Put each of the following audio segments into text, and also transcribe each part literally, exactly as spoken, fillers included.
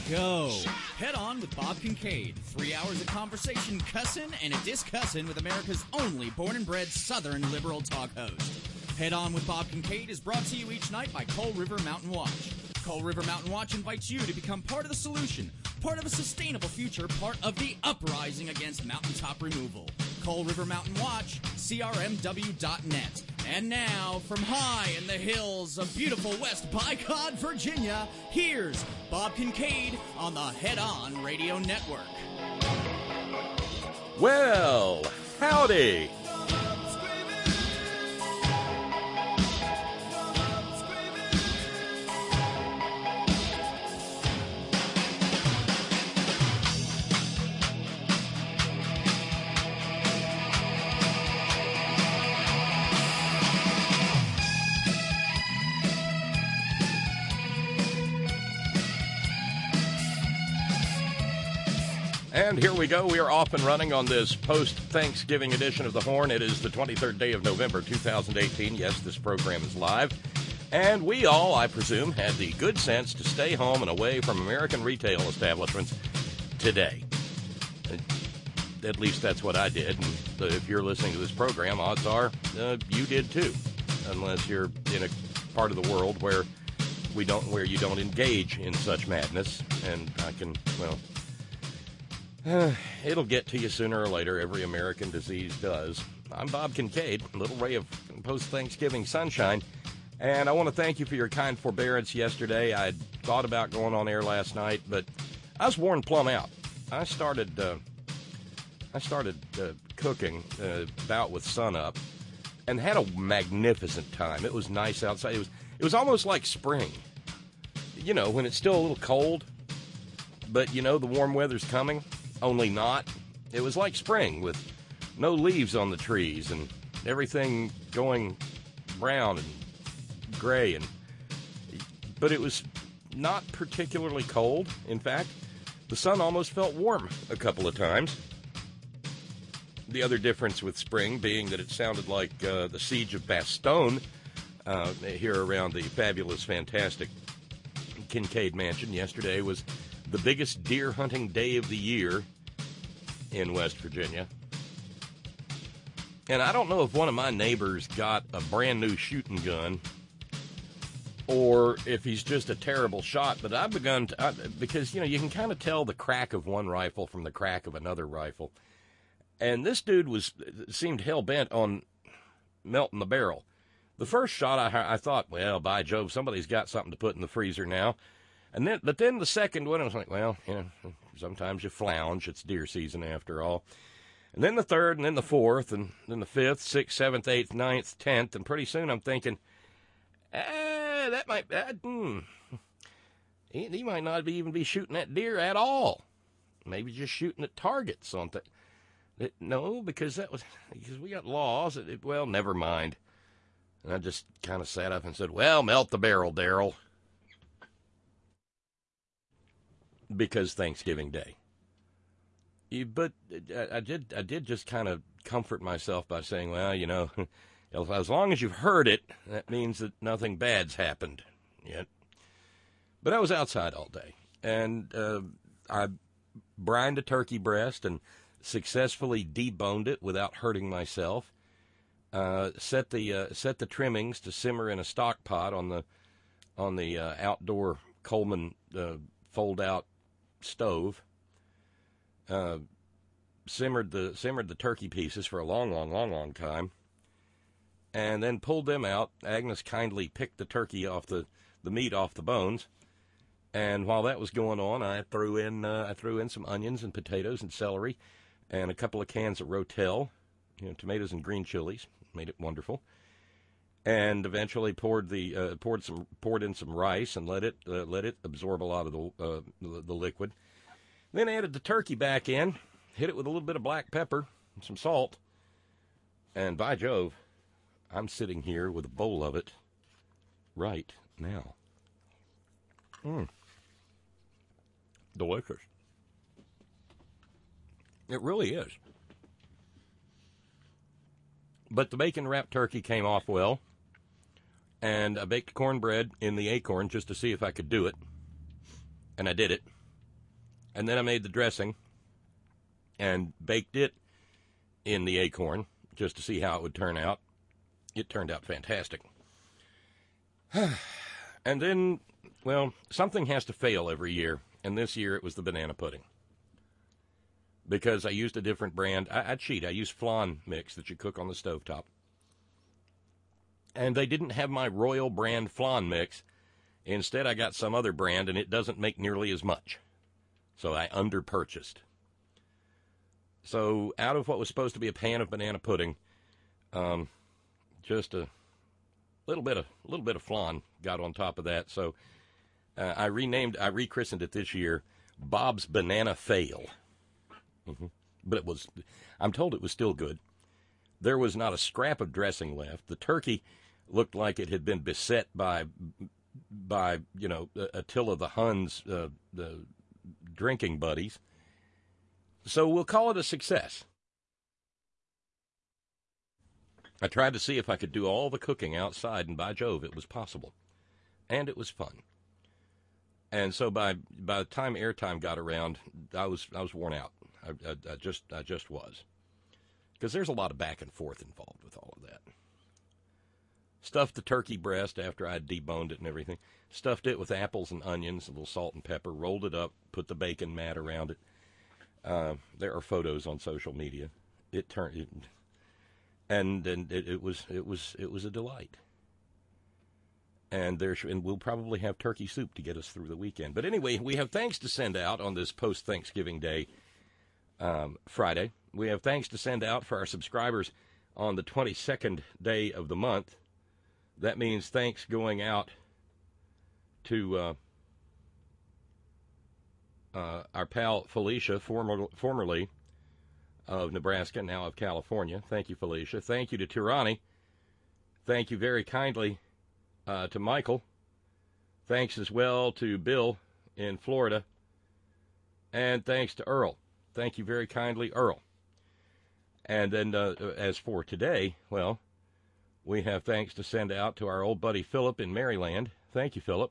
go. Head On with Bob Kincaid. Three hours of conversation, cussin' and a discussin' with America's only born and bred Southern liberal talk host. Head On with Bob Kincaid is brought to you each night by Coal River Mountain Watch. Coal River Mountain Watch invites you to become part of the solution, part of a sustainable future, part of the uprising against mountaintop removal. Coal River Mountain Watch, C R M W dot net. And now, from high in the hills of beautiful West Bycott, Virginia, here's Bob Kincaid on the Head On Radio Network. Well, howdy. And here we go. We are off and running on this post-Thanksgiving edition of The Horn. It is the twenty-third day of November, two thousand eighteen. Yes, this program is live. And we all, I presume, had the good sense to stay home and away from American retail establishments today. At least that's what I did. And if you're listening to this program, odds are uh, you did too, unless you're in a part of the world where we don't, where you don't engage in such madness. And I can, well... Uh, it'll get to you sooner or later. Every American disease does. I'm Bob Kincaid, a little ray of post-Thanksgiving sunshine, and I want to thank you for your kind forbearance yesterday. I thought about going on air last night, but I was worn plumb out. I started, uh, I started uh, cooking uh, about with sunup, and had a magnificent time. It was nice outside. It was, it was almost like spring. You know, when it's still a little cold, but you know the warm weather's coming. Only not. It was like spring with no leaves on the trees and everything going brown and gray. And but it was not particularly cold. In fact, the sun almost felt warm a couple of times. The other difference with spring being that it sounded like uh, the siege of Bastogne uh, here around the fabulous, fantastic Kincaid Mansion. Yesterday was the biggest deer hunting day of the year in West Virginia. And I don't know if one of my neighbors got a brand new shooting gun or if he's just a terrible shot, but I've begun to, I, because, you know, you can kind of tell the crack of one rifle from the crack of another rifle. And this dude was, seemed hell-bent on melting the barrel. The first shot, I, I thought, well, by Jove, somebody's got something to put in the freezer now. And then, but then the second one, I was like, well, you know, sometimes you flounge. It's deer season after all. And then the third, and then the fourth, and then the fifth, sixth, seventh, eighth, ninth, tenth, and pretty soon I'm thinking, eh, that might, uh, hmm, he, he might not be, even be shooting at deer at all. Maybe just shooting at targets on that. It, no, because that was, because we got laws. It, it, well, never mind. And I just kind of sat up and said, well, melt the barrel, Daryl. Because Thanksgiving Day. But I did I did just kind of comfort myself by saying, well, you know, as long as you've heard it, that means that nothing bad's happened yet. But I was outside all day, and uh, I brined a turkey breast and successfully deboned it without hurting myself. Uh, set the uh, set the trimmings to simmer in a stock pot on the on the uh, outdoor Coleman uh, fold-out stove. Uh, simmered the simmered the turkey pieces for a long, long, long, long time, and then pulled them out. Agnes kindly picked the turkey off the, the meat off the bones, and while that was going on, I threw in uh, I threw in some onions and potatoes and celery, and a couple of cans of Rotel, you know, tomatoes and green chilies. Made it wonderful, and eventually poured the uh, poured some poured in some rice and let it uh, let it absorb a lot of the, uh, the the liquid. Then added the turkey back in, hit it with a little bit of black pepper and some salt, and by Jove, I'm sitting here with a bowl of it right now. Mmm, delicious. It really is. But the bacon-wrapped turkey came off well, and I baked cornbread in the Acorn just to see if I could do it, and I did it. And then I made the dressing and baked it in the Acorn just to see how it would turn out. It turned out fantastic. And then, well, something has to fail every year, and this year it was the banana pudding. Because I used a different brand. I, I cheat. I used flan mix that you cook on the stovetop. And they didn't have my Royal brand flan mix. Instead, I got some other brand, and it doesn't make nearly as much. So I underpurchased. So out of what was supposed to be a pan of banana pudding, um, just a little bit of a little bit of flan got on top of that. So uh, I renamed, I rechristened it this year, Bob's Banana Fail. Mm-hmm. But it was, I'm told it was still good. There was not a scrap of dressing left. The turkey looked like it had been beset by, by you know, Attila the Hun's uh, the drinking buddies. So we'll call it a success. I tried to see if I could do all the cooking outside, and by Jove, it was possible. And it was fun. And so by by the time airtime got around, I was I was worn out. I, I, I just I just was. Because there's a lot of back and forth involved with all of that. Stuffed the turkey breast after I'd deboned it and everything. Stuffed it with apples and onions, a little salt and pepper, rolled it up, put the bacon mat around it. Uh, there are photos on social media. It turned, it, and and it, it was it was it was a delight. And there, and we'll probably have turkey soup to get us through the weekend. But anyway, we have thanks to send out on this post-Thanksgiving Day um, Friday. We have thanks to send out for our subscribers on the twenty-second day of the month. That means thanks going out to uh, uh, our pal Felicia, former, formerly of Nebraska, now of California. Thank you, Felicia. Thank you to Tirani. Thank you very kindly uh, to Michael. Thanks as well to Bill in Florida. And thanks to Earl. Thank you very kindly, Earl. And then uh, as for today, well, we have thanks to send out to our old buddy Philip in Maryland. Thank you, Philip.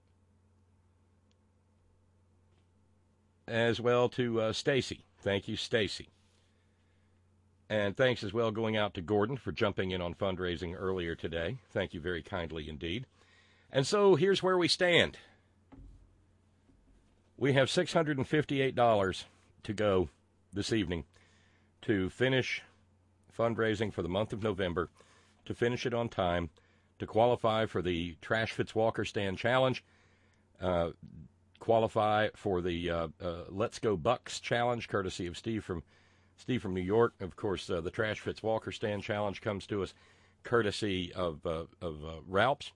As well to uh, Stacy. Thank you, Stacy. And thanks as well going out to Gordon for jumping in on fundraising earlier today. Thank you very kindly indeed. And so here's where we stand. We have six hundred fifty-eight dollars to go this evening to finish fundraising for the month of November, to finish it on time, to qualify for the Trash Fits Walker Stand Challenge, uh, qualify for the uh, uh, Let's Go Bucks Challenge, courtesy of Steve from Steve from New York. Of course, uh, the Trash Fits Walker Stand Challenge comes to us courtesy of uh, of uh, Ralph's.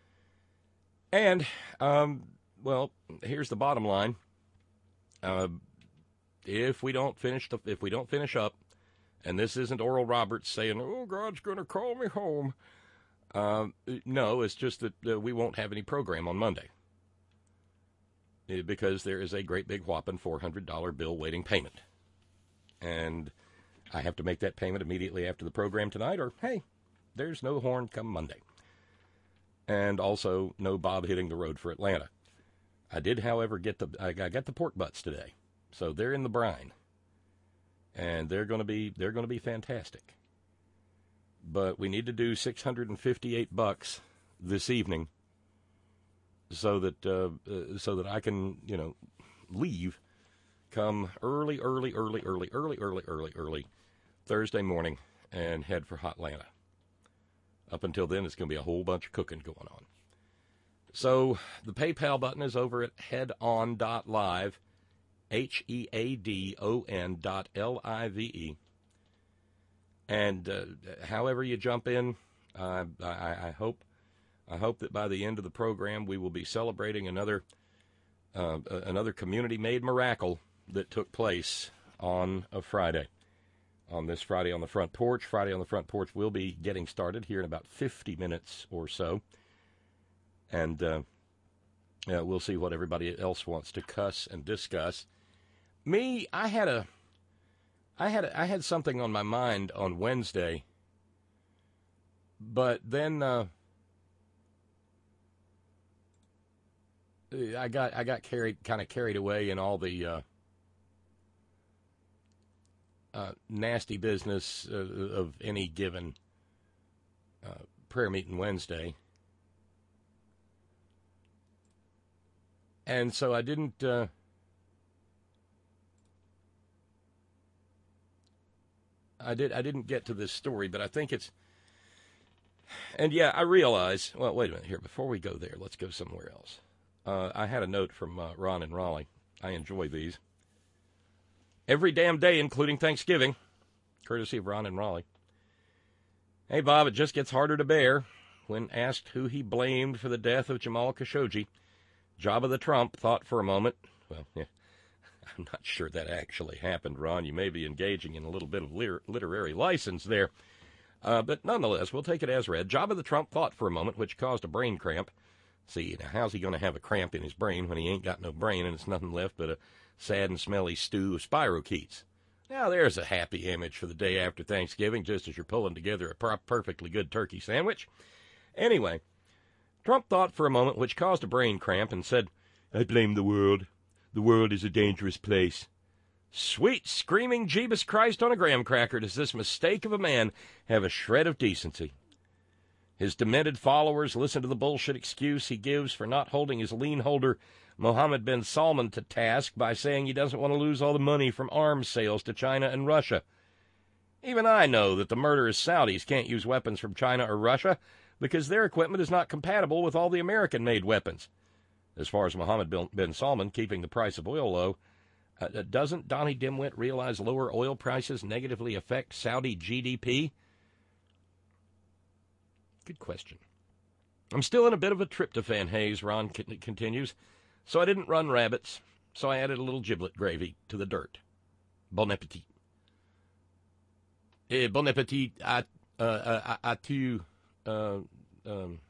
And, um, well, here's the bottom line. Uh, if we don't finish the, if we don't finish up, and this isn't Oral Roberts saying, "Oh, God's going to call me home." Um, no, it's just that uh, we won't have any program on Monday because there is a great big whopping four hundred dollars bill waiting payment. And I have to make that payment immediately after the program tonight, or, hey, there's no horn come Monday. And also no Bob hitting the road for Atlanta. I did, however, get the I got the pork butts today, so they're in the brine, and they're going to be they're going to be fantastic. But we need to do six hundred fifty-eight bucks this evening, so that uh, uh, so that I can you know leave, come early early early early early early early early Thursday morning and head for Hotlanta. Up until then, it's going to be a whole bunch of cooking going on. So the PayPal button is over at headon dot live, H E A D O N dot L I V E. And uh, however you jump in, uh, I, I hope I hope that by the end of the program we will be celebrating another uh, another community-made miracle that took place on a Friday. On this Friday on the Front Porch. Friday on the Front Porch will be getting started here in about fifty minutes or so. And uh, yeah, we'll see what everybody else wants to cuss and discuss. Me, I had a, I had a, I had something on my mind on Wednesday, but then uh, I got I got carried kind of carried away in all the uh, uh, nasty business uh, of any given uh, prayer meeting Wednesday. And so I didn't... Uh, I did. I didn't get to this story, but I think it's, and yeah, I realize. Well, wait a minute here. Before we go there, let's go somewhere else. Uh, I had a note from uh, Ron in Raleigh. I enjoy these every damn day, including Thanksgiving, courtesy of Ron in Raleigh. Hey, Bob, it just gets harder to bear. When asked who he blamed for the death of Jamal Khashoggi, Jabba the Trump thought for a moment. Well, yeah. I'm not sure that actually happened, Ron. You may be engaging in a little bit of lir- literary license there. Uh, but nonetheless, we'll take it as read. Jabba the Trump thought for a moment, which caused a brain cramp. See, now how's he going to have a cramp in his brain when he ain't got no brain and it's nothing left but a sad and smelly stew of spirochetes? Now, there's a happy image for the day after Thanksgiving, just as you're pulling together a per- perfectly good turkey sandwich. Anyway, Trump thought for a moment, which caused a brain cramp, and said, I blame the world. The world is a dangerous place. Sweet screaming Jeebus Christ on a graham cracker, does this mistake of a man have a shred of decency? His demented followers listen to the bullshit excuse he gives for not holding his lien holder, Mohammed bin Salman, to task by saying he doesn't want to lose all the money from arms sales to China and Russia. Even I know that the murderous Saudis can't use weapons from China or Russia because their equipment is not compatible with all the American-made weapons. As far as Mohammed bin Salman keeping the price of oil low, uh, doesn't Donnie Dimwit realize lower oil prices negatively affect Saudi G D P? Good question. I'm still in a bit of a tryptophan haze, Ron c- continues, so I didn't run rabbits, so I added a little giblet gravy to the dirt. Bon appetit. Eh, bon appetit à, uh, à, à tu, uh, um,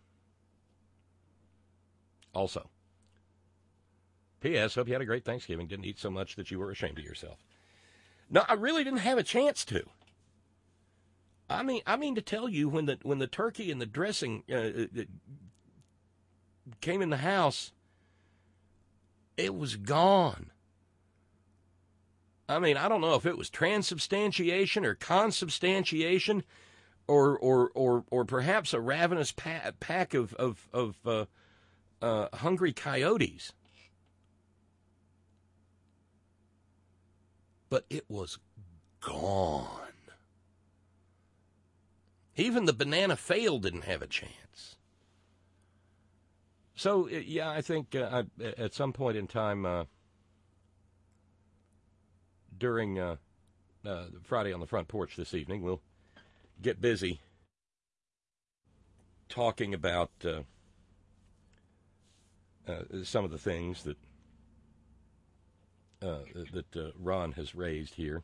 also. P S. Hope you had a great Thanksgiving. Didn't eat so much that you were ashamed of yourself. No, I really didn't have a chance to. I mean, I mean to tell you, when the when the turkey and the dressing uh, came in the house, it was gone. I mean, I don't know if it was transubstantiation or consubstantiation, or or or or perhaps a ravenous pa- pack of of of uh, uh, hungry coyotes. But it was gone. Even the banana fail didn't have a chance. So, yeah, I think uh, I, at some point in time uh, during uh, uh, Friday on the Front Porch this evening, we'll get busy talking about uh, uh, some of the things that Uh, that uh, Ron has raised here.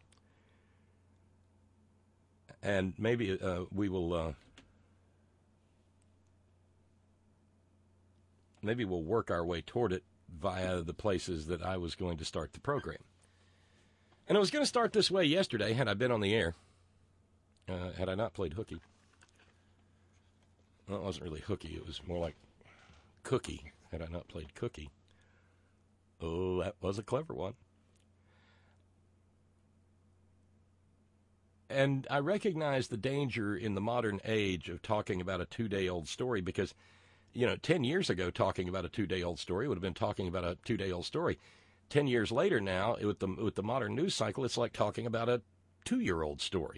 And maybe uh, we will uh, maybe we'll work our way toward it via the places that I was going to start the program. And I was going to start this way yesterday had I been on the air, uh, had I not played hooky. Well, it wasn't really hooky, it was more like cookie, had I not played cookie. Oh, that was a clever one. And I recognize the danger in the modern age of talking about a two-day-old story because, you know, ten years ago, talking about a two-day-old story would have been talking about a two-day-old story. Ten years later now, with the, with the modern news cycle, it's like talking about a two-year-old story.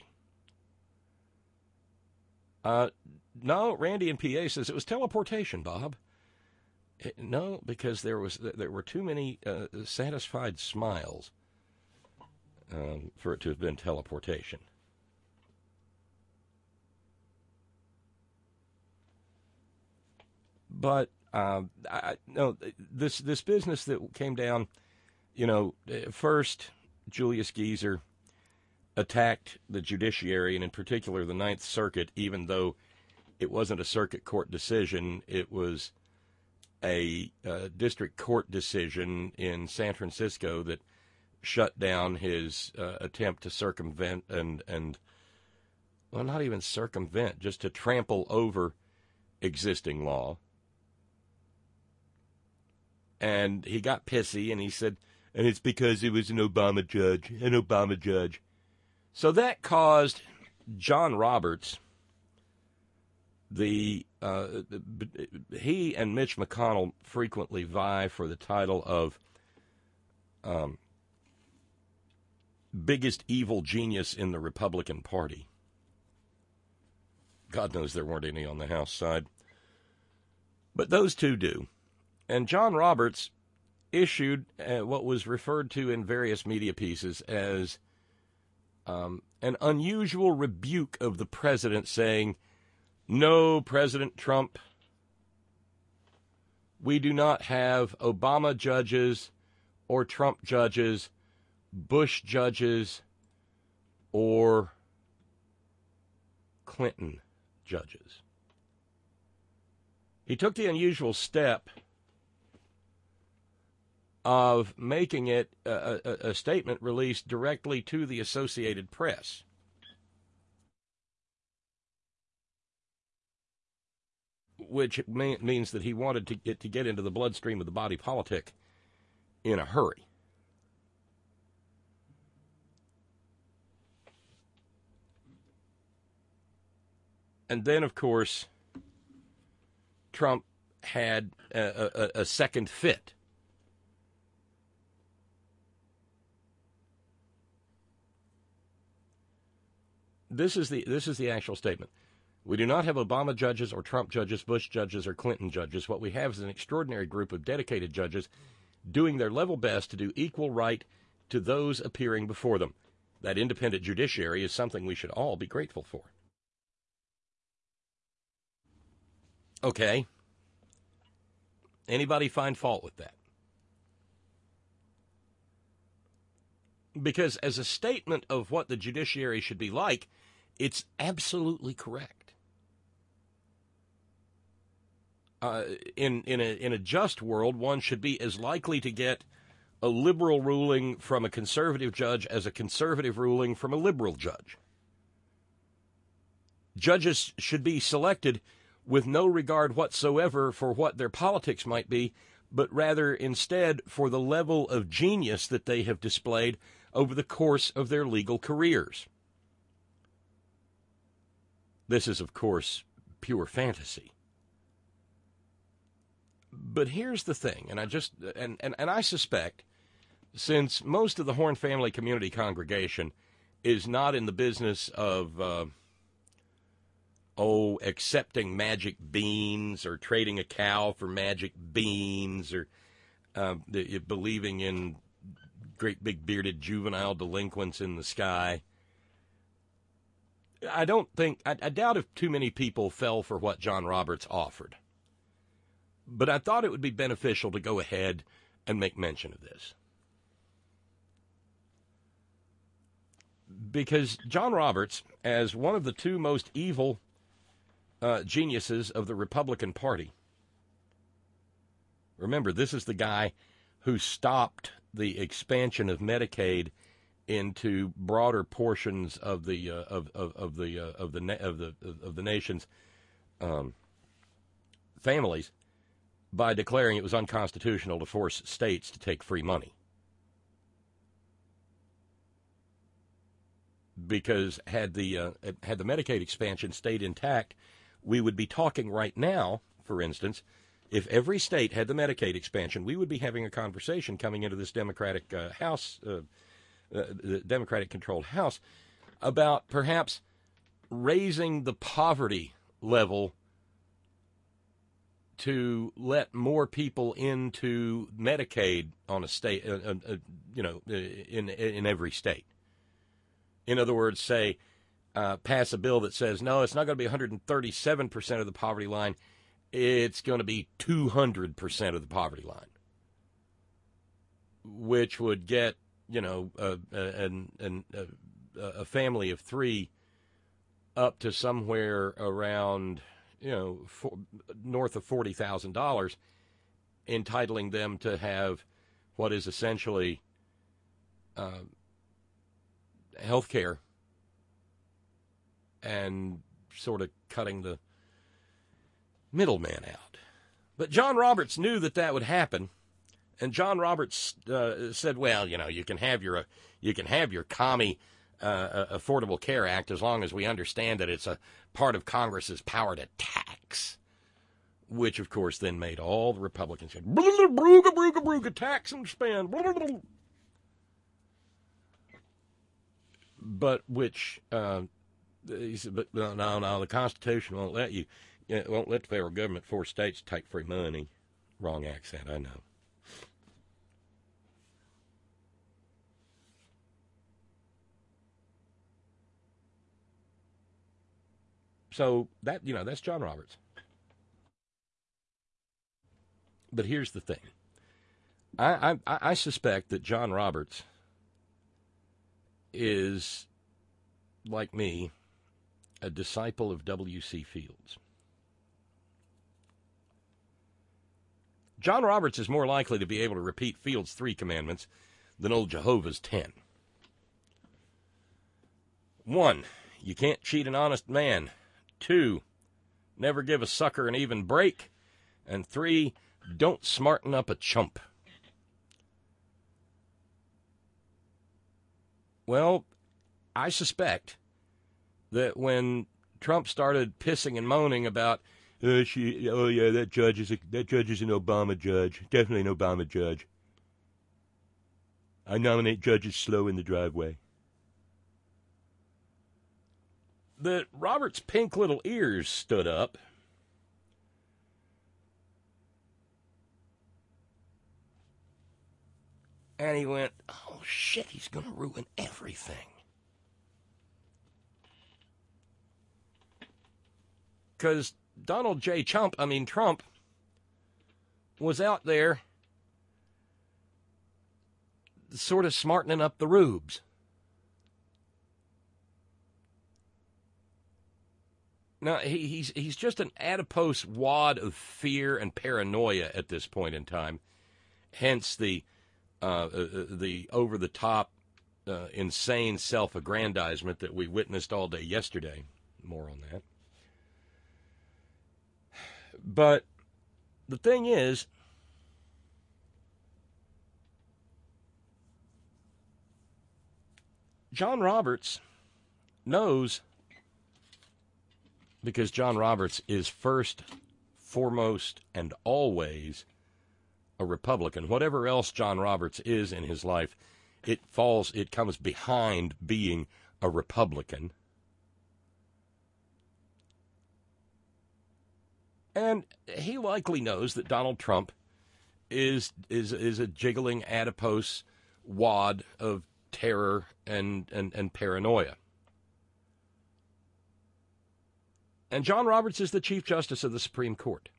Uh, no, Randy in P A says it was teleportation, Bob. It, no, because there was there were too many uh, satisfied smiles um, for it to have been teleportation. But uh, I, no, this this business that came down, you know, first Julius Geezer attacked the judiciary, and in particular the Ninth Circuit, even though it wasn't a circuit court decision, it was a uh, district court decision in San Francisco that shut down his uh, attempt to circumvent and, and, well, not even circumvent, just to trample over existing law. And he got pissy, and he said, and it's because it was an Obama judge, an Obama judge. So that caused John Roberts, the uh, he and Mitch McConnell frequently vie for the title of um, biggest evil genius in the Republican Party. God knows there weren't any on the House side. But those two do. And John Roberts issued uh, what was referred to in various media pieces as um, an unusual rebuke of the president, saying, "No, President Trump, we do not have Obama judges or Trump judges, Bush judges, or Clinton judges." He took the unusual step of making it a, a, a statement released directly to the Associated Press. Which may, means that he wanted to get, to get into the bloodstream of the body politic in a hurry. And then, of course, Trump had a, a, a second fit. This is the this is the actual statement. "We do not have Obama judges or Trump judges, Bush judges or Clinton judges. What we have is an extraordinary group of dedicated judges doing their level best to do equal right to those appearing before them. That independent judiciary is something we should all be grateful for." Okay. Anybody find fault with that? Because as a statement of what the judiciary should be like, it's absolutely correct. Uh, in in a in a just world, one should be as likely to get a liberal ruling from a conservative judge as a conservative ruling from a liberal judge. Judges should be selected with no regard whatsoever for what their politics might be, but rather instead for the level of genius that they have displayed over the course of their legal careers. This is, of course, pure fantasy. But here's the thing, and I just and, and, and I suspect, since most of the Horn Family Community Congregation is not in the business of uh, oh, accepting magic beans or trading a cow for magic beans or uh, the, believing in great big bearded juvenile delinquents in the sky. I don't think, I, I doubt if too many people fell for what John Roberts offered. But I thought it would be beneficial to go ahead and make mention of this. Because John Roberts, as one of the two most evil uh, geniuses of the Republican Party, remember, this is the guy who stopped the expansion of Medicaid into broader portions of the uh, of, of of the uh, of the na- of the of the nation's um, families by declaring it was unconstitutional to force states to take free money. Because had the uh, had the Medicaid expansion stayed intact, we would be talking right now, for instance, if every state had the Medicaid expansion, we would be having a conversation coming into this Democratic uh, House, uh, uh, the Democratic-controlled House, about perhaps raising the poverty level to let more people into Medicaid on a state, uh, uh, uh, you know, in in every state. In other words, say, uh, pass a bill that says, no, it's not going to be one hundred thirty-seven percent of the poverty line. It's going to be two hundred percent of the poverty line, which would get, you know, a, a, a, a family of three up to somewhere around, you know, for, north of forty thousand dollars, entitling them to have what is essentially uh, health care and sort of cutting the middleman out. But John Roberts knew that that would happen, and John Roberts uh, said, "Well, you know, you can have your uh, you can have your commie uh, Affordable Care Act as long as we understand that it's a part of Congress's power to tax, which, of course, then made all the Republicans say, brooga, brooga, brooga, tax and spend. But which, uh, he said, but no, no, no, the Constitution won't let you, it won't let the federal government force states to take free money. Wrong accent, I know. So that, you know, that's John Roberts. But here's the thing. I, I, I suspect that John Roberts is, like me, a disciple of W C Fields. John Roberts is more likely to be able to repeat Fields' three commandments than old Jehovah's ten. One, you can't cheat an honest man. Two, never give a sucker an even break. And three, don't smarten up a chump. Well, I suspect that when Trump started pissing and moaning about, uh, she, oh yeah, that judge is a, that judge is an Obama judge, definitely an Obama judge. I nominate judges slow in the driveway. That Robert's pink little ears stood up. And he went, oh shit, he's going to ruin everything. Because Donald J. Trump, I mean Trump, was out there sort of smartening up the rubes. Now, he, he's he's just an adipose wad of fear and paranoia at this point in time. Hence the uh, uh, the over-the-top, uh, insane self-aggrandizement that we witnessed all day yesterday. More on that. But the thing is, John Roberts knows, because John Roberts is first, foremost, and always a Republican. Whatever else John Roberts is in his life, it falls, it comes behind being a Republican. And he likely knows that Donald Trump is is is a jiggling adipose wad of terror and, and, and paranoia. And John Roberts is the Chief Justice of the Supreme Court.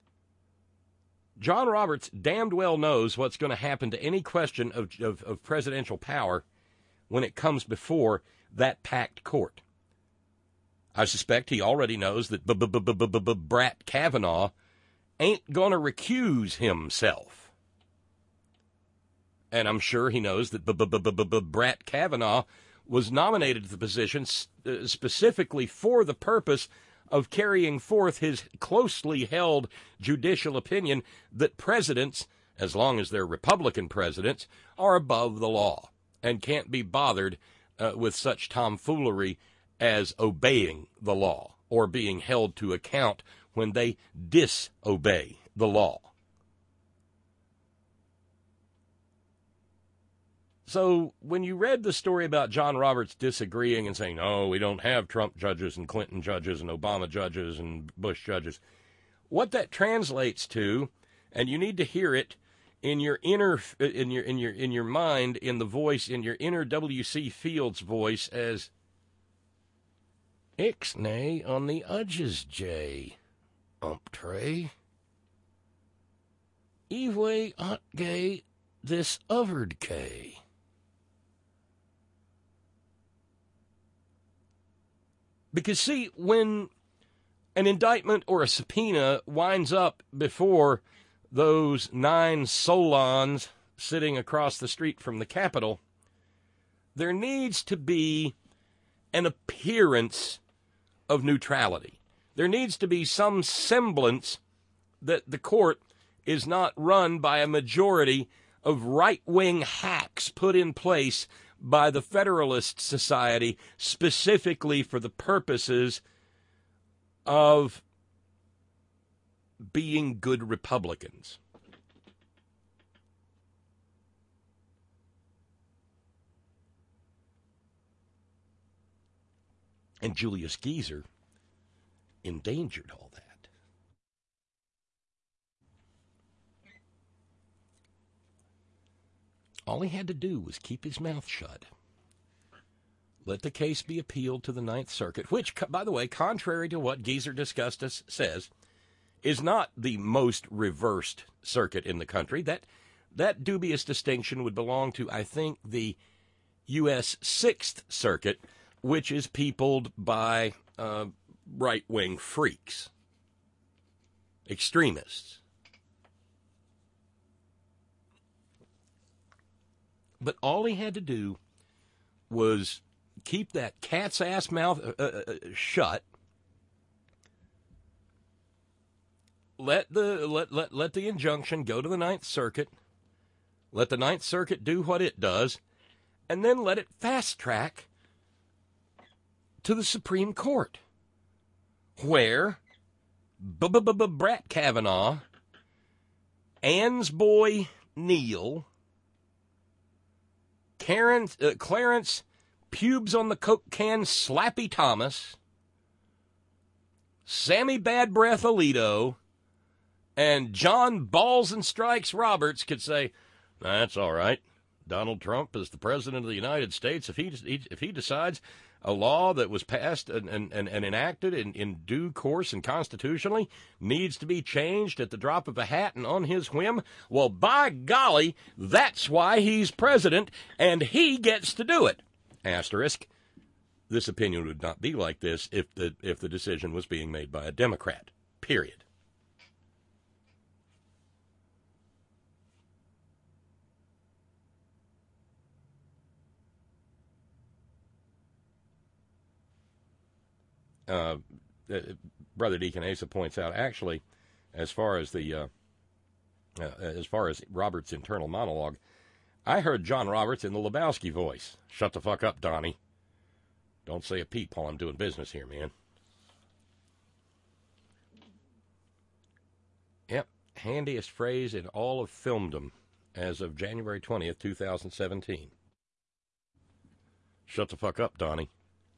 John Roberts damned well knows what's going to happen to any question of, of, of presidential power when it comes before that packed court. I suspect he already knows that Brett Kavanaugh ain't going to recuse himself. And I'm sure he knows that Brett Kavanaugh was nominated to the position specifically for the purpose of carrying forth his closely held judicial opinion that presidents, as long as they're Republican presidents, are above the law and can't be bothered uh, with such tomfoolery as obeying the law or being held to account when they disobey the law. So when you read the story about John Roberts disagreeing and saying, no, we don't have Trump judges and Clinton judges and Obama judges and Bush judges, what that translates to, and you need to hear it in your inner, in your in your in your mind, in the voice, in your inner W C Fields voice, as Ixnay on the udges, Jay, umptray. Eveway hot gay this uvered K. Because, see, when an indictment or a subpoena winds up before those nine Solons sitting across the street from the Capitol, there needs to be an appearance of neutrality. There needs to be some semblance that the court is not run by a majority of right-wing hacks put in place by the Federalist Society specifically for the purposes of being good Republicans. And Julius Geezer endangered all that. All he had to do was keep his mouth shut. Let the case be appealed to the Ninth Circuit, which, by the way, contrary to what Geezer discussed us says, is not the most reversed circuit in the country. That that dubious distinction would belong to, I think, the U S Sixth Circuit, which is peopled by uh, right-wing freaks, extremists. But all he had to do was keep that cat's ass mouth uh, uh, shut. Let the let, let let the injunction go to the Ninth Circuit. Let the Ninth Circuit do what it does, and then let it fast track to the Supreme Court, where Brett Kavanaugh, Ann's boy Neil, Karen, uh, Clarence Pubes on the Coke Can Slappy Thomas, Sammy Bad Breath Alito, and John Balls and Strikes Roberts could say, that's all right. Donald Trump is the president of the United States. If he if he decides a law that was passed and, and, and enacted in, in due course and constitutionally needs to be changed at the drop of a hat and on his whim, well, by golly, that's why he's president, and he gets to do it. Asterisk. This opinion would not be like this if the if the decision was being made by a Democrat. Period. Uh, uh, Brother Deacon Asa points out, actually, as far as the uh, uh, as far as Roberts' internal monologue, I heard John Roberts in the Lebowski voice. Shut the fuck up, Donnie. Don't say a peep while I'm doing business here, man. Yep, handiest phrase in all of filmdom as of January twentieth, twenty seventeen. Shut the fuck up, Donnie.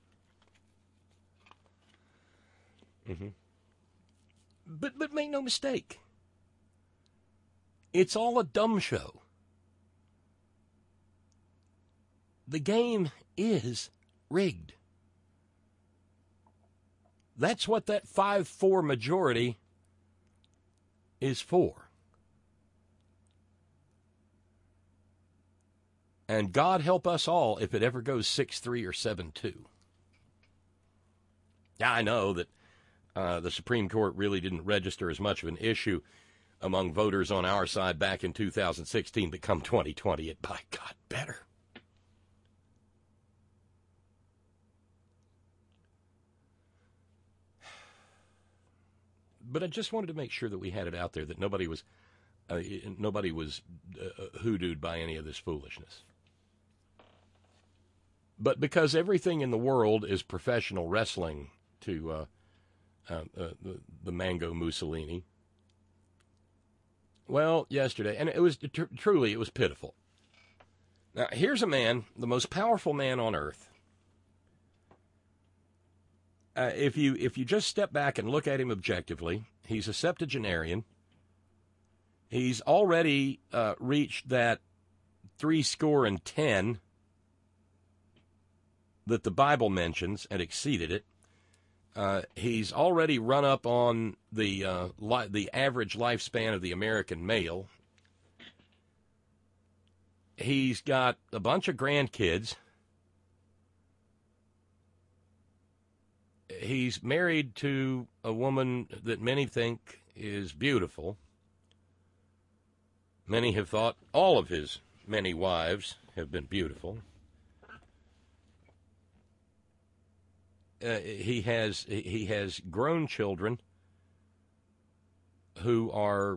Mm-hmm. But but make no mistake, it's all a dumb show. The game is rigged. That's what that five four majority is for. And God help us all if it ever goes six three or seven two. Yeah, I know that Uh, the Supreme Court really didn't register as much of an issue among voters on our side back in two thousand sixteen, but come twenty twenty, it by God better. But I just wanted to make sure that we had it out there that nobody was uh, nobody was uh, hoodooed by any of this foolishness. But because everything in the world is professional wrestling to uh, Uh, uh, the, the Mango Mussolini. Well, yesterday, and it was tr- truly, it was pitiful. Now, here's a man, the most powerful man on earth. Uh, if you if you just step back and look at him objectively, he's a septuagenarian. He's already uh, reached that three score and ten that the Bible mentions and exceeded it. Uh, he's already run up on the uh, li- the average lifespan of the American male. He's got a bunch of grandkids. He's married to a woman that many think is beautiful. Many have thought all of his many wives have been beautiful. Uh, he has he has grown children who are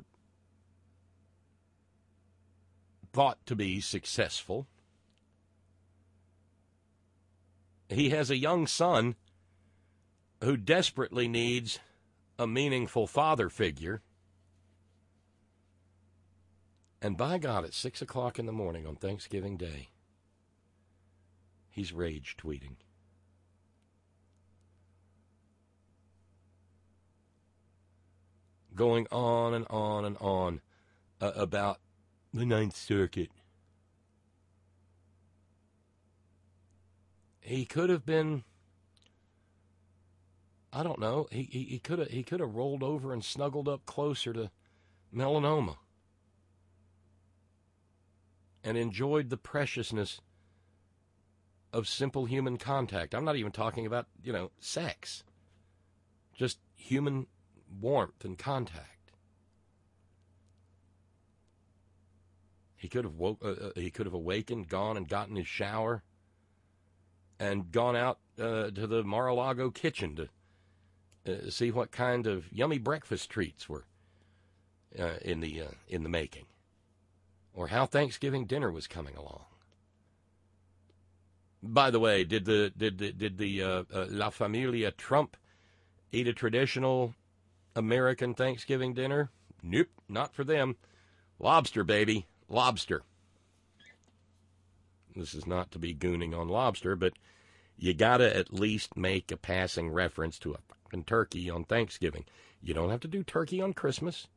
thought to be successful. He has a young son who desperately needs a meaningful father figure. And by God, at six o'clock in the morning on Thanksgiving Day, he's rage tweeting. Going on and on and on uh, about the Ninth Circuit. He could have been, I don't know, he, he, he could have he could have rolled over and snuggled up closer to melanoma and enjoyed the preciousness of simple human contact. I'm not even talking about, you know, sex. Just human warmth and contact. He could have woke, uh, he could have awakened, gone and gotten his shower, and gone out uh, to the Mar-a-Lago kitchen to uh, see what kind of yummy breakfast treats were uh, in the uh, in the making, or how Thanksgiving dinner was coming along. By the way, did the did the, did the uh, uh, La Familia Trump eat a traditional American Thanksgiving dinner? Nope, not for them. Lobster, baby, lobster. This is not to be gooning on lobster, but you gotta at least make a passing reference to a fucking turkey on Thanksgiving. You don't have to do turkey on Christmas,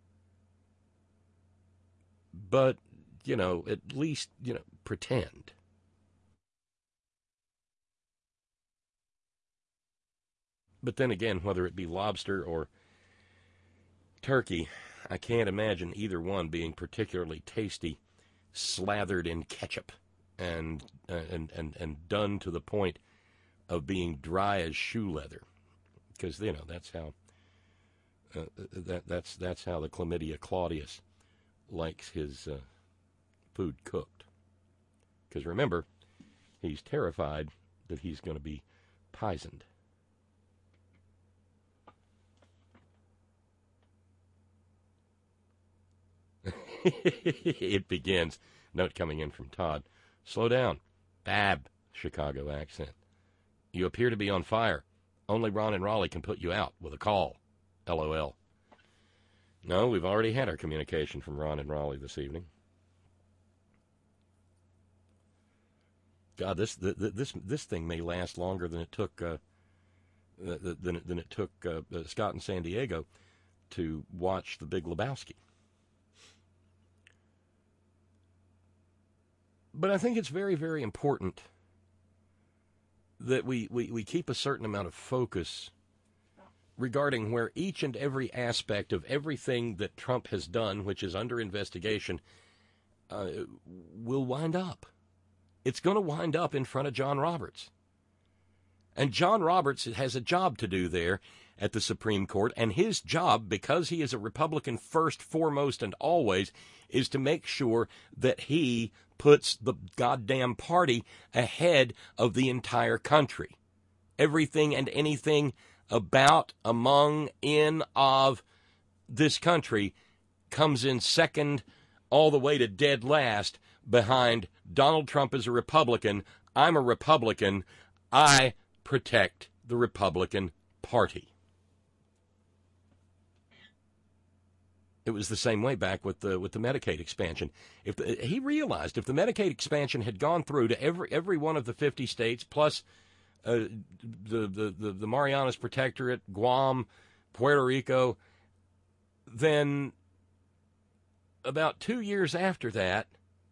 but, you know, at least, you know, pretend. But then again, whether it be lobster or turkey, I can't imagine either one being particularly tasty, slathered in ketchup and uh, and, and and done to the point of being dry as shoe leather, because you know that's how uh, that that's that's how the Chlamydia Claudius likes his uh, food cooked. Because remember, he's terrified that he's going to be poisoned. It begins. Note coming in from Todd. Slow down. Bab. Chicago accent. You appear to be on fire. Only Ron and Raleigh can put you out with a call. L O L. No, we've already had our communication from Ron and Raleigh this evening. God, this this this thing may last longer than it took uh, than than it took uh, Scott in San Diego to watch The Big Lebowski. But I think it's very, very important that we, we, we keep a certain amount of focus regarding where each and every aspect of everything that Trump has done, which is under investigation, uh, will wind up. It's going to wind up in front of John Roberts. And John Roberts has a job to do there at the Supreme Court, and his job, because he is a Republican first, foremost, and always, is to make sure that he puts the goddamn party ahead of the entire country. Everything and anything about, among, in, of this country comes in second all the way to dead last behind Donald Trump is a Republican, I'm a Republican, I protect the Republican Party. It was the same way back with the with the Medicaid expansion. If the, he realized if the Medicaid expansion had gone through to every every one of the fifty states, plus uh, the, the the the Marianas Protectorate, Guam, Puerto Rico, then about two years after that,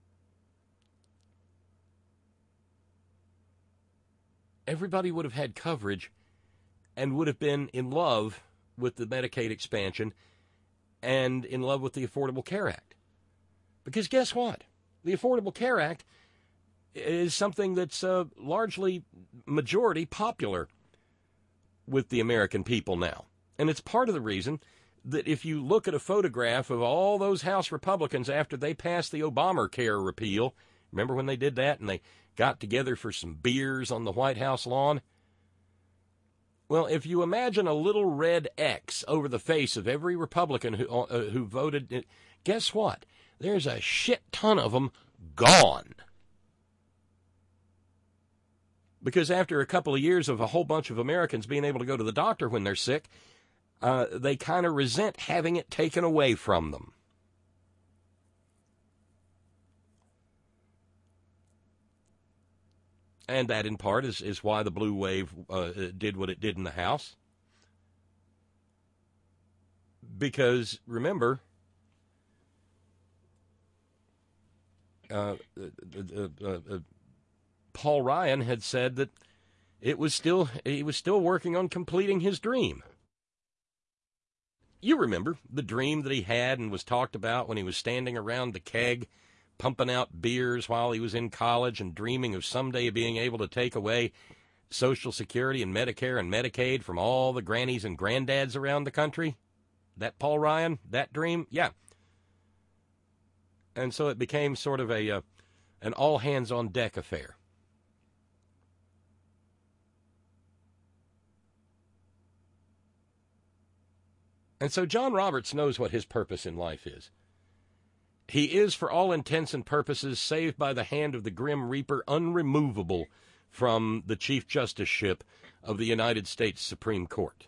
everybody would have had coverage and would have been in love with the Medicaid expansion and in love with the Affordable Care Act. Because guess what? The Affordable Care Act is something that's uh, largely majority popular with the American people now. And it's part of the reason that if you look at a photograph of all those House Republicans after they passed the Obamacare repeal, remember when they did that and they got together for some beers on the White House lawn? Well, if you imagine a little red X over the face of every Republican who uh, who voted, guess what? There's a shit ton of them gone. Because after a couple of years of a whole bunch of Americans being able to go to the doctor when they're sick, uh, they kind of resent having it taken away from them. And that, in part, is, is why the blue wave uh, did what it did in the House. Because, remember, uh, uh, uh, uh, Paul Ryan had said that it was still he was still working on completing his dream. You remember the dream that he had and was talked about when he was standing around the keg, pumping out beers while he was in college and dreaming of someday being able to take away Social Security and Medicare and Medicaid from all the grannies and granddads around the country? That Paul Ryan, that dream? Yeah. And so it became sort of a uh, an all-hands-on-deck affair. And so John Roberts knows what his purpose in life is. He is, for all intents and purposes, saved by the hand of the Grim Reaper, unremovable from the Chief Justiceship of the United States Supreme Court.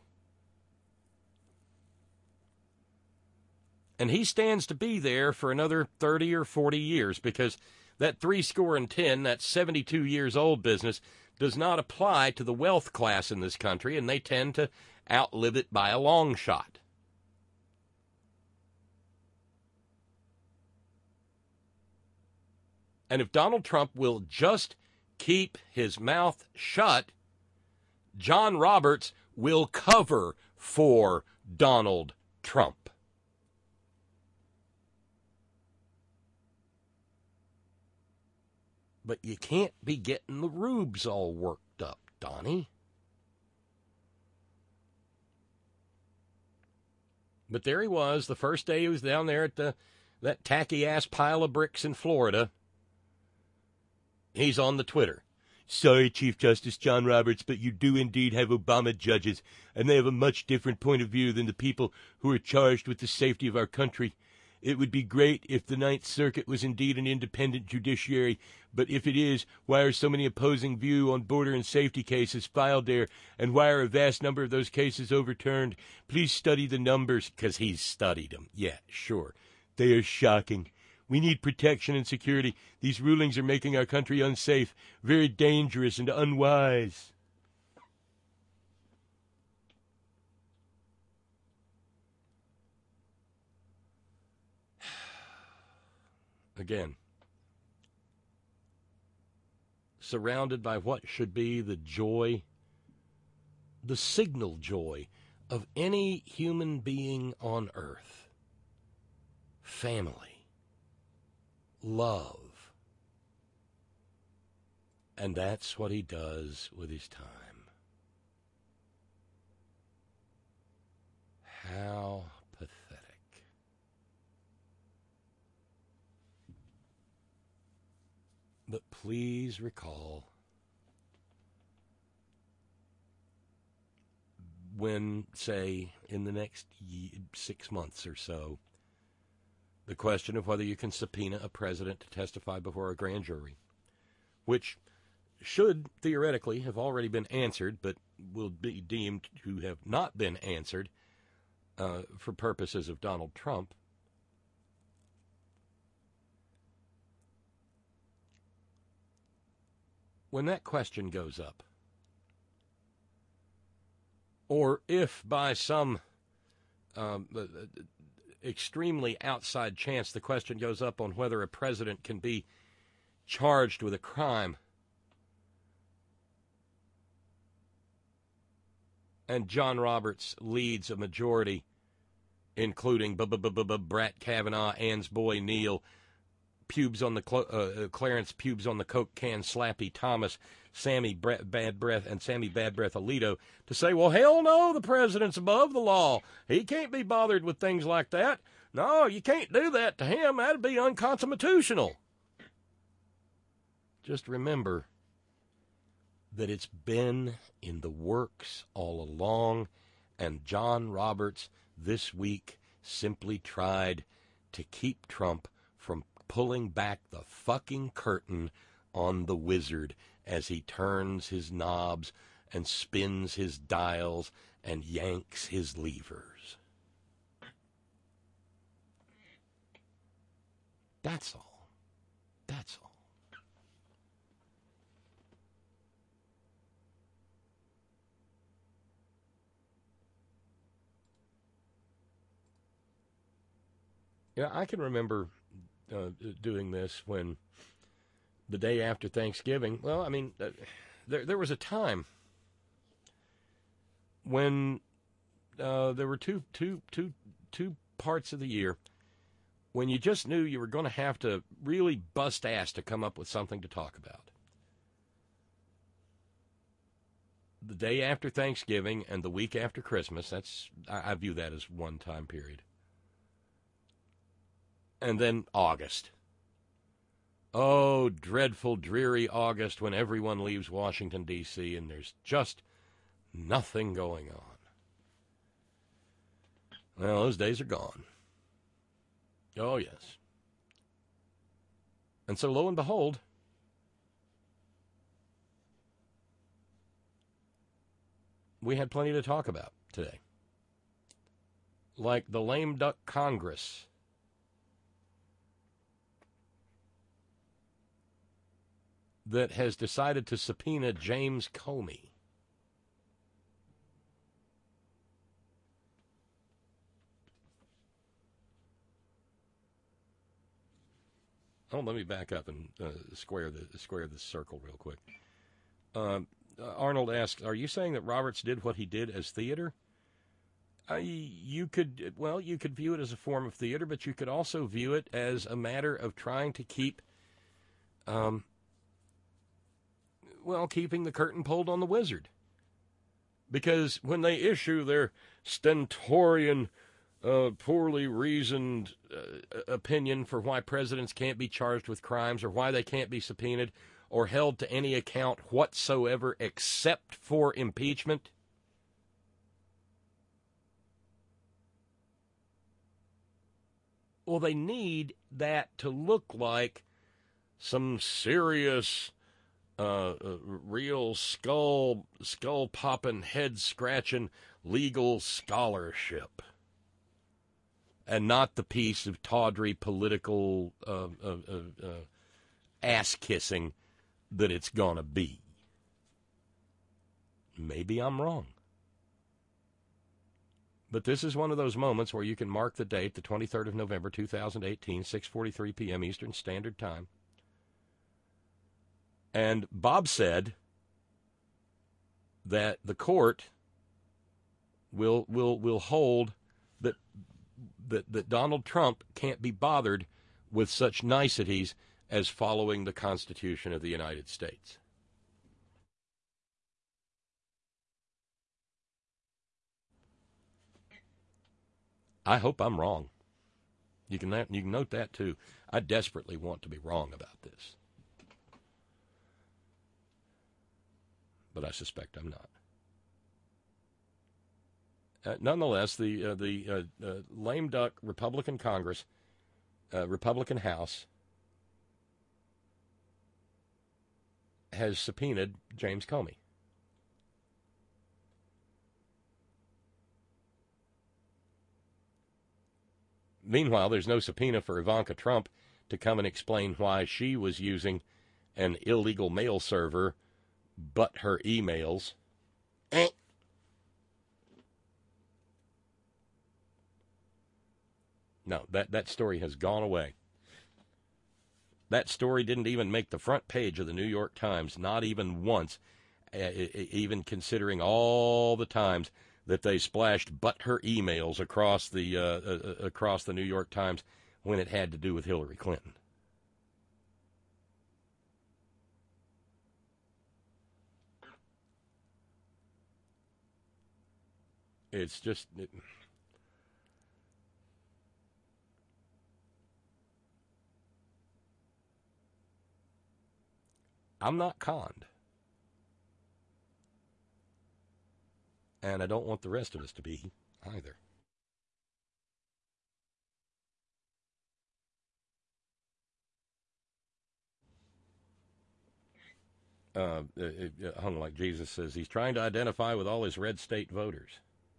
And he stands to be there for another thirty or forty years, because that three score and ten, that seventy-two years old business, does not apply to the wealth class in this country, and they tend to outlive it by a long shot. And if Donald Trump will just keep his mouth shut, John Roberts will cover for Donald Trump. But you can't be getting the rubes all worked up, Donnie. But there he was, the first day he was down there at the that tacky-ass pile of bricks in Florida. He's on the Twitter. Sorry, Chief Justice John Roberts, but you do indeed have Obama judges, and they have a much different point of view than the people who are charged with the safety of our country. It would be great if the Ninth Circuit was indeed an independent judiciary, but if it is, why are so many opposing views on border and safety cases filed there, and why are a vast number of those cases overturned? Please study the numbers, because he's studied them. Yeah, sure. They are shocking. We need protection and security. These rulings are making our country unsafe, very dangerous and unwise. Again, surrounded by what should be the joy, the signal joy of any human being on earth. Family. Love. And that's what he does with his time. How pathetic. But please recall, when, say, in the next six months or so, the question of whether you can subpoena a president to testify before a grand jury, which should theoretically have already been answered, but will be deemed to have not been answered uh, for purposes of Donald Trump. When that question goes up, or if by some um, extremely outside chance the question goes up on whether a president can be charged with a crime, and John Roberts leads a majority, including Brett Kavanaugh, Ann's boy Neil, Pubes on the uh, Clarence Pubes on the Coke can, Slappy Thomas, Sammy Bre- Bad Breath, and Sammy Bad Breath Alito, to say, well, hell no, the president's above the law. He can't be bothered with things like that. No, you can't do that to him. That'd be unconstitutional. Just remember that it's been in the works all along, and John Roberts this week simply tried to keep Trump from pulling back the fucking curtain on the wizard as he turns his knobs and spins his dials and yanks his levers. That's all. That's all. Yeah, I can remember uh, doing this when the day after Thanksgiving. Well, I mean, uh, there there was a time when uh, there were two two two two parts of the year when you just knew you were going to have to really bust ass to come up with something to talk about. The day after Thanksgiving and the week after Christmas. That's I, I view that as one time period. And then August. Oh, dreadful, dreary August when everyone leaves Washington, D C, and there's just nothing going on. Well, those days are gone. Oh, yes. And so, lo and behold, we had plenty to talk about today. Like the lame duck Congress that has decided to subpoena James Comey. Oh, let me back up and uh, square the square this circle real quick. Um, uh, Arnold asks, "Are you saying that Roberts did what he did as theater?" Uh, you could, well, you could view it as a form of theater, but you could also view it as a matter of trying to keep, um, well, keeping the curtain pulled on the wizard. Because when they issue their stentorian, uh, poorly reasoned uh, opinion for why presidents can't be charged with crimes or why they can't be subpoenaed or held to any account whatsoever except for impeachment, well, they need that to look like some serious, uh, uh, real skull, skull-popping, head-scratching legal scholarship, and not the piece of tawdry political uh, uh, uh, uh, ass-kissing that it's going to be. Maybe I'm wrong. But this is one of those moments where you can mark the date, the twenty-third of November, two thousand eighteen, six forty-three p.m. Eastern Standard Time. And Bob said that the court will will will hold that that that Donald Trump can't be bothered with such niceties as following the Constitution of the United States. I hope I'm wrong. You can you can note that too. I desperately want to be wrong about this, but I suspect I'm not. Uh, nonetheless, the uh, the uh, uh, lame duck Republican Congress, uh, Republican House, has subpoenaed James Comey. Meanwhile, there's no subpoena for Ivanka Trump to come and explain why she was using an illegal mail server, but her emails. Eh. No, that, that story has gone away. That story didn't even make the front page of the New York Times, not even once, uh, even considering all the times that they splashed but her emails across the uh, uh, across the New York Times when it had to do with Hillary Clinton. It's just... It, I'm not conned. And I don't want the rest of us to be either. uh, uh, Hung Like Jesus says he's trying to identify with all his red state voters.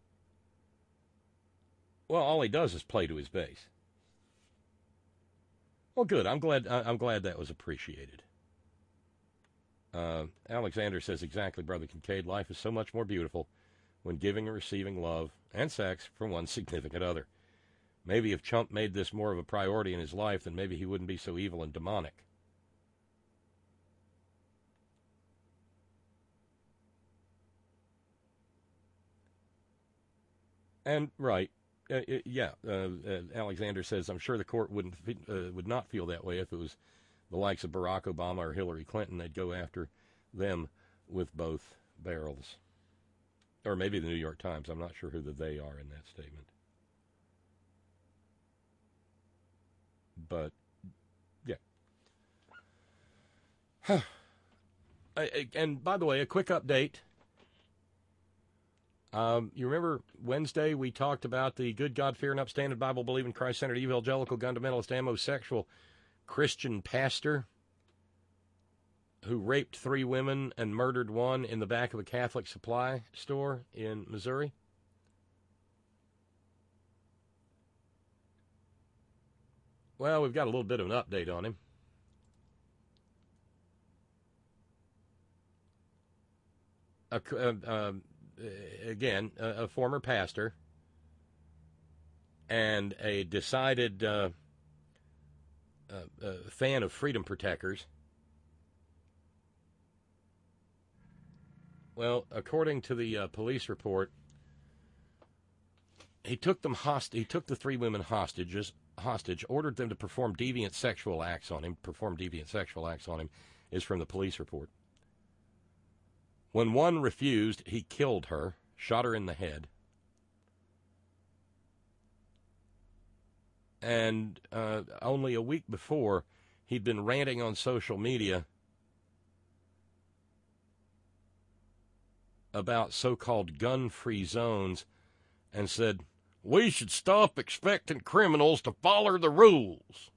Well, all he does is play to his base. Well, good. I'm glad. I'm glad that was appreciated. Uh, Alexander says exactly, Brother Kincaid. Life is so much more beautiful when giving and receiving love and sex from one significant other. Maybe if Chump made this more of a priority in his life, then maybe he wouldn't be so evil and demonic. And right, uh, yeah. Uh, uh, Alexander says, I'm sure the court wouldn't uh, would not feel that way if it was the likes of Barack Obama or Hillary Clinton. They'd go after them with both barrels. Or maybe the New York Times. I'm not sure who the they are in that statement. But, yeah. And, by the way, a quick update. Um, you remember Wednesday we talked about the good God-fearing, upstanding, Bible-believing, Christ-centered, evangelical, fundamentalist, homosexual Christian pastor who raped three women and murdered one in the back of a Catholic supply store in Missouri? Well, we've got a little bit of an update on him. Uh, uh, uh, again, a, a former pastor and a decided uh, uh, uh, fan of freedom protectors. Well, according to the uh, police report, he took them host- He took the three women hostages, hostage, ordered them to perform deviant sexual acts on him. Perform deviant sexual acts on him is from the police report. When one refused, he killed her, shot her in the head. And uh, only a week before, he'd been ranting on social media about so-called gun-free zones and said, we should stop expecting criminals to follow the rules.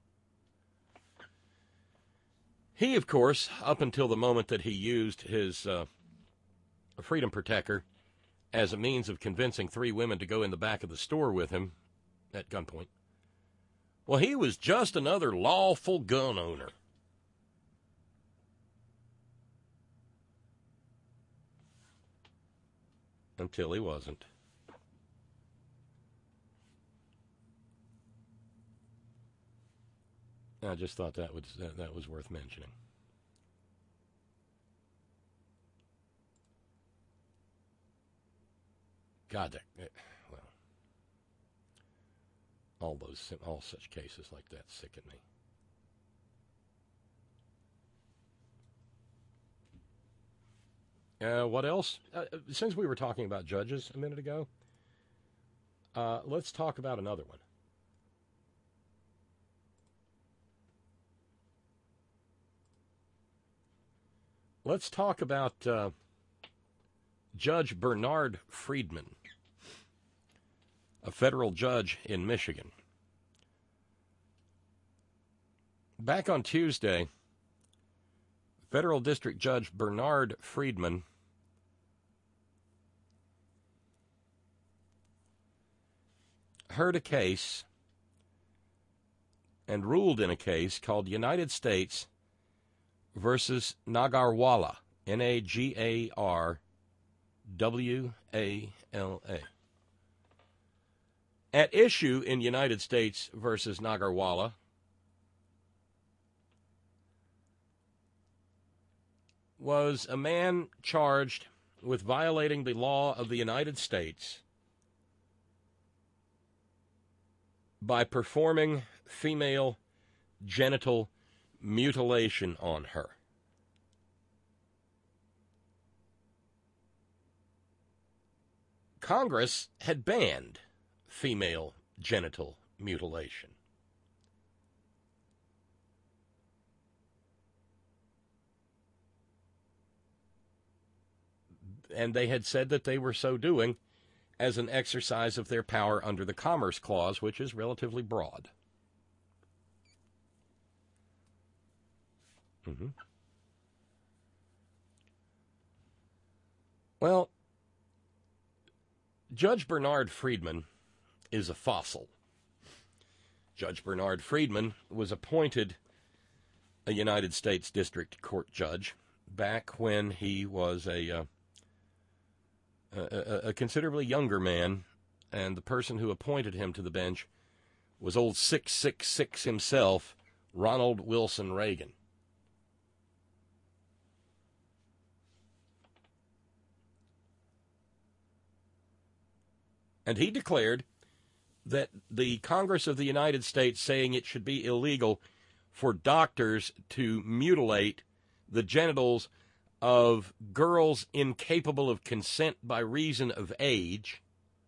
He, of course, up until the moment that he used his uh, freedom protector as a means of convincing three women to go in the back of the store with him at gunpoint, well, he was just another lawful gun owner. Until he wasn't. I just thought that was that, that was worth mentioning. God, that, well, all those all such cases like that sicken me. Uh, what else? Uh, since we were talking about judges a minute ago, uh, let's talk about another one. Let's talk about uh, Judge Bernard Friedman, a federal judge in Michigan. Back on Tuesday, Federal District Judge Bernard Friedman heard a case and ruled in a case called United States versus Nagarwala, N A G A R W A L A. At issue in United States versus Nagarwala was a man charged with violating the law of the United States by performing female genital mutilation on her. Congress had banned female genital mutilation. And they had said that they were so doing as an exercise of their power under the Commerce Clause, which is relatively broad. Mm-hmm. Well, Judge Bernard Friedman is a fossil. Judge Bernard Friedman was appointed a United States District Court judge back when he was a, uh, a, a considerably younger man, and the person who appointed him to the bench was old six six six himself, Ronald Wilson Reagan. And he declared that the Congress of the United States saying it should be illegal for doctors to mutilate the genitals of girls incapable of consent by reason of age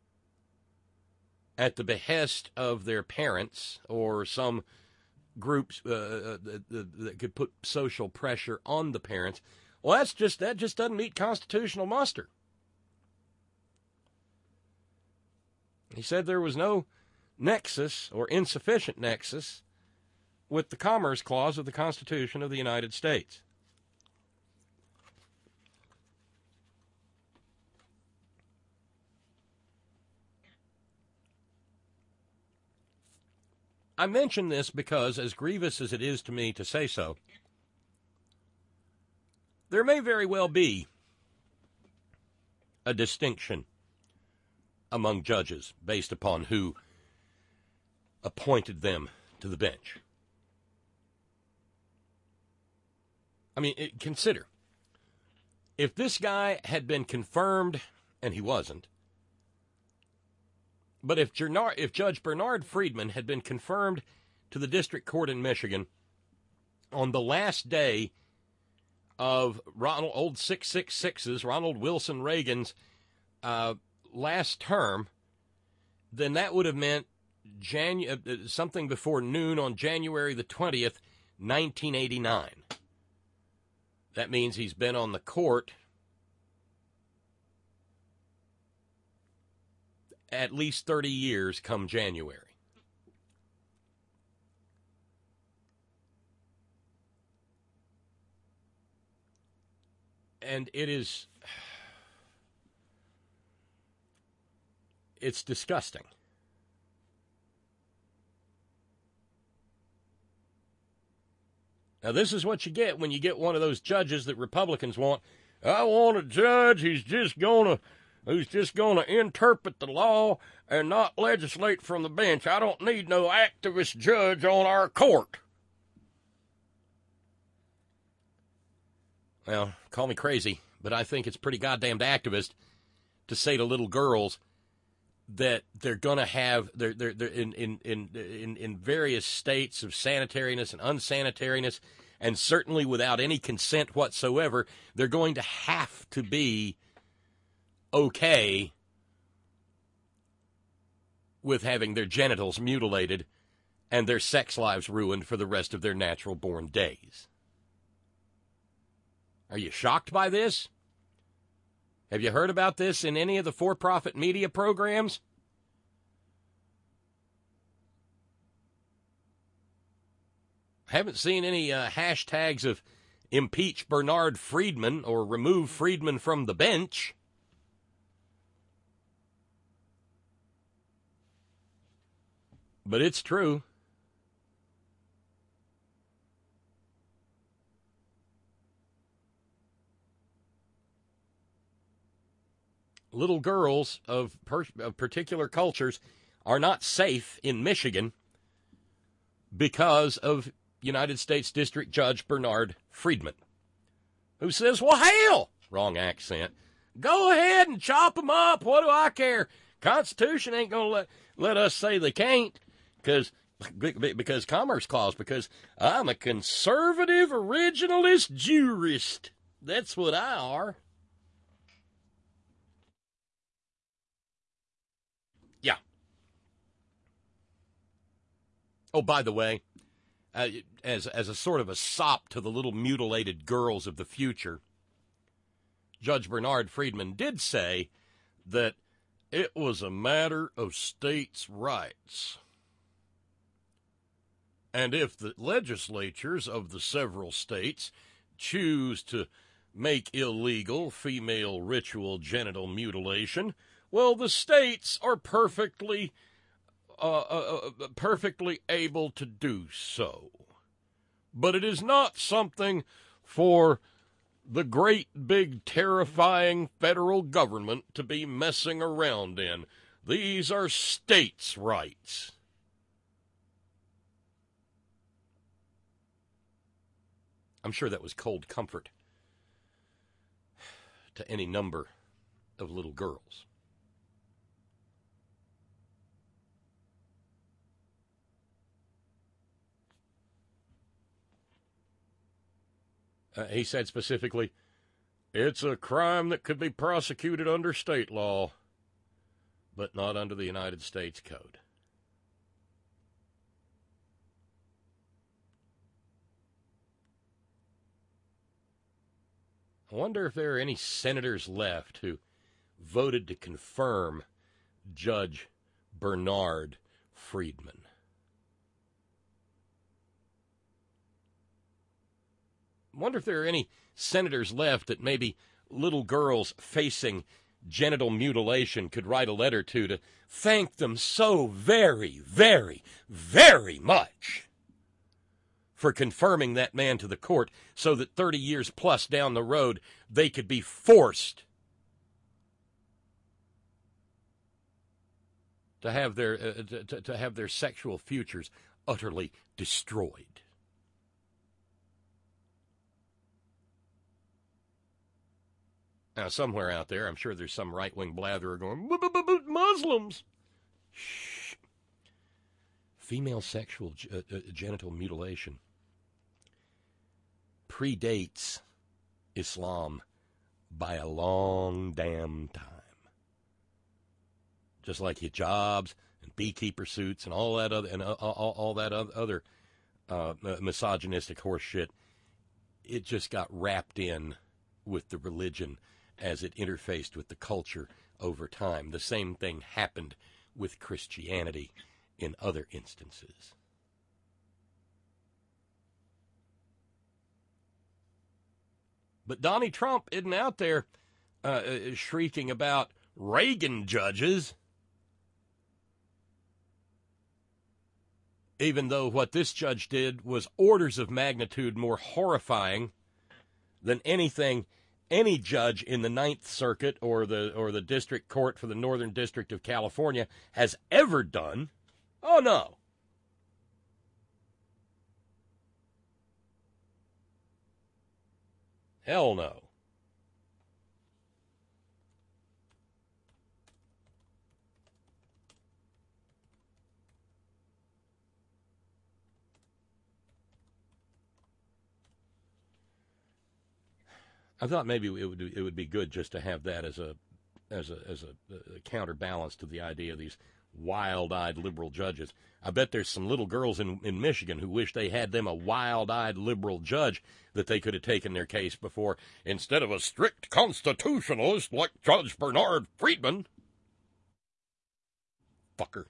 at the behest of their parents or some groups uh, that, that could put social pressure on the parents. Well, that's just that just doesn't meet constitutional muster. He said there was no nexus or insufficient nexus with the Commerce Clause of the Constitution of the United States. I mention this because, as grievous as it is to me to say so, there may very well be a distinction among judges based upon who appointed them to the bench. I mean, it, consider, if this guy had been confirmed, and he wasn't, but if, Gernard, if Judge Bernard Friedman had been confirmed to the district court in Michigan on the last day of Ronald, old six six six's, Ronald Wilson Reagan's uh, last term, then that would have meant Janu- uh, something before noon on January the twentieth, nineteen eighty-nine. That means he's been on the court at least thirty years come January. And it is, it's disgusting. Now, this is what you get when you get one of those judges that Republicans want. I want a judge who's just gonna, who's just gonna interpret the law and not legislate from the bench. I don't need no activist judge on our court. Well, call me crazy, but I think it's pretty goddamn activist to say to little girls that they're going to have, they're, they're, they're in, in, in, in, in various states of sanitariness and unsanitariness, and certainly without any consent whatsoever, they're going to have to be okay with having their genitals mutilated and their sex lives ruined for the rest of their natural-born days. Are you shocked by this? Have you heard about this in any of the for-profit media programs? Haven't seen any uh, hashtags of impeach Bernard Friedman or remove Friedman from the bench. But it's true. Little girls of, per- of particular cultures are not safe in Michigan because of United States District Judge Bernard Friedman, who says, well, hell, wrong accent, go ahead and chop them up. What do I care? Constitution ain't going to let, let us say they can't because because Commerce Clause, because I'm a conservative originalist jurist. That's what I are. Yeah. Oh, by the way, uh, as as a sort of a sop to the little mutilated girls of the future, Judge Bernard Friedman did say that it was a matter of states' rights. And if the legislatures of the several states choose to make illegal female ritual genital mutilation, well, the states are perfectly, uh, uh, uh, perfectly able to do so. But it is not something for the great, big, terrifying federal government to be messing around in. These are states' rights. I'm sure that was cold comfort to any number of little girls. Uh, he said specifically, it's a crime that could be prosecuted under state law, but not under the United States Code. I wonder if there are any senators left who voted to confirm Judge Bernard Friedman. I wonder if there are any senators left that maybe little girls facing genital mutilation could write a letter to to thank them so very, very, very much for confirming that man to the court so that thirty years plus down the road they could be forced to have their uh, to, to have their sexual futures utterly destroyed. Now, somewhere out there, I'm sure there's some right-wing blatherer going, Muslims. Shh. Female sexual uh, uh, genital mutilation predates Islam by a long damn time. Just like hijabs and beekeeper suits and all that other and all, all, all that other uh, misogynistic horse shit, it just got wrapped in with the religion as it interfaced with the culture over time. The same thing happened with Christianity in other instances. But Donnie Trump isn't out there uh, shrieking about Reagan judges, even though what this judge did was orders of magnitude more horrifying than anything any judge in the Ninth Circuit or the or the District Court for the Northern District of California has ever done. Oh, no. Hell no. I thought maybe it would it would be good just to have that as a as a as a, a counterbalance to the idea of these wild-eyed liberal judges. I bet there's some little girls in, in Michigan who wish they had them a wild-eyed liberal judge that they could have taken their case before instead of a strict constitutionalist like Judge Bernard Friedman. Fucker.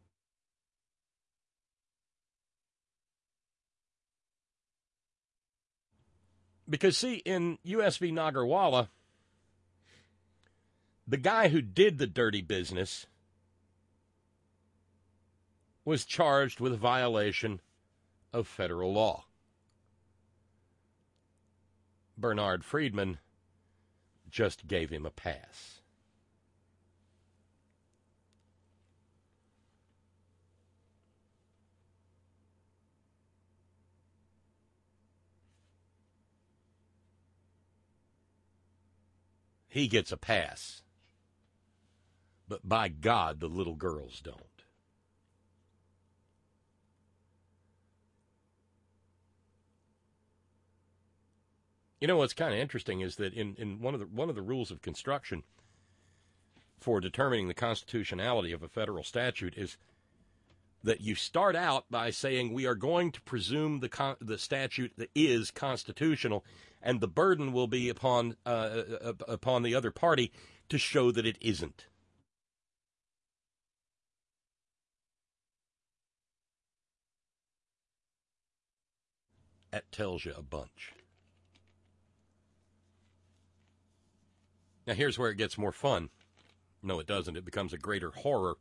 Because, see, in U S v. Nagarwala, the guy who did the dirty business was charged with a violation of federal law. Bernard Friedman just gave him a pass. He gets a pass. But by God, the little girls don't. You know what's kind of interesting is that in, in one of the one of the rules of construction for determining the constitutionality of a federal statute is that you start out by saying we are going to presume the con- the statute that is constitutional, and the burden will be upon uh, upon the other party to show that it isn't. That tells you a bunch. Now, here's where it gets more fun. No, it doesn't. It becomes a greater horror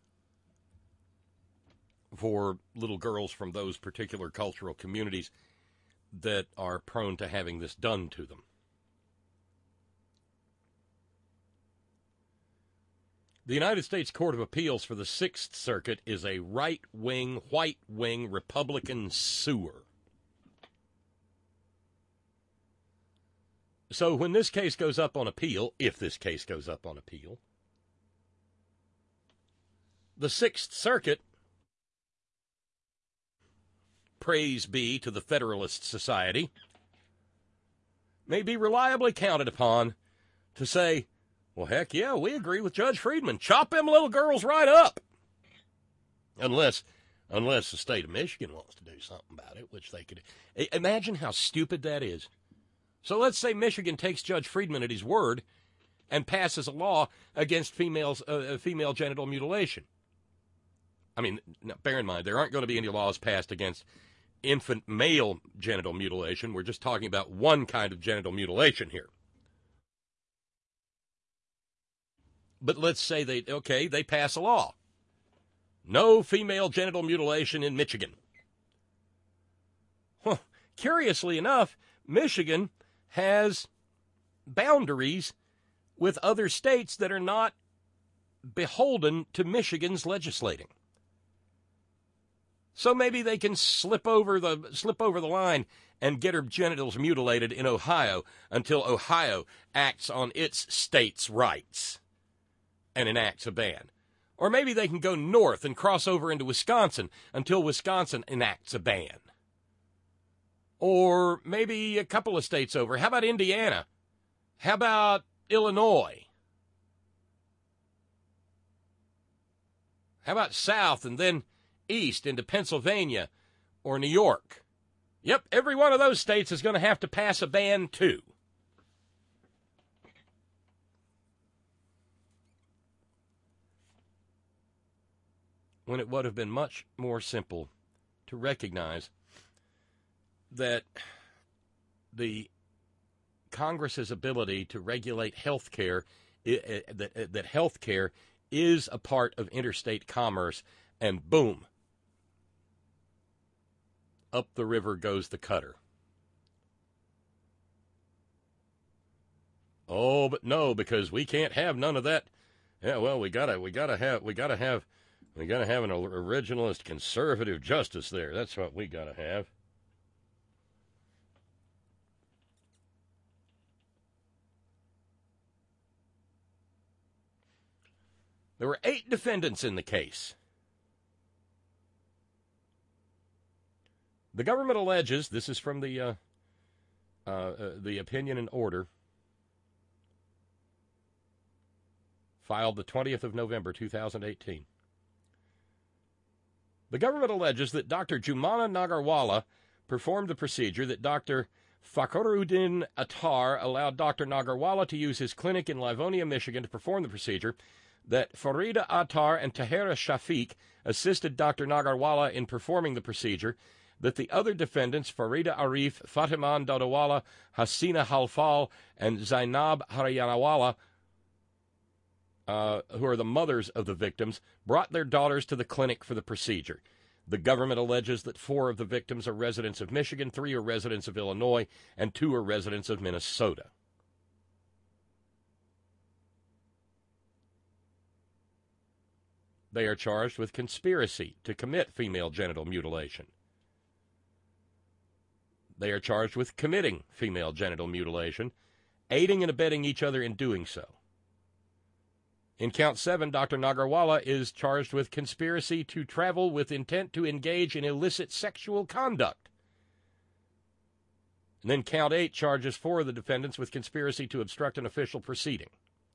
for little girls from those particular cultural communities that are prone to having this done to them. The United States Court of Appeals for the Sixth Circuit is a right-wing, white-wing Republican sewer. So when this case goes up on appeal, if this case goes up on appeal, the Sixth Circuit, praise be to the Federalist Society, may be reliably counted upon to say, well, heck yeah, we agree with Judge Friedman. Chop them little girls right up. Unless, unless the state of Michigan wants to do something about it, which they could. Imagine how stupid that is. So let's say Michigan takes Judge Friedman at his word and passes a law against females, uh, female genital mutilation. I mean, now, bear in mind, there aren't going to be any laws passed against infant male genital mutilation. We're just talking about one kind of genital mutilation here. But let's say they, okay, they pass a law. No female genital mutilation in Michigan. Huh. Curiously enough, Michigan has boundaries with other states that are not beholden to Michigan's legislating. So maybe they can slip over the slip over the line and get her genitals mutilated in Ohio until Ohio acts on its state's rights and enacts a ban. Or maybe they can go north and cross over into Wisconsin until Wisconsin enacts a ban. Or maybe a couple of states over. How about Indiana? How about Illinois? How about south and then east into Pennsylvania or New York? Yep, every one of those states is going to have to pass a ban too. When it would have been much more simple to recognize that the Congress's ability to regulate health care, that, that health care is a part of interstate commerce, and boom, up the river goes the cutter. Oh, but no, because we can't have none of that. Yeah, well, we gotta, we gotta have, we gotta have, we gotta have an originalist conservative justice there. That's what we gotta have. There were eight defendants in the case. The government alleges, this is from the uh, uh, uh, the opinion and order, filed the twentieth of November, two thousand eighteen. The government alleges that Doctor Jumana Nagarwala performed the procedure, that Doctor Fakhruddin Attar allowed Doctor Nagarwala to use his clinic in Livonia, Michigan to perform the procedure, that Farida Attar and Tahera Shafiq assisted Doctor Nagarwala in performing the procedure, that the other defendants, Farida Arif, Fatiman Dadawala, Hasina Halfal, and Zainab Haryanawala, uh, who are the mothers of the victims, brought their daughters to the clinic for the procedure. The government alleges that four of the victims are residents of Michigan, three are residents of Illinois, and two are residents of Minnesota. They are charged with conspiracy to commit female genital mutilation. They are charged with committing female genital mutilation, aiding and abetting each other in doing so. In count seven, Doctor Nagarwala is charged with conspiracy to travel with intent to engage in illicit sexual conduct. And then count eight charges four of the defendants with conspiracy to obstruct an official proceeding.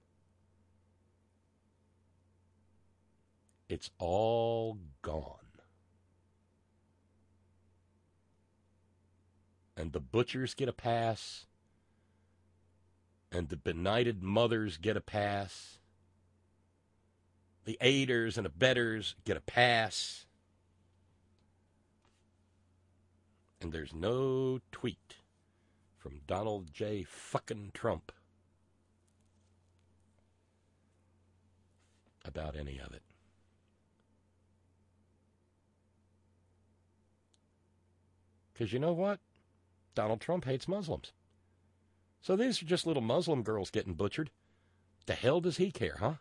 It's all gone. And the butchers get a pass, and the benighted mothers get a pass. The aiders and abettors get a pass. And there's no tweet from Donald J. fucking Trump. about any of it. Because you know what? Donald Trump hates Muslims. So these are just little Muslim girls getting butchered. The hell does he care, huh?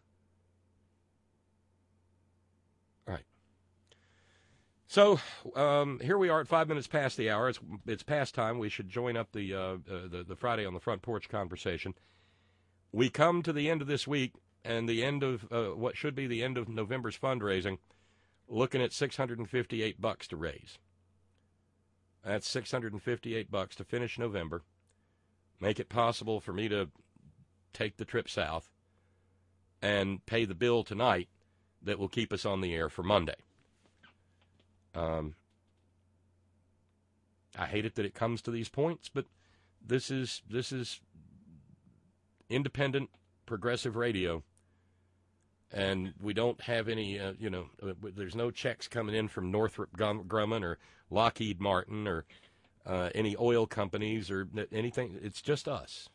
All right. So um, here we are at five minutes past the hour. It's it's past time. We should join up the, uh, uh, the the Friday on the Front Porch conversation. We come to the end of this week and the end of uh, what should be the end of November's fundraising, looking at six hundred fifty-eight bucks to raise. That's six hundred fifty-eight bucks to finish November. Make it possible for me to take the trip south and pay the bill tonight that will keep us on the air for Monday. Um, I hate it that it comes to these points, but this is this is independent, progressive radio, and we don't have any, uh, you know, uh, there's no checks coming in from Northrop Grumman or Lockheed Martin or uh, any oil companies or anything. It's just us.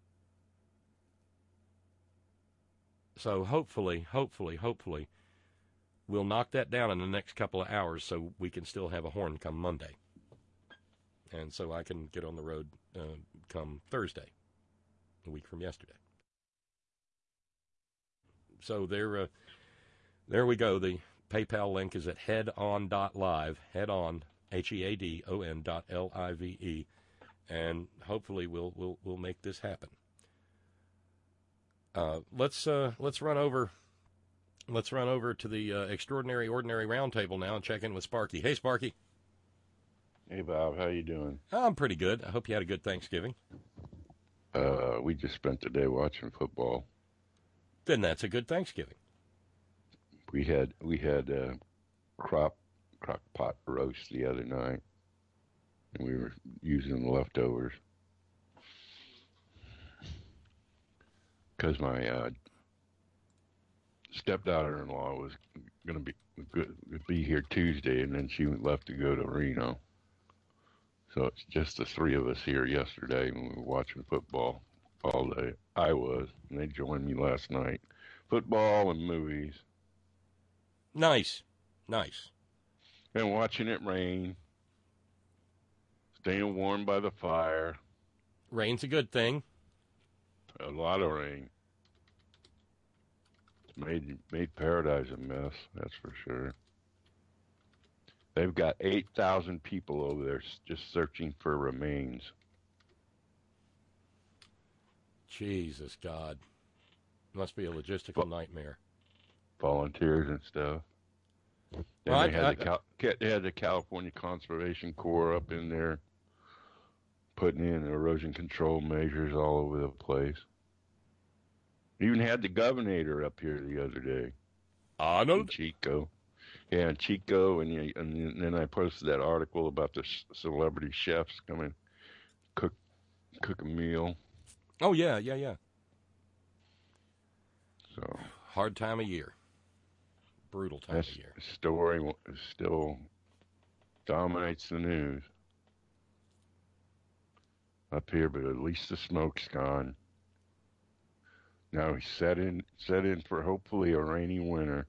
So hopefully, hopefully, hopefully, we'll knock that down in the next couple of hours so we can still have a horn come Monday. And so I can get on the road uh, come Thursday, a week from yesterday. So there, uh, there we go. The PayPal link is at headon dot live, headon, H E A D O N dot L I V E, and hopefully we'll we'll we'll make this happen. Uh, let's uh, let's run over, let's run over to the uh, Extraordinary Ordinary Roundtable now and check in with Sparky. Hey, Sparky. Hey, Bob. How you doing? I'm pretty good. I hope you had a good Thanksgiving. Uh, we just spent the day watching football. Then that's a good Thanksgiving. We had we had uh, crop crock pot roast the other night, and we were using the leftovers because my uh, stepdaughter-in-law was going to be be here Tuesday, and then she left to go to Reno. So it's just the three of us here yesterday when we were watching football all day. I was, and they joined me last night. Football and movies. Nice. Nice. And watching it rain. Staying warm by the fire. Rain's a good thing. A lot of rain. Made, made paradise a mess, that's for sure. They've got eight thousand people over there just searching for remains. Jesus, God. Must be a logistical nightmare. Volunteers and stuff. Then well, they, I, had I, the Cal- they had the California Conservation Corps up in there putting in erosion control measures all over the place. Even had the governor up here the other day. I know. Chico. Yeah, Chico, and, you, and then I posted that article about the celebrity chefs coming cook cook a meal. Oh, yeah, yeah, yeah. So hard time of year. Brutal time that of year. Story still dominates the news up here, but at least the smoke's gone. Now he's set in set in for hopefully a rainy winter.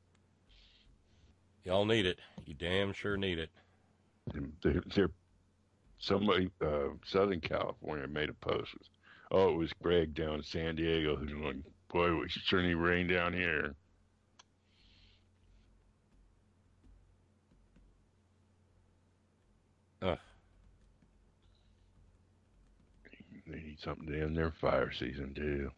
Y'all need it. You damn sure need it. They're, they're, somebody, uh, Southern California made a post. Oh, it was Greg down in San Diego who's going, boy, we sure need rain down here. Ugh. They need something to end their fire season, too.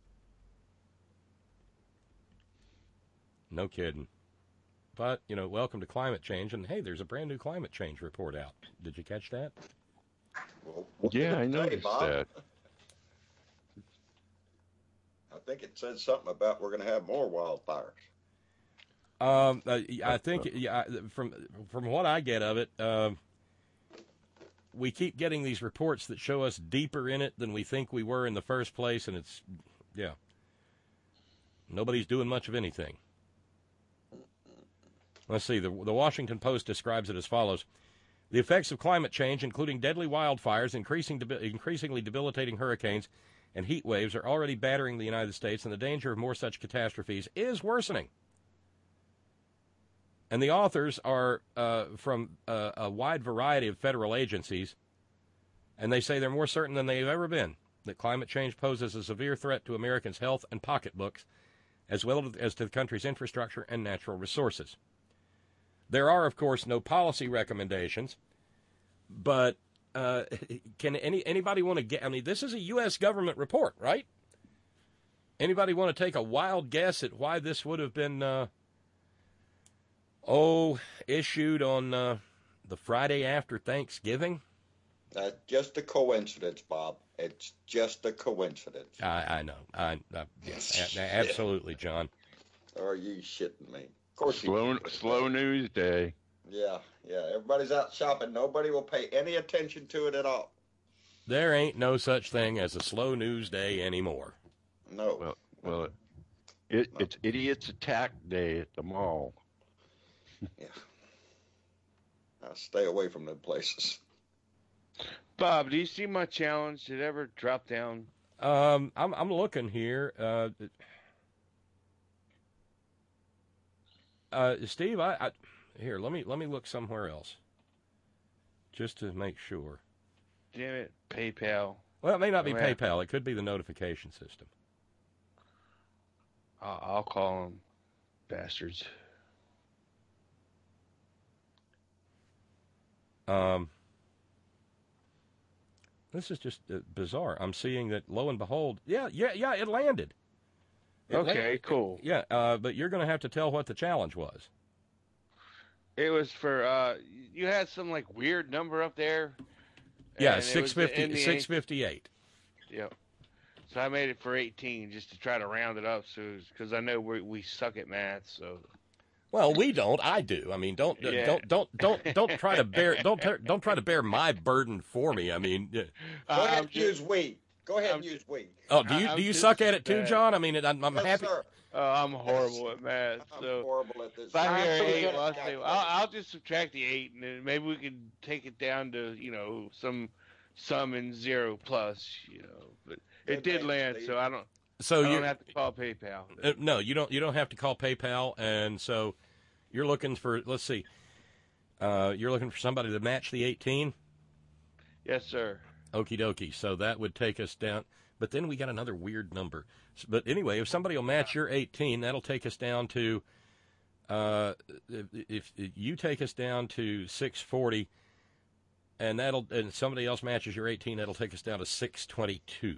No kidding. But, you know, welcome to climate change. And, hey, there's a brand new climate change report out. Did you catch that? Well, yeah, I noticed that. I think it said something about we're going to have more wildfires. Um, uh, I think, yeah, from from what I get of it, um, we keep getting these reports that show us deeper in it than we think we were in the first place. And it's, yeah, nobody's doing much of anything. Let's see, the, the Washington Post describes it as follows. The effects of climate change, including deadly wildfires, increasing debi- increasingly debilitating hurricanes, and heat waves are already battering the United States, and the danger of more such catastrophes is worsening. And the authors are uh, from uh, a wide variety of federal agencies, and they say they're more certain than they've ever been that climate change poses a severe threat to Americans' health and pocketbooks, as well as to the country's infrastructure and natural resources. There are, of course, no policy recommendations, but uh, can any anybody want to get? I mean, this is a U S government report, right? Anybody want to take a wild guess at why this would have been, uh, oh, issued on uh, the Friday after Thanksgiving? That's just a coincidence, Bob. It's just a coincidence. I, I know. I, I yes, a- absolutely, John. Are you shitting me? Of course. Slow, slow news day. Yeah, yeah. Everybody's out shopping. Nobody will pay any attention to it at all. There ain't no such thing as a slow news day anymore. No. Well, well, it, it's idiots attack day at the mall. Yeah. I'll stay away from them places. Bob, do you see my challenge? Did it ever drop down? Um, I'm I'm looking here. Uh, uh, Steve, I, I here let me let me look somewhere else, just to make sure. Damn it, PayPal. Well, it may not be Oh, yeah. PayPal. It could be the notification system. I'll, I'll call them bastards. Um, this is just uh, bizarre. I'm seeing that, lo and behold, yeah, yeah, yeah, it landed. It Okay, landed. cool. Yeah, uh, but you're going to have to tell what the challenge was. It was for, uh, you had some, like, weird number up there. Yeah, and it six was fifty, in the six eight- fifty-eight. Yep. So I made it for eighteen just to try to round it up, so because I know we we suck at math. So Well, we don't. I do. I mean, don't Yeah. don't don't don't don't try to bear don't don't try to bear my burden for me. I mean, yeah. Go I'm ahead and just- use we. Go ahead and I'm- use we. Oh, do you I'm do you just suck at as it too, bad. John? I mean, I'm, I'm Yes, happy. sir. uh, I'm horrible at math. I'm So horrible at this. if I hear I'm eight, good well, I'll, at say, calculating. I'll, I'll just subtract the eight, and then maybe we can take it down to you know some some and zero plus. You know, but it Good did name, land, Steve. so I don't. So I you don't have to call PayPal. uh, no, you don't you don't have to call PayPal, and so you're looking for. Let's see, uh, you're looking for somebody to match the eighteen. Yes, sir. Okie dokie. So that would take us down. But then we got another weird number. S- But anyway, if somebody will match your eighteen, that'll take us down to, uh, if, if you take us down to six forty, and that'll and somebody else matches your eighteen, that'll take us down to six twenty-two.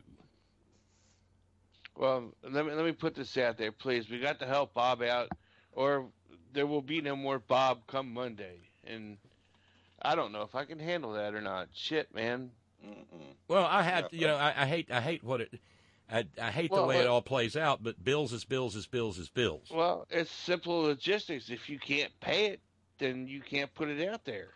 Well, let me let me put this out there, please. We got to help Bob out, or there will be no more Bob come Monday. And I don't know if I can handle that or not. Shit, man. Mm-mm. Well, I had Yeah, you know I, I hate I hate what it. I, I hate the Well, way it but- all plays out, but bills is bills is bills is bills. Well, it's simple logistics. If you can't pay it, then you can't put it out there.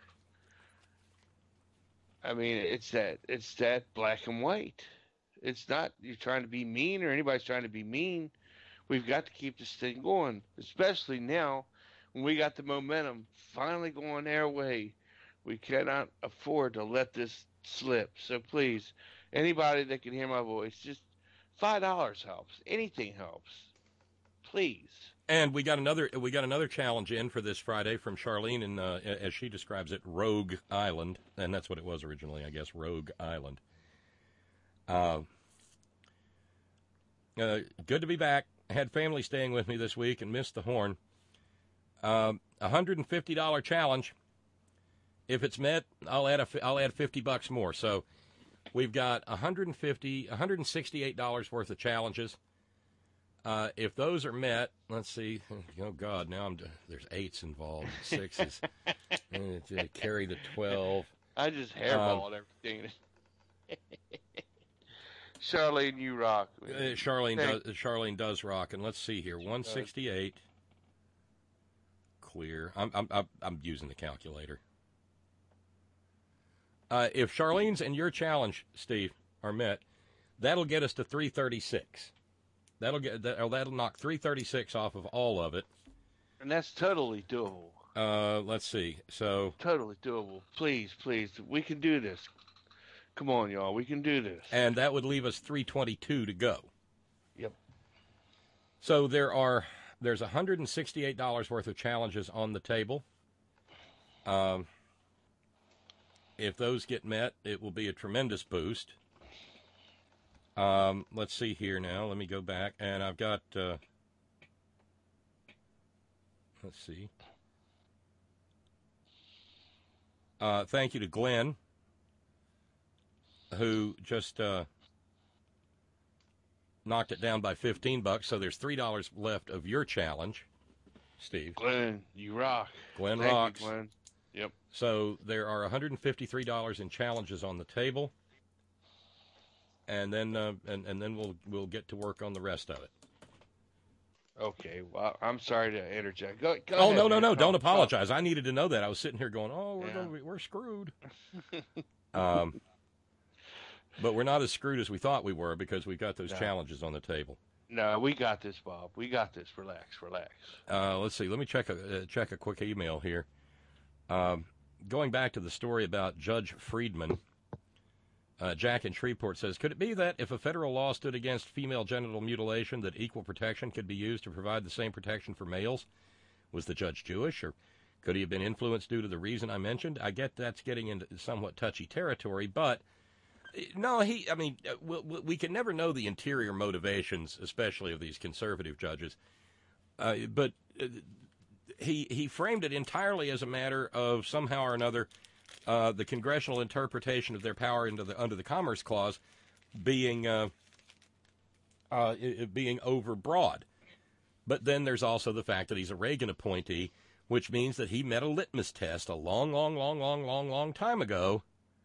I mean, it's that it's that black and white. It's not you're trying to be mean or anybody's trying to be mean. We've got to keep this thing going, especially now when we got the momentum finally going their way. We cannot afford to let this slip. So please, anybody that can hear my voice, just five dollars helps. Anything helps. Please. And we got another we got another challenge in for this Friday from Charlene, in, uh, as she describes it, Rogue Island, and that's what it was originally, I guess, Rogue Island. Uh, uh, good to be back. Had family staying with me this week and missed the horn. Um, one hundred fifty dollars challenge. If it's met, I'll add a, I'll add fifty bucks more. So we've got one hundred fifty, one hundred sixty-eight dollars worth of challenges. Uh, if those are met, let's see. Oh God, now I'm there's eights involved, sixes. And to carry the twelve. I just hairballed everything. Charlene, you rock. Uh, man. Charlene Thank- does. Charlene does rock, and let's see here. one sixty-eight. Clear. I'm I'm I'm, I'm using the calculator. Uh, if Charlene's and your challenge, Steve, are met, that'll get us to three thirty-six. That'll get that, or that'll knock three thirty-six off of all of it. And that's totally doable. Uh, let's see. So Totally doable. Please, please, we can do this. Come on, y'all. We can do this. And that would leave us three twenty-two to go. Yep. So there are there's one hundred sixty-eight dollars worth of challenges on the table. Um, if those get met, it will be a tremendous boost. Um, let's see here now. Let me go back, and I've got. Uh, let's see. Uh, thank you to Glenn, who just uh, knocked it down by fifteen bucks. So there's three dollars left of your challenge, Steve. Glenn, you rock. Glenn Thank rocks. You, Glenn. Yep. So there are one hundred fifty-three dollars in challenges on the table, and then uh, and and then we'll we'll get to work on the rest of it. Okay. Well, I'm sorry to interject. Go, go oh ahead, no no man. no! Come, Don't come. apologize. I needed to know that. I was sitting here going, "Oh, we're Yeah. gonna be, we're screwed." um, but we're not as screwed as we thought we were because we've got those No. challenges on the table. No, we got this, Bob. We got this. Relax, relax. Uh, let's see. Let me check a uh, check a quick email here. Um, going back to the story about Judge Friedman, uh, Jack in Shreveport says, could it be that if a federal law stood against female genital mutilation, that equal protection could be used to provide the same protection for males? Was the judge Jewish, or could he have been influenced due to the reason I mentioned? I get that's getting into somewhat touchy territory, but no, he. I mean, we, we can never know the interior motivations, especially of these conservative judges. Uh, but uh, he he framed it entirely as a matter of somehow or another uh, the congressional interpretation of their power into the under the Commerce Clause being uh, uh, being overbroad. But then there's also the fact that he's a Reagan appointee, which means that he met a litmus test a long, long, long, long, long, long time ago,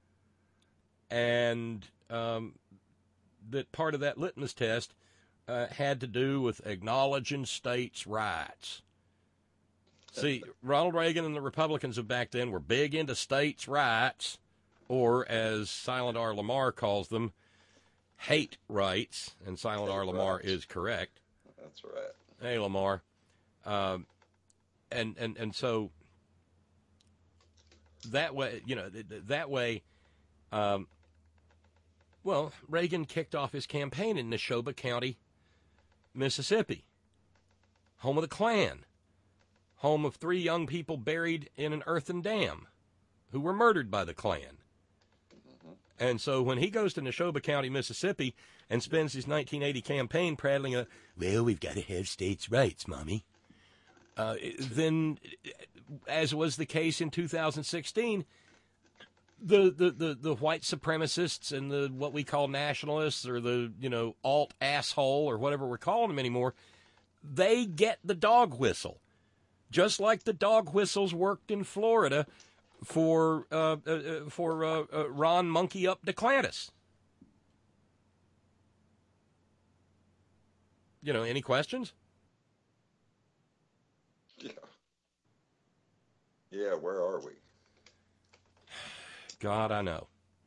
and um, that part of that litmus test uh, had to do with acknowledging states' rights. See, Ronald Reagan and the Republicans of back then were big into states' rights, or as Silent R. Lamar calls them, hate rights, and Silent Hate R. Lamar rights. is correct. That's right. Hey, Lamar. Um, and, and, and so that way, you know, th- th- that way, um, well, Reagan kicked off his campaign in Neshoba County, Mississippi, home of the Klan, home of three young people buried in an earthen dam who were murdered by the Klan. And so when he goes to Neshoba County, Mississippi, and spends his nineteen eighty campaign prattling, a, well, we've got to have states' rights, Mommy, uh, then, as was the case in two thousand sixteen, the, the, the, the white supremacists and the what we call nationalists, or the, you know, alt asshole, or whatever we're calling them anymore, they get the dog whistle. Just like the dog whistles worked in Florida for uh, uh, for uh, uh, Ron Monkey Up DeClantis. You know, any questions? Yeah. Yeah, where are we? God, I know.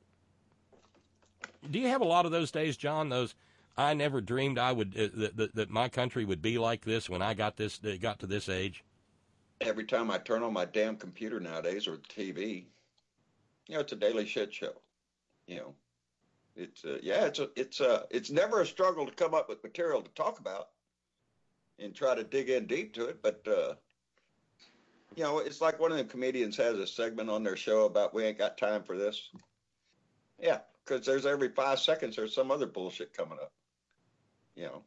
Do you have a lot of those days, John? Those I never dreamed I would uh, that, that that my country would be like this when I got this uh, got to this age. Every time I turn on my damn computer nowadays, or the T V, you know, it's a daily shit show. You know, it's uh, yeah, it's a, it's a, it's never a struggle to come up with material to talk about and try to dig in deep to it. But uh, you know, it's like one of the comedians has a segment on their show about we ain't got time for this. Yeah, because there's every five seconds there's some other bullshit coming up. You know.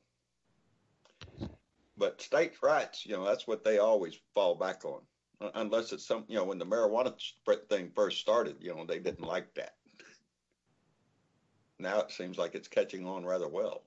But states' rights, you know, that's what they always fall back on. Unless it's some, you know, when the marijuana thing first started, you know, they didn't like that. Now it seems like it's catching on rather well.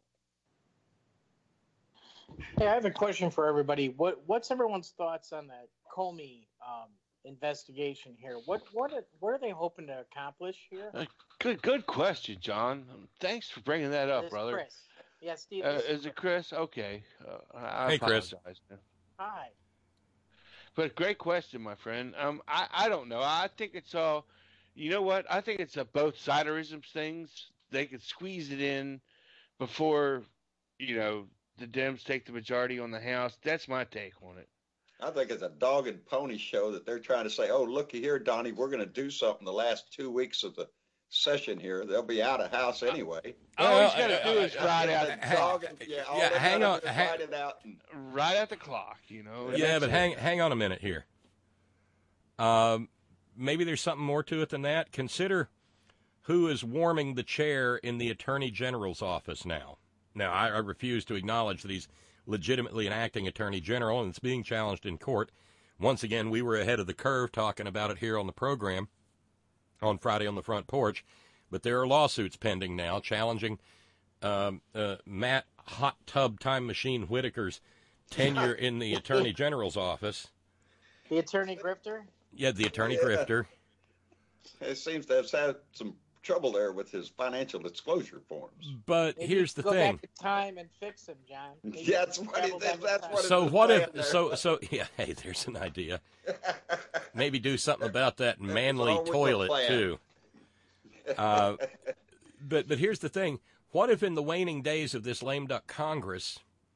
Hey, I have a question for everybody. What What's everyone's thoughts on the Comey um, investigation here? What what are, what are they hoping to accomplish here? Uh, good, good question, John. Thanks for bringing that up, This brother. Chris. Yeah, Steve. Uh, this is it Chris? Okay. Uh, I Hey, Chris. apologize, man. Hi. But great question, my friend. Um, I, I don't know. I think it's all, you know what? I think it's a both siderism things. They could squeeze it in before, you know, the Dems take the majority on the House. That's my take on it. I think it's a dog and pony show that they're trying to say, oh, looky here, Donnie, we're going to do something the last two weeks of the session here. They'll be out of house anyway. All Well, he's got to uh, do uh, is ride Get out, the dog and- yeah, all yeah, they hang gotta on, do is hang- ride it out and right at the clock, you know. and Yeah, that's but it. hang hang on a minute here. Um, maybe there's something more to it than that. Consider who is warming the chair in the Attorney General's office now. Now, I, I refuse to acknowledge that he's legitimately an acting Attorney General and it's being challenged in court. Once again, we were ahead of the curve talking about it here on the program on Friday on the Front Porch, but there are lawsuits pending now challenging um, uh, Matt Hot Tub Time Machine Whitaker's tenure in the Attorney General's office. The attorney grifter. Yeah, the Attorney Yeah. Grifter. it seems to have had some trouble there with his financial disclosure forms. But Maybe here's the go thing. back in time and fix him, John. Maybe Yeah, that's you can what he- travel back in that's time. what it- So was what saying if there. so so yeah, hey, there's an idea. Maybe do something about that That's manly all with the toilet plan. too. Uh, but but here's the thing. What if in the waning days of this lame duck Congress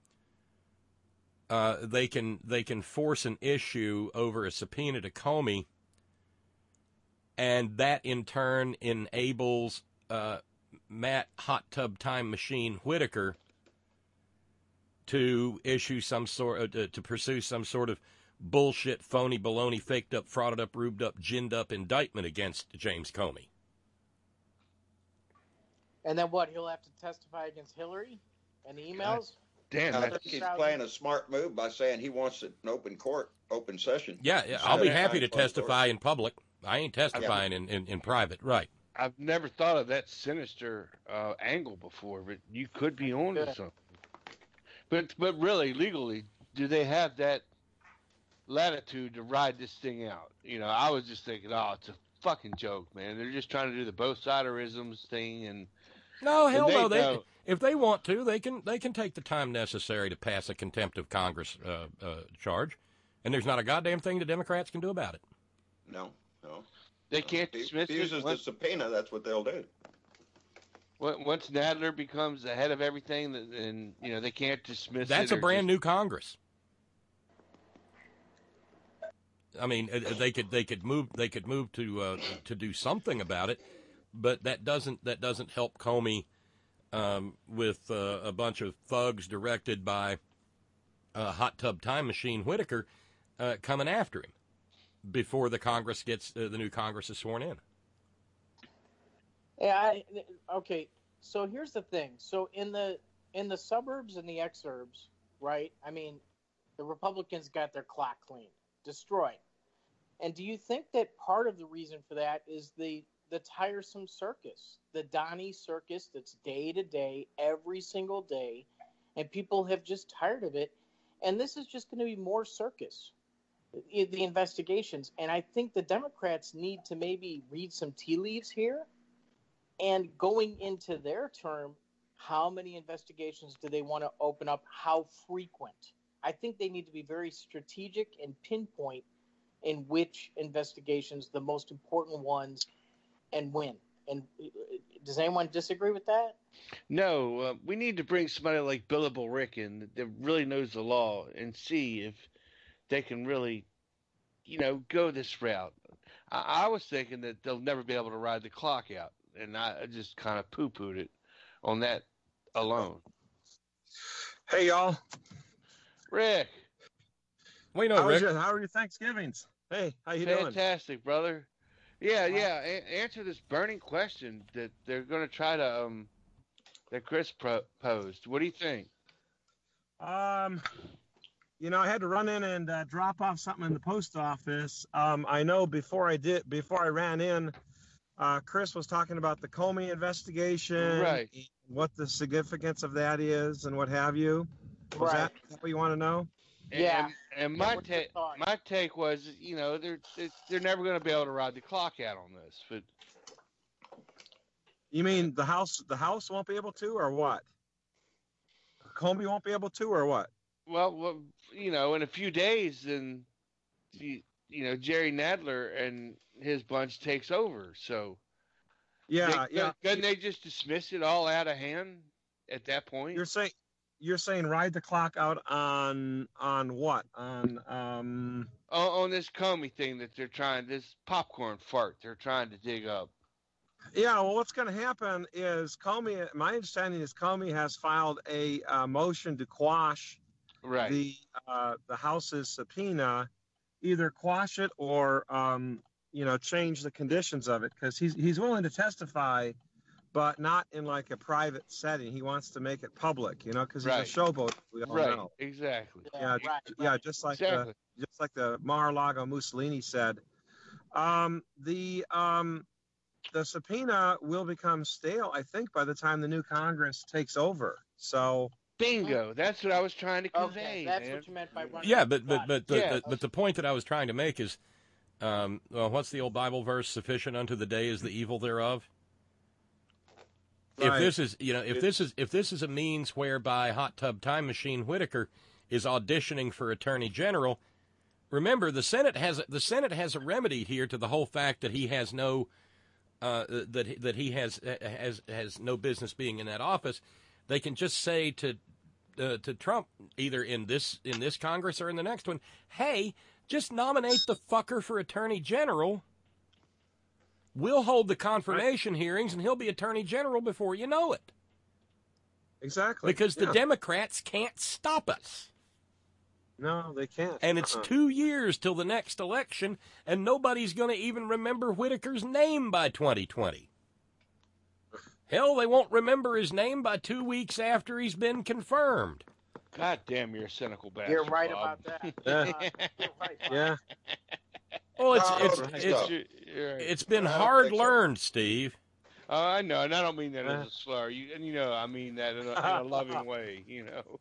uh, they can they can force an issue over a subpoena to Comey, and that in turn enables uh, Matt Hot Tub Time Machine Whitaker to issue some sort of, to, to pursue some sort of bullshit, phony, baloney, faked up, frauded up, rubed up, ginned up indictment against James Comey. And then what? He'll have to testify against Hillary and the emails. Damn, I that's think he's playing a smart move by saying he wants it in open court, open session. Yeah, yeah Instead I'll be of happy to behind closed testify doors. in public. I ain't testifying in, in, in private, right? I've never thought of that sinister uh, angle before, but you could be on to Good. something. But but really, legally, do they have that latitude to ride this thing out? You know, I was just thinking, oh, it's a fucking joke, man. They're just trying to do the both siderisms thing, and No, hell they no. They know. if they want to, they can they can take the time necessary to pass a contempt of Congress uh, uh, charge, and there's not a goddamn thing the Democrats can do about it. No, no. they can't If he dismiss it. refuses the Once, subpoena, that's what they'll do. once Nadler becomes the head of everything, then you know they can't dismiss it. That's a or brand just- new Congress. I mean, uh, they could they could move they could move to uh, to do something about it, but that doesn't that doesn't help Comey um, with uh, a bunch of thugs directed by uh, Hot Tub Time Machine Whitaker uh, coming after him before the Congress gets uh, the new Congress is sworn in. Yeah. I, okay. So here's the thing. So in the in the suburbs and the exurbs, right? I mean, the Republicans got their clock cleaned, destroyed. And do you think that part of the reason for that is the the tiresome circus, the Donnie circus that's day to day, every single day, and people have just tired of it. And this is just going to be more circus, the, the investigations. And I think the Democrats need to maybe read some tea leaves here. And going into their term, how many investigations do they want to open up? How frequent? I think they need to be very strategic and pinpoint in which investigations, the most important ones, and when. And does anyone disagree with that? No, uh, we need to bring somebody like Billable Rick in that really knows the law and see if they can really, you know, go this route. I, I was thinking that they'll never be able to ride the clock out, and I I just kind of poo-pooed it on that alone. Hey y'all, Rick, We know, how was Rick. your how are your Thanksgivings? Hey, how you doing? fantastic, brother. Yeah, yeah. A- answer this burning question that they're going to try to um that Chris pro- posed. What do you think? Um, you know, I had to run in and uh, drop off something in the post office. Um, I know before I did, before I ran in, uh, Chris was talking about the Comey investigation, Right. and what the significance of that is, and what have you. Was Right. that what you want to know? And, Yeah. And, and my What's your take, thought? my take was, you know, they're they're, they're never going to be able to ride the clock out on this. But You mean the house, the house won't be able to, or what? Comey won't be able to, or what? well, well, you know, in a few days, then you, you know Jerry Nadler and his bunch takes over. So Yeah, they, yeah. couldn't they just dismiss it all out of hand at that point? You're saying you're saying ride the clock out on on what? On um on, on this Comey thing that they're trying, this popcorn fart they're trying to dig up. Yeah, well, what's going to happen is Comey, my understanding is Comey has filed a uh, motion to quash Right. the uh, the House's subpoena, either quash it or um, you know change the conditions of it, because he's he's willing to testify, but not in like a private setting. He wants to make it public, you know, because Right. he's a showboat. We all Right. know. Exactly. Yeah, right, yeah, right. just like Exactly. the just like the Mar-a-Lago Mussolini said. Um, the um, the subpoena will become stale, I think, by the time the new Congress takes over. So, Bingo. That's what I was trying to convey. Okay, that's man. what you meant by running. Yeah, but but but the, Yeah. the but the point that I was trying to make is, um, well, what's the old Bible verse? Sufficient unto the day is the evil thereof. If Right. this is, you know, if this is if this is a means whereby Hot Tub Time Machine Whitaker is auditioning for Attorney General, remember the Senate has the Senate has a remedy here to the whole fact that he has no uh, that that he has has has no business being in that office. They can just say to uh, to Trump, either in this in this Congress or in the next one, hey, just nominate the fucker for Attorney General. We'll hold the confirmation hearings, and he'll be Attorney General before you know it. exactly. Because the Yeah. Democrats can't stop us. No, they can't. And it's Uh-uh. two years till the next election, and nobody's going to even remember Whitaker's name by twenty twenty. Hell, they won't remember his name by two weeks after he's been confirmed. God damn, you're a cynical bastard. You're right Bob. about that. Yeah. Uh, you're right, Bob. Yeah. Well, it's No, it's right. it's You're- you're right. it's been I don't hard think so. learned, Steve. Oh, I know, and I don't mean that Uh. as a slur. You, and you know, I mean that in a, in a loving way. You know.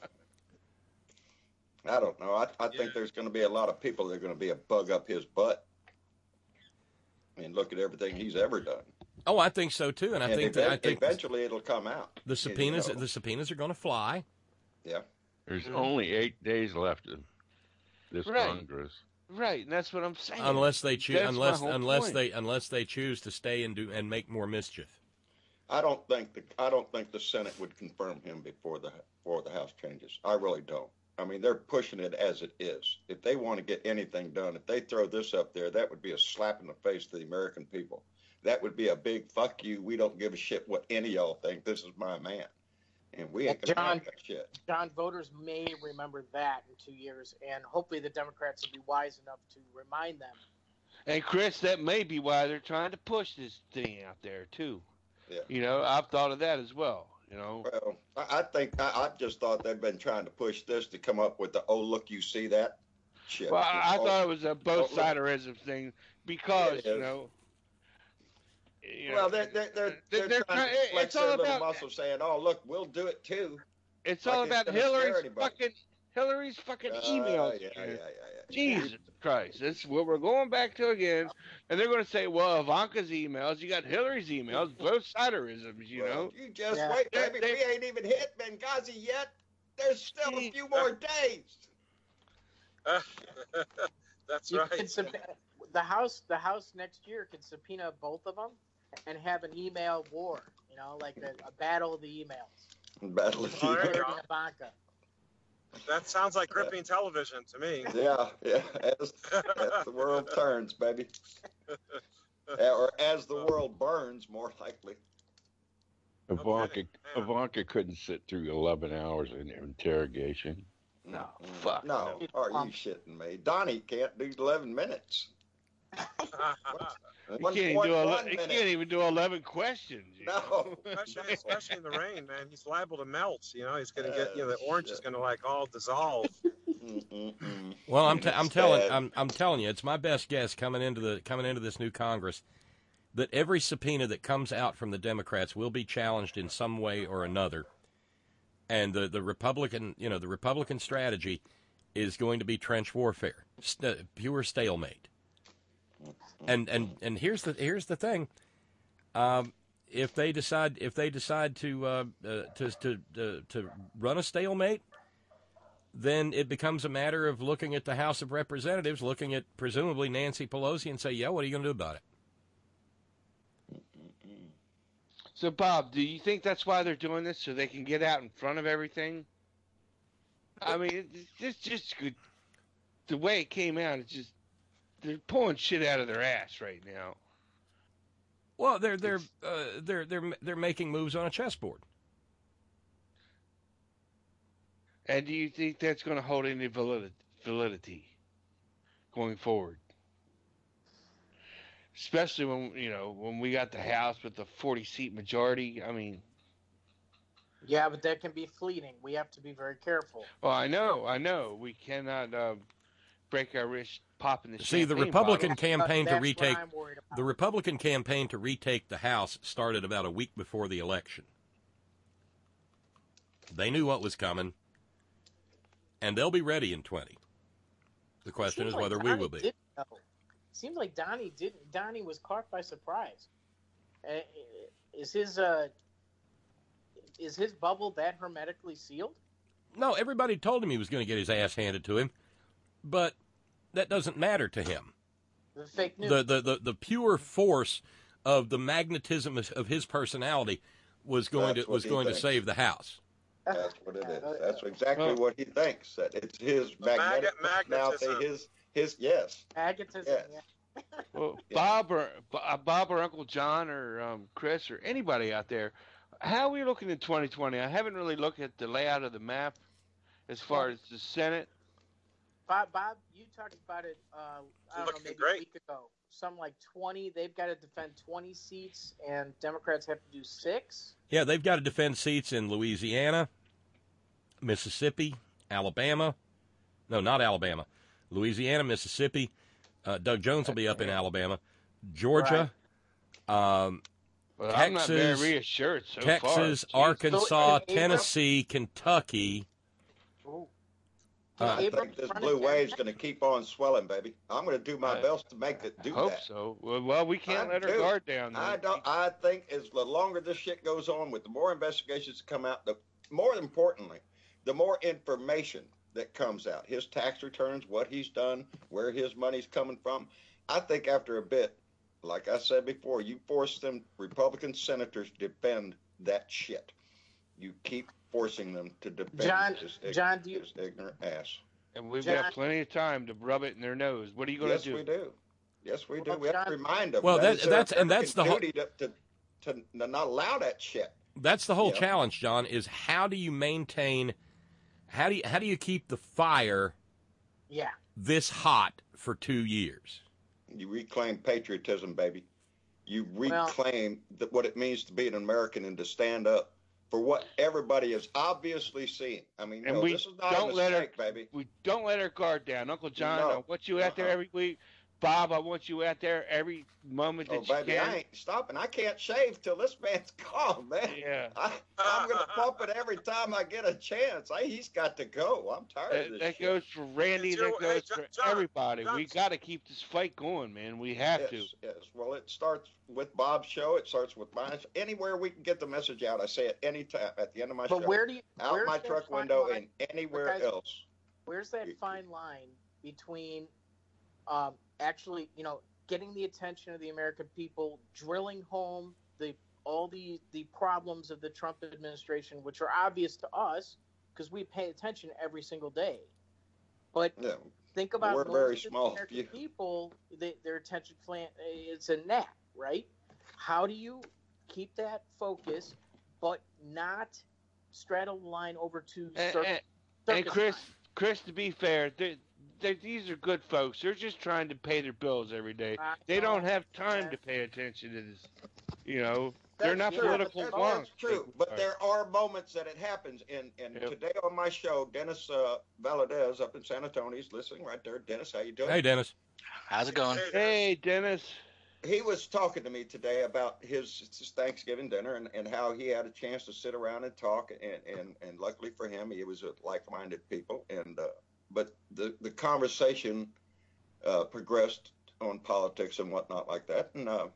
I don't know. I, I think there's going to be a lot of people that are going to be a bug up his butt. I mean, look at everything he's ever done. Oh, I think so too, and I and think even- that, I think eventually it'll come out. the subpoenas You know. the subpoenas are going to fly. Yeah. There's only eight days left of this Right. Congress. Right, and that's what I'm saying. Unless they choose, That's my unless whole unless point. they unless they choose to stay and do and make more mischief. I don't think the I don't think the Senate would confirm him before the before the House changes. I really don't. I mean, they're pushing it as it is. If they want to get anything done, if they throw this up there, that would be a slap in the face to the American people. That would be a big fuck you. We don't give a shit what any of y'all think. This is my man, and we ain't gonna John- have that shit. John, voters may remember that in two years, and hopefully the Democrats will be wise enough to remind them. And Chris, that may be why they're trying to push this thing out there too. Yeah. You know, I've thought of that as well. You know. Well, I, I think I, I just thought they've been trying to push this to come up with the oh look you see that shit. Well, I, I Oh, thought it was a both oh, look. siderism thing because It you is. know. you Well, know, they're they're they're, they're- they're, they're trying trying- to flex it's all their little about- muscle, saying, "Oh, look, we'll do it too." It's like all it's about gonna scare Hillary's anybody. fucking Hillary's fucking Uh, emails. yeah, yeah, man. yeah, yeah. Jesus Christ, that's what we're going back to again. And they're going to say, well, Ivanka's emails, you got Hillary's emails, both siderisms, you Well, know. you just Yeah. wait, They- baby. they- we ain't even hit Benghazi yet. There's still a few more days. That's You right. can sub- the House, the House next year can subpoena both of them and have an email war. You know, like a, a battle of the emails. Battle of All right. Hillary the and Ivanka. That sounds like gripping television to me. Yeah, yeah. As, as the world turns, baby. Yeah, or as the world burns, more likely. Ivanka, Okay. Ivanka couldn't sit through eleven hours in interrogation. No, Mm, fuck No, no. are you shitting me? Donnie can't do eleven minutes. You One can't, even point do ele- one you minute. can't even do eleven questions. You No. know? especially, especially in the rain, man. He's liable to melt. You know, he's gonna get, you know, the Oh, orange shit. is gonna like all dissolve. Mm-mm-mm. Well, I'm t- I'm It's telling sad. I'm I'm telling you, it's my best guess coming into the coming into this new Congress that every subpoena that comes out from the Democrats will be challenged in some way or another, and the the Republican you know the Republican strategy is going to be trench warfare, st- pure stalemate. And and and here's the here's the thing. Um, if they decide if they decide to uh, uh, to to uh, to run a stalemate, then it becomes a matter of looking at the House of Representatives, looking at presumably Nancy Pelosi, and say, "Yeah, what are you going to do about it?" So, Bob, do you think that's why they're doing this, so they can get out in front of everything? I mean, it's just, just good. The way it came out, it's just they're pulling shit out of their ass right now. Well, they're they're uh, they're they're they're making moves on a chessboard. And do you think that's going to hold any validity, validity going forward? Especially when you know when we got the House with the forty seat majority. I mean, Yeah, but that can be fleeting. We have to be very careful. well, I know, I know, we cannot um, break our wrist popping the See, the champagne Republican bottle. campaign to That's what retake I'm worried about. the Republican campaign to retake the House started about a week before the election. They knew what was coming, and they'll be ready in twenty. The question is Seems like whether we Donnie will be. didn't know. Seems like Donnie didn't. Donnie was caught by surprise. Uh, Is his uh, is his bubble that hermetically sealed? No, everybody told him he was going to get his ass handed to him, but that doesn't matter to him. The fake news. The the the, the pure force of the magnetism of- of his personality was going That's to what was he going to thinks. save the House. That's what it is. That's exactly Well- what he thinks. That it's his magnetic Mag- personality. magnetism. His his yes. Magnetism. Yes. Yeah. Well, Yeah. Bob or uh, Bob or Uncle John or um, Chris or anybody out there, how are we looking in twenty twenty? I haven't really looked at the layout of the map as far as the Senate. Bob, Bob, you talked about it. Uh, I don't know, Looking maybe great. a week ago. Something like twenty. They've got to defend twenty seats, and Democrats have to do six. Yeah, they've got to defend seats in Louisiana, Mississippi, Alabama. No, not Alabama. Louisiana, Mississippi. Uh, Doug Jones will be up in Alabama. Georgia, um, Well, I'm not very Texas, reassured so far. Texas, Jeez. Arkansas, So, and Abram- Tennessee, Kentucky. Ooh. Uh, I Abrams think this running blue down wave's there? going to keep on swelling, baby. I'm going to do my I- best to make it do Hope that. so. Well, well, we can't I let our do. guard down. I then. don't. I think as the longer this shit goes on, with the more investigations that come out, the more importantly, the more information that comes out. His tax returns, what he's done, where his money's coming from. I think after a bit, like I said before, you force them Republican senators to defend that shit. You keep forcing them to defend John- his, ig- John, do you- his ignorant ass. And we've John- got plenty of time to rub it in their nose. What are you going Yes, to do? we do. Yes, we do. Well, we have to John- remind them. Well, that- it's their that's- and that's the American whole- duty to, to, to, to not allow that shit. That's the whole Yeah. challenge, John, is how do you maintain, how do you, how do you keep the fire Yeah. this hot for two years? You reclaim patriotism, baby. You Well- reclaim the, what it means to be an American and to stand up for what everybody is obviously seeing. I mean, And no, we this is not don't a let our- mistake, baby. We don't let our guard down. Uncle John, No. I want you out there Uh-uh. every week. Bob, I want you out there every moment that Oh, you baby, can. I ain't stopping. I can't shave till this man's gone, man. Yeah. I, I'm going to pump it every time I get a chance. I, he's got to go. I'm tired of That, this that shit. goes for Randy. Zero- That goes hey, for John- John, everybody. John- We got to keep this fight going, man. We have yes, to. yes. Well, it starts with Bob's show. It starts with mine. Anywhere we can get the message out, I say it any time at the end of my But show. where do you? out where's my that truck fine window line- and anywhere guys- else. Where's that fine line between um, actually, you know, getting the attention of the American people, drilling home the all the the problems of the Trump administration, which are obvious to us because we pay attention every single day. But Yeah. think about We're most very of the small American few. people, they, their attention plan it's a gnat, right? How do you keep that focus, but not straddle the line over to And, circus, and, and circus Chris, line? Chris, to be fair, they they these are good folks. They're just trying to pay their bills every day. I They know. don't have time Yeah. to pay attention to this. You know, they're That's not true, political but wonks. That's true, but there are moments that it happens. And, and Yep. today on my show, Dennis uh, Valadez up in San Antonio, he's listening right there. Dennis, how you doing? Hey, Dennis. How's it going? Hey, Dennis. He was talking to me today about his, his Thanksgiving dinner and, and how he had a chance to sit around and talk. And, and, and luckily for him, he was with like-minded people. And uh, but the the conversation uh, progressed on politics and whatnot like that. And uh,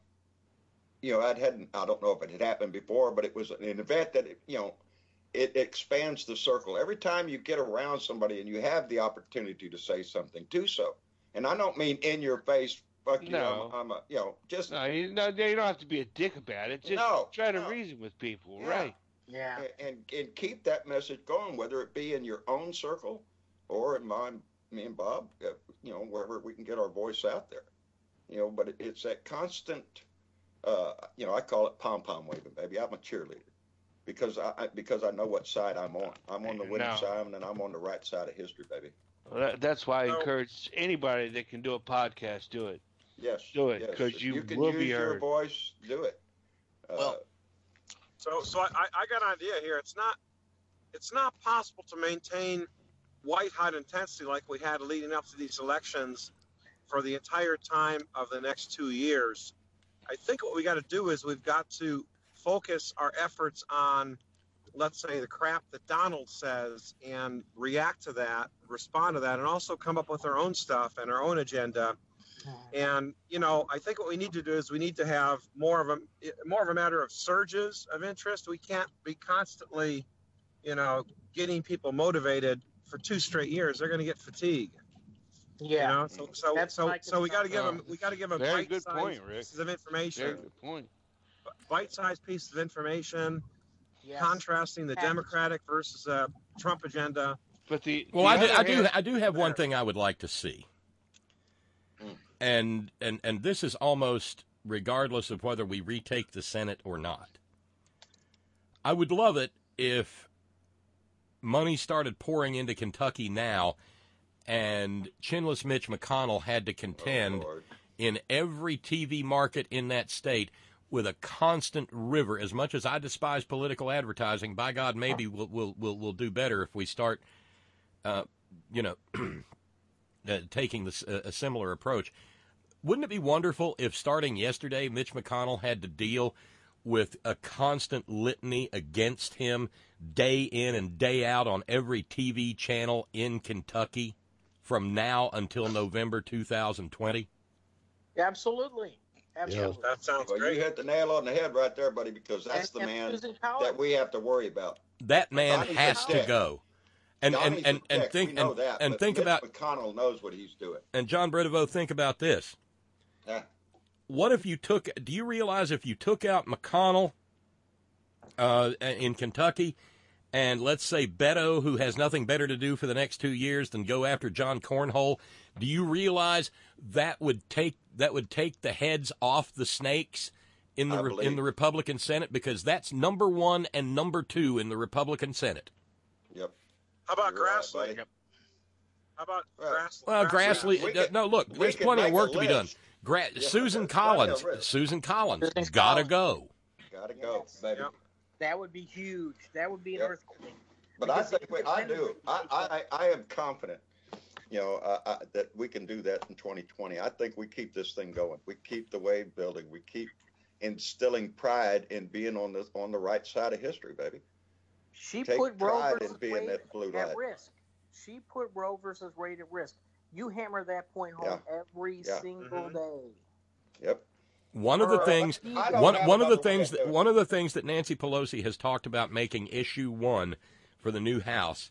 you know, I'd hadn't I don't know if it had happened before, but it was an event that you know it expands the circle. Every time you get around somebody and you have the opportunity to say something, do so. And I don't mean in your face. Fuck you. No. I'm, I'm a, you know, just No, you, no, you don't have to be a dick about it. Just No, try to no. reason with people, Yeah. right? Yeah. and, and and keep that message going, whether it be in your own circle or in mine, me and Bob, uh, you know, wherever we can get our voice out there, you know. But it, it's that constant uh, you know, I call it pom pom waving, baby. I'm a cheerleader because I, I because I know what side I'm on. I'm on the winning No. side, and I'm on the right side of history, baby. Well, that, that's why I So- encourage anybody that can do a podcast, do it. Yes, Do it, yes. 'cause If you can will use be your heard. voice. Do it. Uh, Well, So, so I, I got an idea here. It's not, it's not possible to maintain white hot intensity like we had leading up to these elections for the entire time of the next two years. I think what we got to do is we've got to focus our efforts on, let's say, the crap that Donald says and react to that, respond to that, and also come up with our own stuff and our own agenda. And, you know, I think what we need to do is we need to have more of a more of a matter of surges of interest. We can't be constantly, you know, getting people motivated for two straight years. They're going to get fatigued. Yeah. You know, so so That's so my so we got to concern. give them we got to give them Very good bite-sized point, Rick. pieces of information, Very good point. bite-sized pieces of information, Yes. contrasting the Package. Democratic versus uh, Trump agenda. But the Well, the I do, other I do, hand- I do have one thing I would like to see, and and and this is almost regardless of whether we retake the Senate or not. I would love it if money started pouring into Kentucky now, and chinless Mitch McConnell had to contend oh, Lord. in every T V market in that state with a constant river. As much as I despise political advertising, by God, maybe we'll we'll we'll, we'll do better if we start, uh, you know, uh, taking this uh, a similar approach. Wouldn't it be wonderful if starting yesterday, Mitch McConnell had to deal with a constant litany against him day in and day out on every T V channel in Kentucky from now until November two thousand twenty? Absolutely. Absolutely. That sounds Well, great. you hit the nail on the head right there, buddy, because that's And- the and man Susan Collins. that we have to worry about. That man Donnie's a has to dick. go. And and Donnie's and, a and dick. think we know and, that, and but think Mitch about McConnell knows what he's doing. and John Bredevoe, think about this. Yeah. What if you took? Do you realize if you took out McConnell uh, in Kentucky, and let's say Beto, who has nothing better to do for the next two years than go after John Cornhole, do you realize that would take that would take the heads off the snakes in the I re- believe. in the Republican Senate, because that's number one and number two in the Republican Senate. Yep. How about You're right, Grassley? buddy. How about Well, Grassley? Well, Grassley, We uh, could- no, look, we there's could plenty of make a work to be done. list. Gra- Yeah, Susan there's plenty of Collins, risk. Susan Collins, Susan gotta Collins. go. Gotta go, Yes. baby. Yep. That would be huge. That would be an Yep. earthquake. But I Because think it we, I depends do. on I, what you I, I am confident, you know, uh, I, that we can do that in twenty twenty. I think we keep this thing going. We keep the wave building. We keep instilling pride in being on the on the right side of history, baby. She Take put Roe pride in versus being Wade that blue at light. risk. She put Roe versus Wade at risk. You hammer that point home every Yeah. single Mhm. day. Yep. One of the Or- things, I don't one have one of the another way things to that do it. one of the things that Nancy Pelosi has talked about making issue one for the new House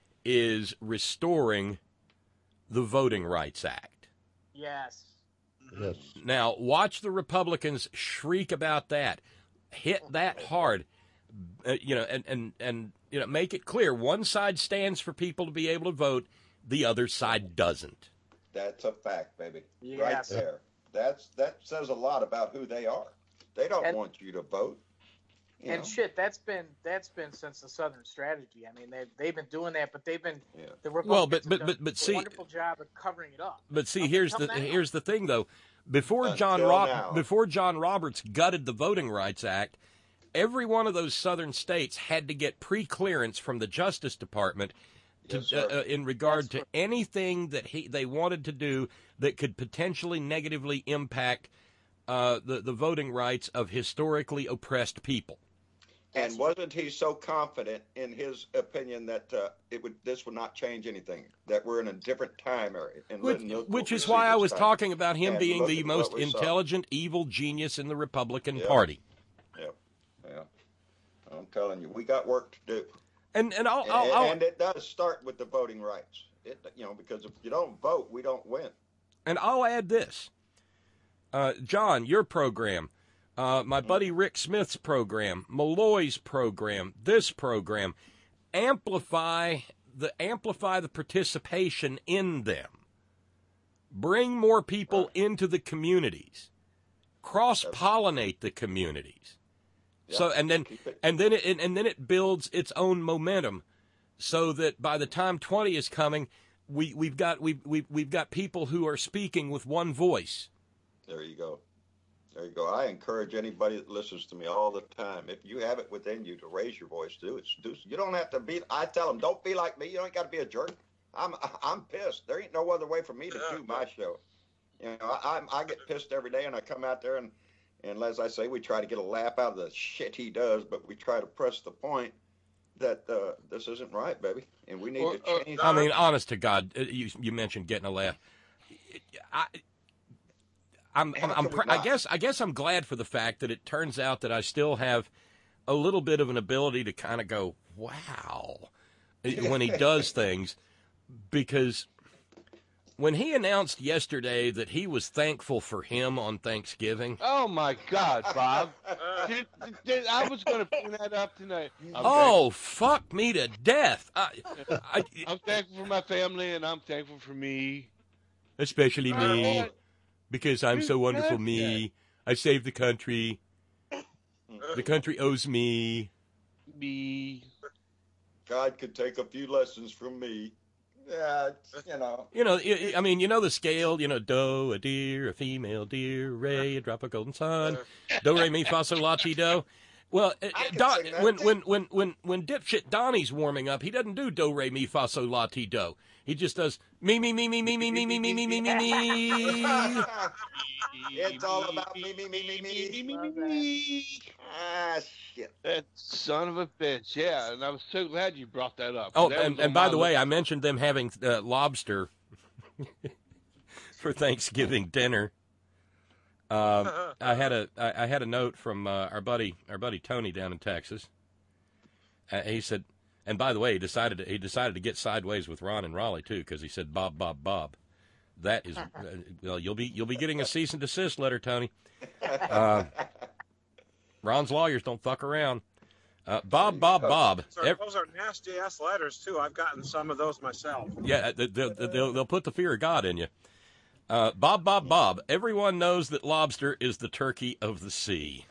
is restoring the Voting Rights Act. Yes. Yes. Now, watch the Republicans shriek about that, hit that hard, uh, you know, and, and and you know, make it clear one side stands for people to be able to vote, the other side doesn't. That's a fact, baby. Right Yes. there. That's that says a lot about who they are. They don't And- want you to vote. You And know? shit, that's been that's been since the Southern strategy. I mean, they've they've been doing that, but they've been Yeah. the Well, but- Republicans have but- done but- but a see- wonderful job of covering it up. But see, Nothing here's come the now. here's the thing though. Before John Until Rob now. before John Roberts gutted the Voting Rights Act, every one of those southern states had to get pre-clearance from the Justice Department to, Yes, sir. uh, uh, in regard That's to right. anything that he they wanted to do that could potentially negatively impact uh, the the voting rights of historically oppressed people. And wasn't he so confident in his opinion that uh, it would this would not change anything? That we're in a different time area, and Which, letting look which what is we why see I this was time. talking about him And being look the at most what we saw. intelligent, evil genius in the Republican Yeah. Party. Yep. Yeah. I'm telling you, we got work to do, And and I'll, and, I'll, I'll and it does start with the voting rights. It, you know, because if you don't vote, we don't win. And I'll add this. Uh, John, your program, uh, my buddy Rick Smith's program, Malloy's program, this program, amplify the amplify the participation in them. Bring more people into the communities. cross-pollinate the communities. Yeah, So and then keep it- and then it and then it builds its own momentum, so that by the time twenty is coming, we we've got we we we've got people who are speaking with one voice. There you go. There you go. I encourage anybody that listens to me all the time, if you have it within you to raise your voice, do it. Do, you don't have to be. I tell them, don't be like me. You don't got to be a jerk. I'm I'm pissed. There ain't no other way for me to do my show. You know, I I, I get pissed every day, and I come out there and and as I say, we try to get a laugh out of the shit he does, but we try to press the point that uh, this isn't right, baby, and we need Or- to or- change. I mean, honest to God, uh, you you mentioned getting a laugh. I, I'm, I'm, How I'm can we pr- I not? guess I guess I'm glad for the fact that it turns out that I still have a little bit of an ability to kind of go, wow, when he does things, because when he announced yesterday that he was thankful for him on Thanksgiving. Oh my God, Bob! Dude, dude, I was going to bring that up tonight. I'm Oh, fuck me to death! I, I, thankful, I'm thankful for my family, and I'm thankful for me. especially me, Uh, because I'm so you wonderful. said Me, I saved the country. The country owes me. Me. God could take a few lessons from me. Yeah, it's, you know. You know, I I mean, you know the scale. You know, do, a deer, a female deer, ray, a drop of golden sun, do, re, mi, fa, sol, la, ti, do. Well, uh, I can Don, sing that when, too. when when when when dipshit Donnie's warming up, he doesn't do do, re, mi, fa, sol, la, ti, do. He just does me, me, me, me, me, me, me, me, me, me, me, me, me. It's all about me, me, me, me, me. me, me, Love me. Ah, shit. That son of a bitch. Yeah, and I was so glad you brought that up. Oh, That and, was on and by my the way, list. I mentioned them having uh, lobster for Thanksgiving dinner. Um, I had a I, I had a note from uh, our buddy our buddy Tony down in Texas. Uh, he said, and by the way, he decided to, he decided to get sideways with Ron and Raleigh too, because he said Bob Bob Bob. That is uh, well, you'll be you'll be getting a cease and desist letter, Tony. Uh, Ron's lawyers don't fuck around. Uh, Bob Bob Bob. Those are, those are nasty ass letters too. I've gotten some of those myself. Yeah, they- they'll, they'll, they'll put the fear of God in you. Uh, Bob, Bob, Bob. Everyone knows that lobster is the turkey of the sea.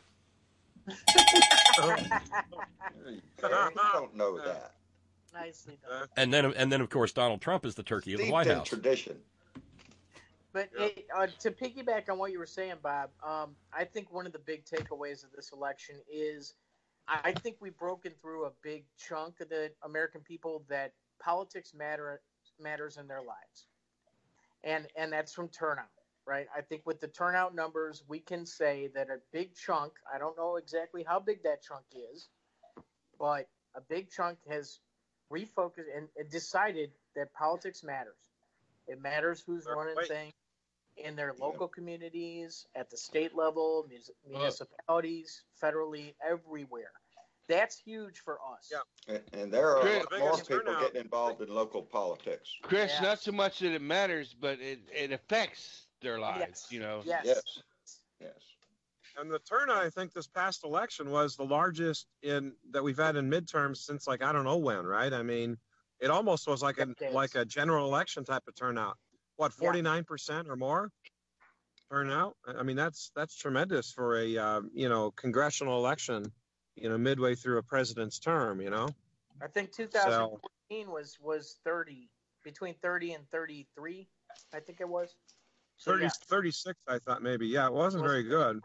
There you go. You don't know that. Nicely done. And then, and then, of course, Donald Trump is the turkey of the Steeped White in House. tradition. But hey, uh, to piggyback on what you were saying, Bob, um, I think one of the big takeaways of this election is I think we've broken through a big chunk of the American people that politics matter matters in their lives, and and that's from turnout, right? I think with the turnout numbers, we can say that a big chunk. I don't know exactly how big that chunk is, but a big chunk has refocused and, and decided that politics matters. It matters who's running Wait. things in their local communities, at the state level, mus- municipalities, federally, everywhere. That's huge for us. Yeah. And, and there are Chris, more biggest people turnout. getting involved in local politics. Chris, Yeah. not so much that it matters, but it, it affects their lives, Yes. you know. Yes. Yes. Yes. And the turnout, I think, this past election was the largest in that we've had in midterms since like I don't know when, right? I mean, it almost was like a Decades. like a general election type of turnout. What, Yeah. forty-nine percent or more turnout? I mean, that's that's tremendous for a uh, you know congressional election, you know, midway through a president's term. You know, I think two thousand fourteen was was thirty, between thirty and thirty-three, I think it was. So, thirty, yeah. thirty-six, I thought maybe. Yeah, it wasn't very good.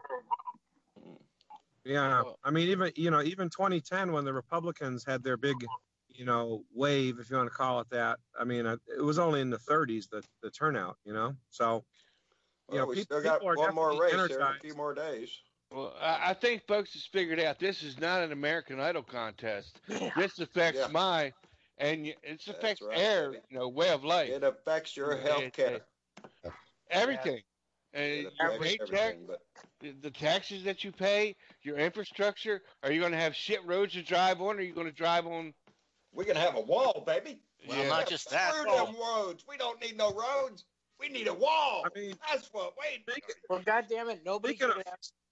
Yeah, I mean, even you know, even twenty ten when the Republicans had their big, you know, wave, if you want to call it that. I mean, uh, it was only in the thirties the the turnout, you know. So, you Well, know, we peop- still got people are one more definitely race here in a energized. few more days. Well, I, I think folks has figured out this is not an American Idol contest. This affects Yeah. my, and y- it That's affects right, their, baby. you know, way of life, It affects your Yeah, health care. everything. And It your affects paycheck, everything. But the- the taxes that you pay, your infrastructure. Are you going to have shit roads to drive on, or are you going to drive on? we can have a wall, baby. Well, Yeah. not just that. Screw but- them roads. We don't need no roads. We need a wall. I mean, That's what we speaking, Well, goddamn it, nobody speaking could of have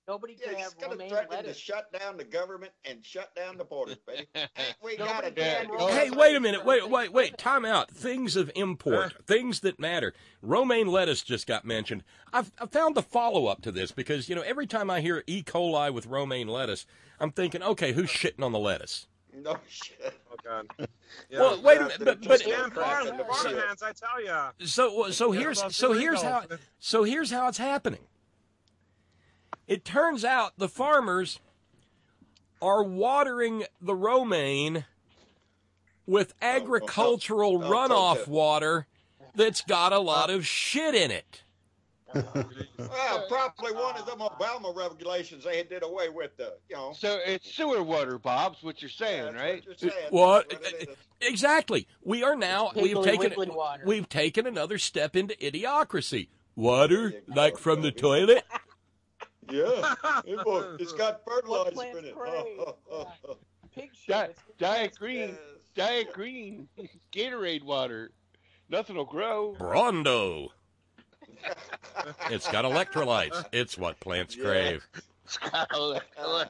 Nobody Yeah, can he's have going to romaine threaten to lettuce. shut down the government and shut down the borders, baby. Ain't we got Nobody a can have damn romaine Hey, lettuce wait a minute. for Wait, things wait, wait. living. Time out. Things of import, things that matter. Romaine lettuce just got mentioned. I've, I found the follow-up to this because, you know, every time I hear E. coli with romaine lettuce, I'm thinking, okay, who's shitting on the lettuce? No shit. Oh God. Yeah. Well, wait a Yeah, minute, they're but, just but Damn crap farm, in the farm field. hands, I tell ya. so so Yeah, here's about so two here's how legals. so here's how it's happening. It turns out the farmers are watering the romaine with agricultural oh, runoff okay. water that's got a lot of shit in it. Well, probably one of them Obama regulations they did away with, the, you know. So it's sewer water, Bob's what you're Yeah, saying, that's right? What you're saying. What? That's what it is. Exactly. We are now It's we've piggly taken wiggly water. we've taken another step into idiocracy. Water There you like go, from the baby. toilet. Yeah. Hey, boy, it's got What fertilizer plants in it. crave? Oh, Yeah. Pig shit. Di- It's what Diet plants Green, yes. Diet Green, Gatorade water. Nothing will grow. Brondo. It's got electrolytes. It's what plants Yeah. crave. Oh,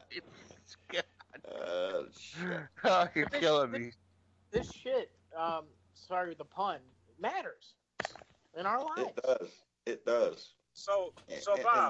Uh, shit. you're killing me. This shit, um, sorry the pun, matters in our lives. It does. It does. So, And- so and- Bob,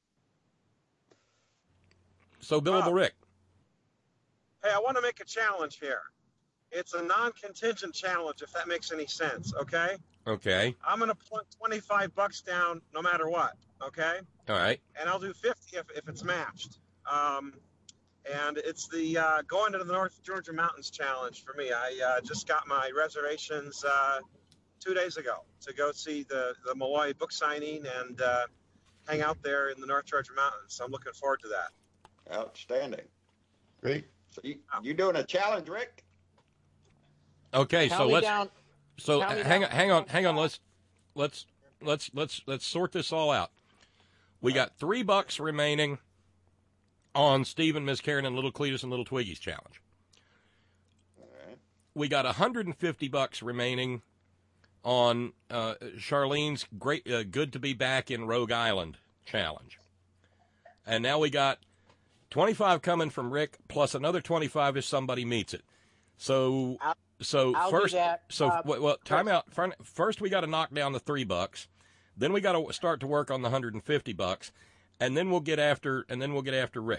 So Billable Bob. Rick. hey, I want to make a challenge here. It's a non-contingent challenge, if that makes any sense. Okay, Okay. I'm gonna put twenty-five bucks down, no matter what. Okay, All right. and I'll do fifty if, if it's matched. Um, and it's the uh, going to the North Georgia Mountains challenge for me. I uh, just got my reservations uh, two days ago to go see the the Malloy book signing and uh, hang out there in the North Georgia Mountains. So I'm looking forward to that. Outstanding. Great. So you, you doing a challenge, Rick? Okay. Count so me on. down. So count me hang down on, hang on, from hang on. five. Let's let's let's let's let's sort this all out. We got three bucks remaining on Stephen, Miss Karen, and Little Cletus and Little Twiggy's challenge. All right. We got one hundred fifty bucks remaining on uh, Charlene's great, uh, good to be back in Rogue Island challenge, and now we got twenty-five coming from Rick, plus another twenty-five if somebody meets it. So, I'll- so I'll do first, that, so uh, well, well, time Chris. out. Fir- First, we got to knock down the three bucks. Then we got to start to work on the one hundred fifty bucks, and then we'll get after, and then we'll get after Rick.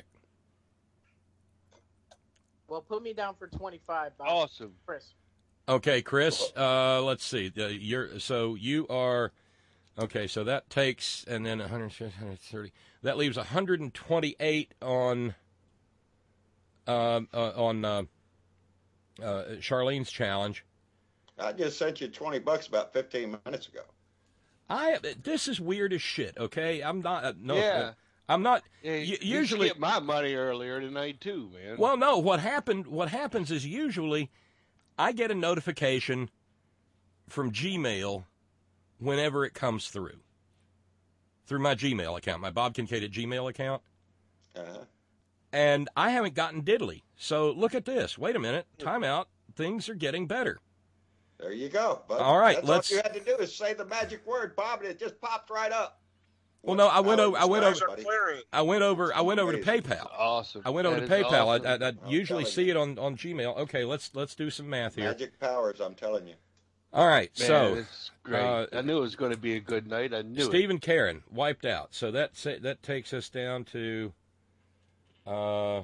Well, put me down for twenty-five, Bob. Awesome. Chris. Okay, Chris. Uh, let's see. Uh, you're so you are. Okay, so that takes and then one hundred fifty, one hundred thirty. That leaves one hundred twenty-eight on. Uh, uh, on uh, uh, Charlene's challenge. I just sent you twenty bucks about fifteen minutes ago. I this is weird as shit. Okay, I'm not. Uh, no, Yeah. uh, I'm not. Yeah, u- you usually, skipped my money earlier tonight too, man. well, no. What happened? What happens is usually, I get a notification from Gmail whenever it comes through. Through my Gmail account, my Bob Kincaid at Gmail account. Uh-huh. And I haven't gotten diddly. So look at this. Wait a minute. Time out. Things are getting better. There you go. Bud. All right, That's let's- all you had to do is say the magic word, Bob, and it just popped right up. Well, no, I went over- I went Eyes over- are clearing. I went over. I went over to Amazing. PayPal. Awesome. I went over That to is PayPal. awesome. I, I, I I'm usually telling see you. it on, on Gmail. Okay, let's let's do some math here. Magic powers, I'm telling you. All right, Man, so it's great. uh, I knew it was going to be a good night. I knew Stephen Karen wiped out. So that sa- that takes us down to. Uh,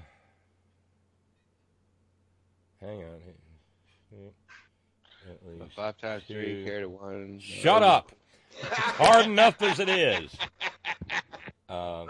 hang on. At it. least Five times three, two. carry to one. Shut up. It's hard enough as it is. Um,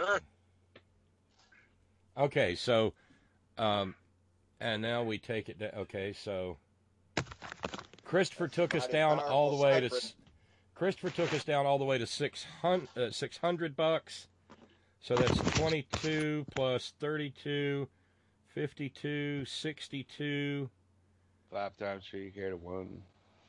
okay, so, um, and now we take it down. Okay, so Christopher took us Mighty down all the powerful way to. Cypress. s- Christopher took us down all the way to six hundred, uh, six hundred bucks. So that's twenty-two plus thirty-two, fifty-two, sixty-two. Five times three, carry to one.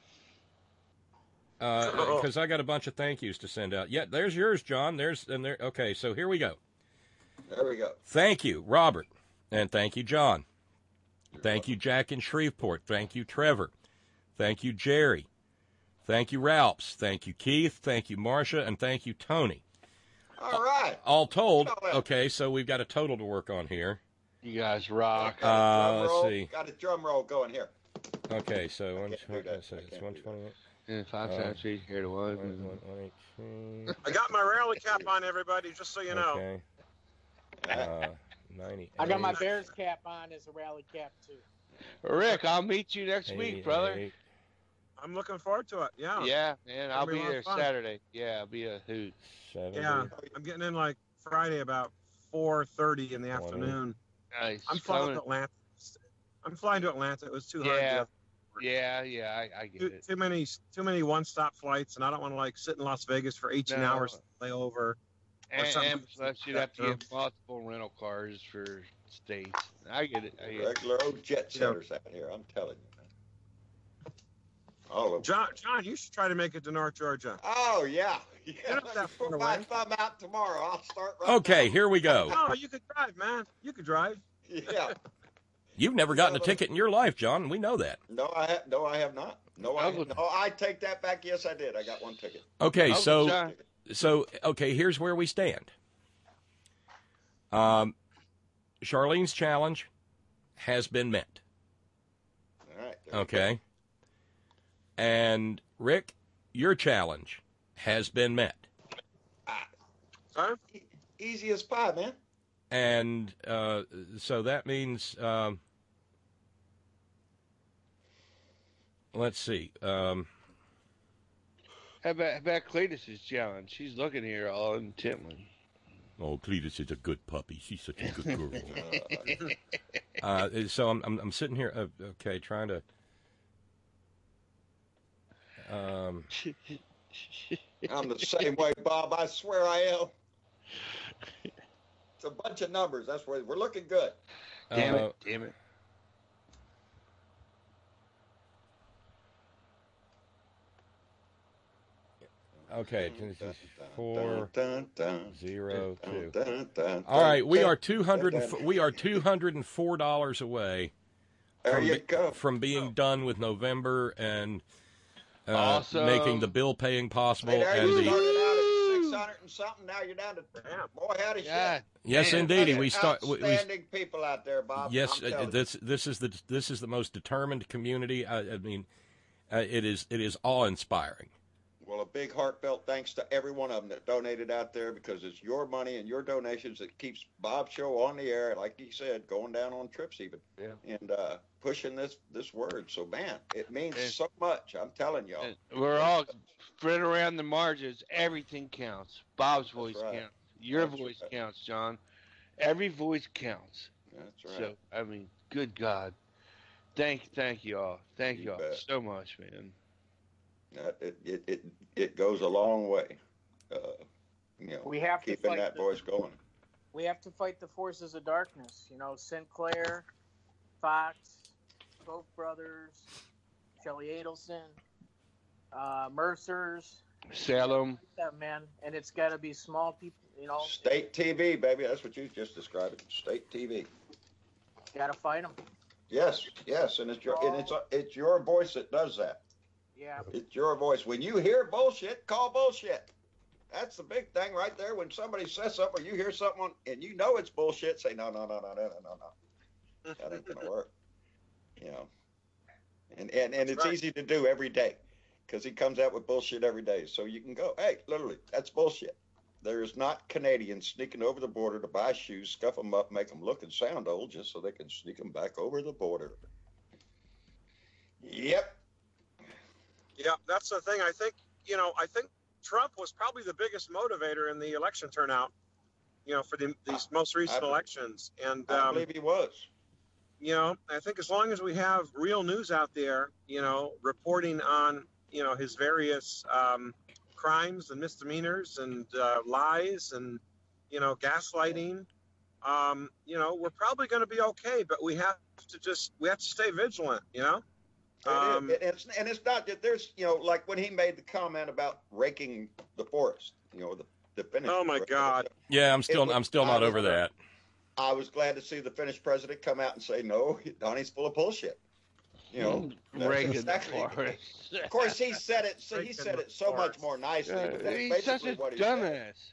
Because I got a bunch of thank yous to send out. Yeah, there's yours, John. There's and there. Okay, so here we go. There we go. Thank you, Robert, and thank you, John. Thank you, Jack in Shreveport. Thank you, Trevor. Thank you, Jerry. Thank you, Ralphs. Thank you, Keith. Thank you, Marcia, and thank you, Tony. All right. All told, All right. okay, so we've got a total to work on here. You guys rock. Got a Uh, drum let's roll. see. Got a drum roll going here. Okay, so one, can't do that. so I it's can't do one that. twenty-eight. Yeah, five Uh, times three here to one. One, one, one eighteen. I got my rally cap on, everybody, just so you know. Okay. Uh, ninety. I got my Bears cap on as a rally cap too. Rick, I'll meet you next week, brother. I'm looking forward to it. Yeah. Yeah, man, I'll Gonna be be a lot there of fun. Saturday. Yeah, I'll be a hoot. seventy. Yeah. I'm getting in like Friday about four thirty in the twenty. afternoon. Nice. I'm flying Coming- to Atlanta. I'm flying to Atlanta. It was too hard. Yeah, to yeah, yeah. I, I get too, it. too many too many one-stop flights, and I don't want to like sit in Las Vegas for eighteen No. hours to lay over. And, something and like plus, you'd that, have to you get multiple rental cars for states. I get it. I get it. Regular old jet setters out here. I'm telling you, man. All of them. John, John, you should try to make it to North Georgia. Oh yeah. Yeah. You're not Let that me far put my away. thumb out tomorrow. I'll start right Okay, now. here we go. Oh, you could drive, man. You could drive. Yeah. You've never gotten a ticket in your life, John. We know that. No, I have. No, I have not. No, I. Uncle- No, I take that back. Yes, I did. I got one ticket. Okay, Uncle so John. so okay, here's where we stand. Um, Charlene's challenge has been met. All right. there we Okay. And Rick, your challenge has been met. Huh? go. E- Easy as pie, man. And uh, so that means, um, let's see. Um, How about, how about Cletus's challenge? She's looking here all intently. oh, Cletus is a good puppy. She's such a good girl. uh, so I'm, I'm, I'm sitting here, uh, okay, trying to. Um, I'm the same way, Bob. I swear I am. It's a bunch of numbers. That's where we're looking good. Damn uh, it! Damn it! Okay, this is four, Dun, dun, zero, dun, two. dun, dun, All right, we dun, are two hundred. dun, dun. We are two hundred and four dollars away There from, you be- go. from being done with November and uh, Awesome. making the bill paying possible. Hey, there and you the started out at six hundred and something. Now you're down to Damn. boy, howdy Yeah. shit. yes, Man, indeed, That's we start. We, we, outstanding people out there, Bob. yes, I'm uh, telling you. this this is the this is the most determined community. I, I mean, uh, it is it is awe inspiring. Well, a big heartfelt thanks to every one of them that donated out there, because it's your money and your donations that keeps Bob's show on the air, like he said, going down on trips even, Yeah. and uh, pushing this this word. So, man, it means And- so much. I'm telling y'all. And we're all spread around the margins. Everything counts. Bob's voice right. counts. Your That's voice right. counts, John. Every voice counts. That's right. So I mean, good God, thank thank you all. Thank You you all bet. so much, man. Uh, it, it it it goes a long way. Uh, you know, We have to keeping fight that the- voice going. We have to fight the forces of darkness. You know, Sinclair, Fox, Koch brothers, Shelley Adelson, uh, Mercers. Salem. Yeah, man. And it's got to be small people. You know, State T V, baby. That's what you just described. It. State T V. got to fight them. Yes, yes, and it's your and it's it's your voice that does that. Yeah. It's your voice. When you hear bullshit, call bullshit. That's the big thing right there. When somebody says something or you hear something on, and you know it's bullshit, say no, no, no, no, no, no, no, no. That ain't gonna work. You know. And and, and it's right. easy to do every day, because he comes out with bullshit every day. So you can go, hey, literally, that's bullshit. There is not Canadians sneaking over the border to buy shoes, scuff them up, make them look and sound old, just so they can sneak them back over the border. Yep. Yeah, that's the thing. I think, you know, I think Trump was probably the biggest motivator in the election turnout, you know, for the, these most recent I- elections. And, I um, believe he was. you know, I think as long as we have real news out there, you know, reporting on, you know, his various um, crimes and misdemeanors and uh, lies and, you know, gaslighting, um, you know, we're probably going to be okay. But we have to just, we have to stay vigilant, you know? It is. Um, and it's and it's not that there's, you know, like when he made the comment about raking the forest, you know, the the Finnish. Oh, my God. Yeah, I'm still was- I'm still I not was- over that. I was glad to see the Finnish president come out and say, no, Donnie's full of bullshit. You know, that's Reagan the exactly- forest. Of course, he said it. So he Breaking said the it so much forest. more nicely. Uh, But that's he's such basically a what he said. dumbass.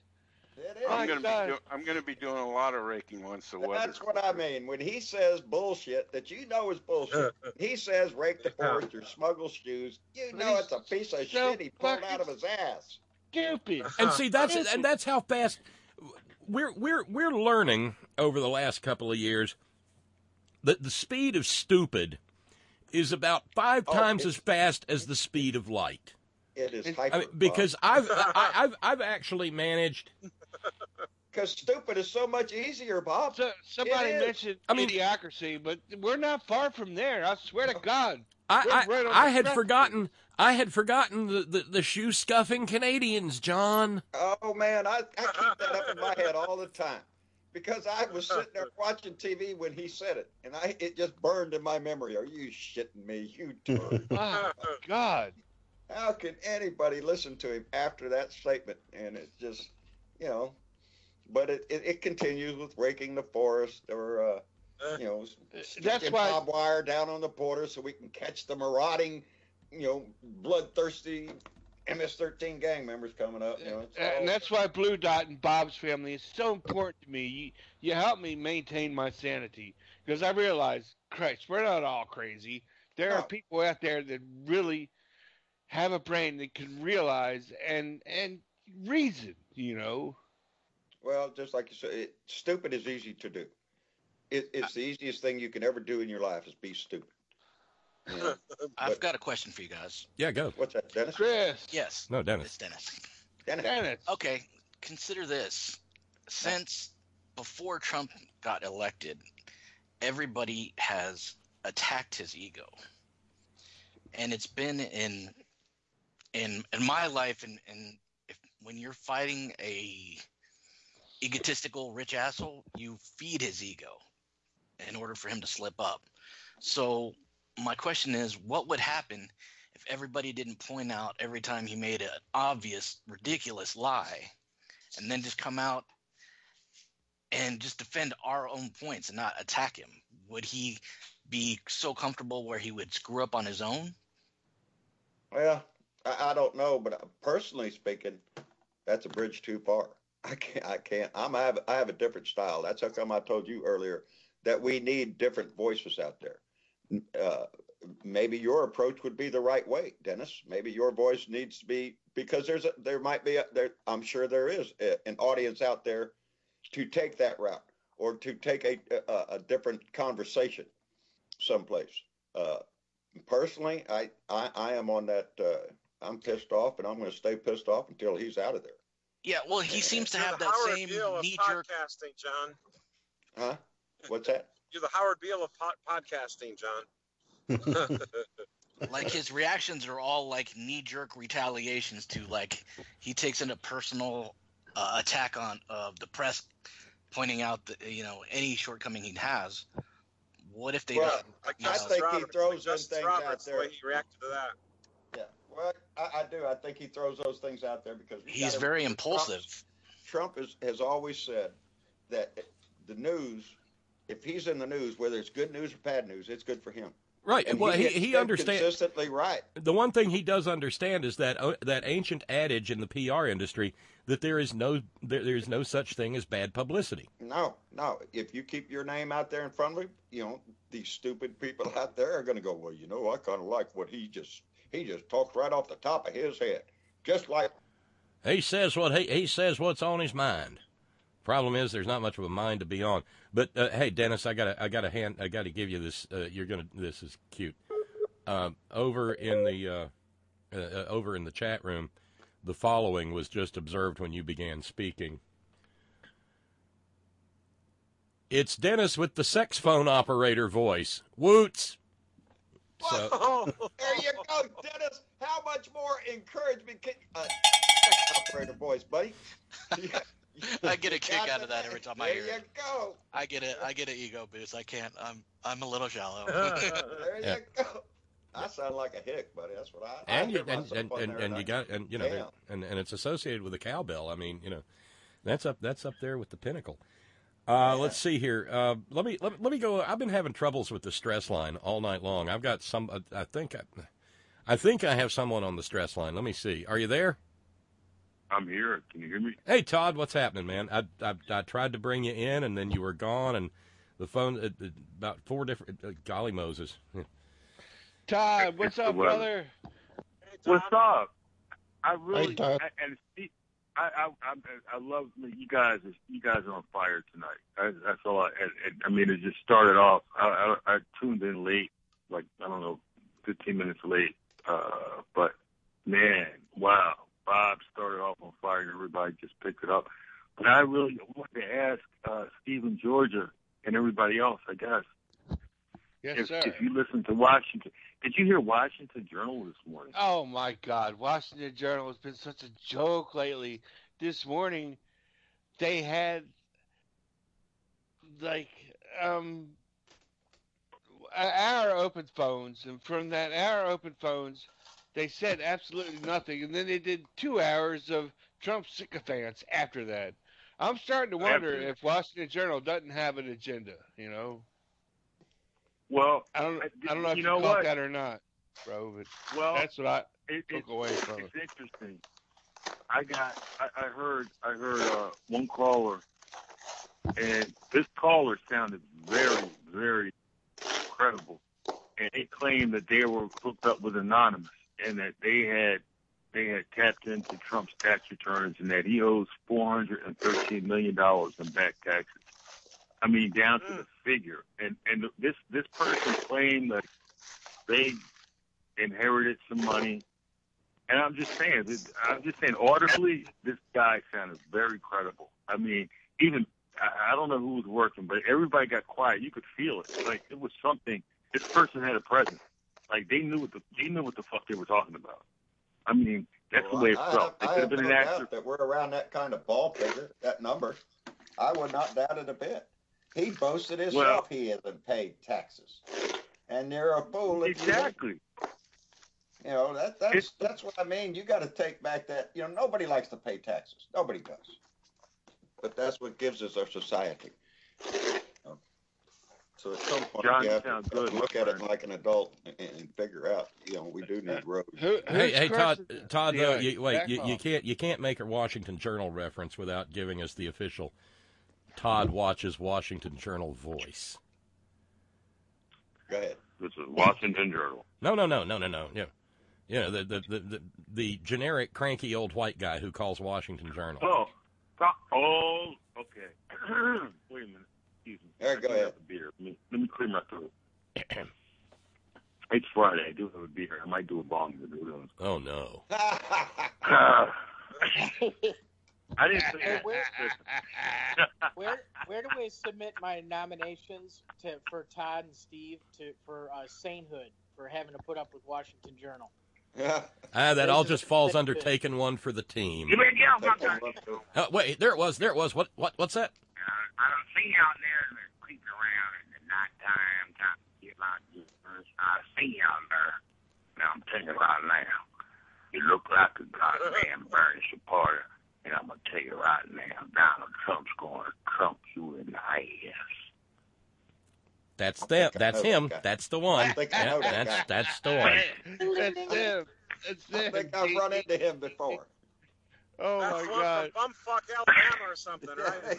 It is. I'm gonna God. be do, I'm gonna be doing a lot of raking once the weather. That's what I mean. When he says bullshit that you know is bullshit, he says rake the forest or smuggle shoes, you know it's a piece of So shit he pulled fucking out of his ass. Stupid. And see, that's and that's how fast we're we're we're learning over the last couple of years that the speed of stupid is about five Oh, times it's- as fast as the speed of light. It is It- hyper. I mean, because I've I, I've I've actually managed. because stupid is so much easier, Bob. So, somebody It is. mentioned I mean- idiocracy, but we're not far from there. I swear to God. We're I right on I, I the had precipice. forgotten I had forgotten the, the, the shoe scuffing Canadians, John. Oh man, I, I keep that up in my head all the time because I was sitting there watching T V when he said it, and I it just burned in my memory. Are you shitting me, you turd? Oh, my God. How can anybody listen to him after that statement? And it's just, you know, but it, it, it continues with raking the forest or, uh, you know, That's sticking why- barbed wire down on the border so we can catch the marauding, you know, bloodthirsty M S thirteen gang members coming up. You know, it's And all- that's why Blue Dot and Bob's family is so important to me. You, you help me maintain my sanity because I realize, Christ, we're not all crazy. There No. are people out there that really have a brain that can realize and and reason, you know. Well, just like you said, it, stupid is easy to do. It, it's the easiest thing you can ever do in your life is be stupid. You know? I've But- got a question for you guys. Yeah, go. What's that, Dennis? Chris, Yes, No, Dennis. it's Dennis. Dennis. Dennis, Okay, consider this. Since before Trump got elected, everybody has attacked his ego. And it's been in in in my life and, and if when you're fighting a egotistical rich asshole, you feed his ego in order for him to slip up. So my question is, what would happen if everybody didn't point out every time he made an obvious, ridiculous lie and then just come out and just defend our own points and not attack him? Would he be so comfortable where he would screw up on his own? Well, I, I don't know, but personally speaking, that's a bridge too far. I can't. I can't. I'm. I have. I have a different style. That's how come I told you earlier that we need different voices out there. Uh, maybe your approach would be the right way, Dennis. Maybe your voice needs to be because there's a, there might be a, there. I'm sure there is a, an audience out there to take that route or to take a a, a different conversation someplace. Uh, personally, I, I I am on that. Uh, I'm pissed off, and I'm going to stay pissed off until he's out of there. Yeah, well, he seems to You're have the that Howard same Beale of knee-jerk. podcasting, John. Huh? What's that? You're the Howard Beale of pod- podcasting, John. Like his reactions are all like knee-jerk retaliations to like he takes in a personal uh, attack on of the press, pointing out that you know any shortcoming he has. What if they? Well, don't, I you know, think he Roberts, throws like those Justice things Roberts, out the there. way he reacted to that. Yeah, well, I, I do. I think he throws those things out there because we he's gotta- very Trump- impulsive. Trump is, has always said that the news, if he's in the news, whether it's good news or bad news, it's good for him. Right. And Well, he gets he dead understands. consistently right. The one thing he does understand is that uh, that ancient adage in the P R industry that there is no there, there is no such thing as bad publicity. No, no. If you keep your name out there in front of him, you know these stupid people out there are going to go, well, you know, I kind of like what he just he just talked right off the top of his head, just like. He says what he he says what's on his mind. Problem is, there's not much of a mind to be on. But uh, hey, Dennis, I got to I got to hand I got to give you this. Uh, you're gonna this is cute. Uh, over in the uh, uh, over in the chat room, the following was just observed when you began speaking. It's Dennis with the sex phone operator voice. Woots. So There you go, Dennis. How much more encouragement can uh, operator voice, buddy? I get a You kick got out of that the- every time I there hear you it. go. I get it. I get an ego boost. I can't. I'm. I'm a little shallow. There Yeah. you go. I sound like a hick, buddy. That's what I. and I you hear and myself and, on and, there and you I- got and you know Damn. and and it's associated with the cowbell. I mean, you know, that's up that's up there with the pinnacle. Uh, let's see here. Uh, let me let, let me go. I've been having troubles with the stress line all night long. I've got some. I think I, I think I have someone on the stress line. Let me see. Are you there? I'm here. Can you hear me? Hey, Todd, what's happening, man? I, I I tried to bring you in, and then you were gone, and the phone, uh, uh, about four different, uh, golly Moses. Todd, what's up, brother? Hey, Todd. What's up? I really Hey, Todd. I, and Steve, I, I I I love you guys. You guys are on fire tonight. I, that's all. I, I, I mean, it just started off. I, I, I tuned in late, like I don't know, fifteen minutes late. Uh, but man, wow, Bob started off on fire, and everybody just picked it up. But I really wanted to ask uh, Stephen Georgia and everybody else, I guess. Yes, if, sir. if you listen to Washington, did you hear Washington Journal this morning? Oh my God, Washington Journal has been such a joke lately. This morning, they had like um an hour open phones, and from that hour open phones, they said absolutely nothing, and then they did two hours of Trump sycophants after that. I'm starting to wonder After- if Washington Journal doesn't have an agenda. You know, Well, I don't, I- I don't know if you you, know caught what? that or not, bro. But well, that's what I it, took it, away from it. it's interesting. I got, I, I heard, I heard uh, one caller, and this caller sounded very, very credible, and they claimed that they were hooked up with Anonymous, and that they had, they had tapped into Trump's tax returns, and that he owes four hundred and thirteen million dollars in back taxes. I mean, down to the figure, and and this this person claimed that they inherited some money. And I'm just saying, I'm just saying, audibly, this guy sounded very credible. I mean, even, I don't know who was working, but everybody got quiet. You could feel it. Like, it was something, this person had a presence. Like, they knew what the, they knew what the fuck they were talking about. I mean, that's Well, the way it I, felt. I, It I could have have been no an actor. doubt that we're around that kind of ball figure, that number. I would not doubt it a bit. He boasted himself Well- he hasn't paid taxes. And you're a fool if you don't. Exactly. You know, that that's It's- that's what I mean. You got to take back that. You know, nobody likes to pay taxes. Nobody does. But that's what gives us our society. So at some point, John, you you have sound to good, look my at it friend. like an adult and, and figure out. You know, we do need roads. Who, Hey, who's hey, Todd, crossing Todd, the though, ice? you, wait, Back you, you off. can't, you can't make a Washington Journal reference without giving us the official Todd watches Washington Journal voice. Go ahead. This is Washington Journal. No, no, no, no, no, no. Yeah, you know, the, the the the the generic cranky old white guy who calls Washington Journal. Oh, stop. Oh, okay. Wait a minute. Excuse me. All right, I go do ahead. have a beer. Let me, let me clear my throat. It's Friday. I do have a beer. I might do a bong. Who knows? Oh no. Uh, I didn't say Hey, that. where, where where do we submit my nominations to for Todd and Steve to for uh, sainthood for having to put up with Washington Journal? Ah, that all just falls That's under good. taking one for the team. You better get off my Take gun. one up Uh, wait, there it was. There it was. What? What? What's that? I don't see y'all there that creep around in the nighttime trying to get my business. I see y'all there. Now I'm telling you right now, you look like a goddamn Bernie supporter. And I'm going to tell you right now, Donald Trump's going to trump you in the ass. That's I them. think I That's know that him. guy. That's the one. I think I Yeah, know that that's guy. that's the one. That's them. That's I them. think I've run into him before. Oh That's my one God. from bumfuck Alabama or something, right? Is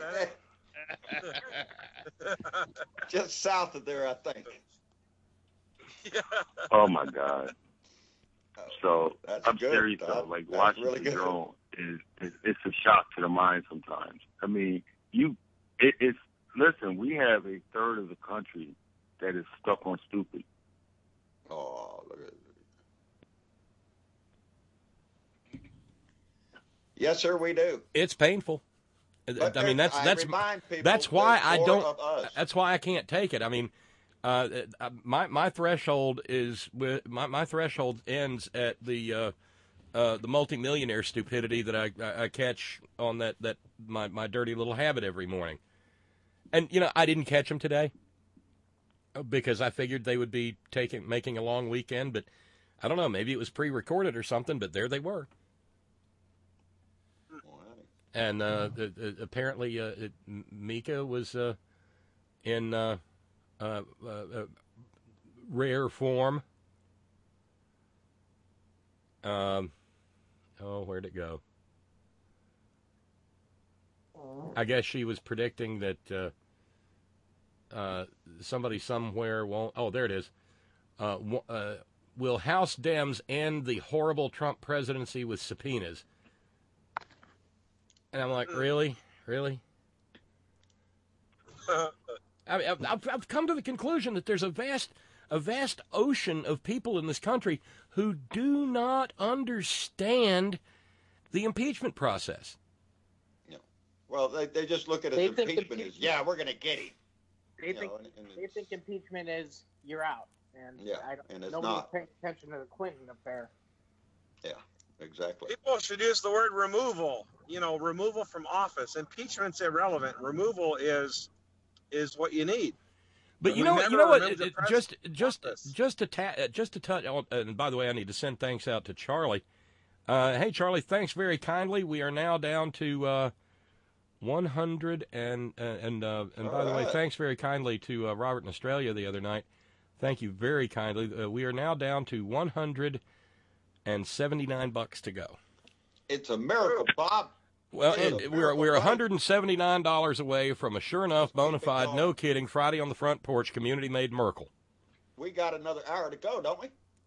that it? Just south of there, I think. Yeah. Oh, my God. So That's I'm good, serious, Todd. though. Like, That's Washington really good. Journal is, is it's a shock to the mind sometimes. I mean, you, it, it's, listen, we have a third of the country that is stuck on stupid. Oh, look at it. Yes, sir, we do. It's painful. But I mean, there- that's I that's remind people that's why there's I more don't. of us. That's why I can't take it. I mean, uh, uh, my my threshold is with my my threshold ends at the uh, uh, the multimillionaire stupidity that I, I I catch on that that my my dirty little habit every morning. And you know, I didn't catch them today because I figured they would be taking making a long weekend. But I don't know. Maybe it was pre-recorded or something. But there they were. And uh, uh, apparently, uh, it, Mika was uh, in uh, uh, uh, rare form. Um, oh, where'd it go? I guess she was predicting that uh, uh, somebody somewhere won't. Oh, there it is. Uh, uh, will House Dems end the horrible Trump presidency with subpoenas? And I'm like, really, really? I mean, I've, I've come to the conclusion that there's a vast, a vast ocean of people in this country who do not understand the impeachment process. Well, they, they just look at it They as think impeachment as, impeachment- yeah, we're going to get him. They You think know, and- and they it's- think impeachment is you're out, and Yeah, I don't, and it's nobody's not. paying attention to the Clinton affair. Yeah, exactly. People should use the word removal. You know, removal from office. Impeachment's irrelevant. Removal is is what you need. But you We know what? never You know what? removed It- the it- Just, president's just, office. just to ta- uh, just to touch on. And by the way, I need to send thanks out to Charlie. Uh, hey, Charlie, thanks very kindly. We are now down to uh, one hundred, and uh, and uh, and by All the way, right. thanks very kindly to uh, Robert in Australia the other night. Thank you very kindly. Uh, we are now down to one hundred and seventy-nine bucks to go. It's a miracle, Bob. Well, It's a it, we're miracle, we're right? one hundred and seventy-nine dollars away from a sure enough, bona Keep it fide, going. no kidding, Friday on the Front Porch community made Merkel. We got another hour to go, don't we?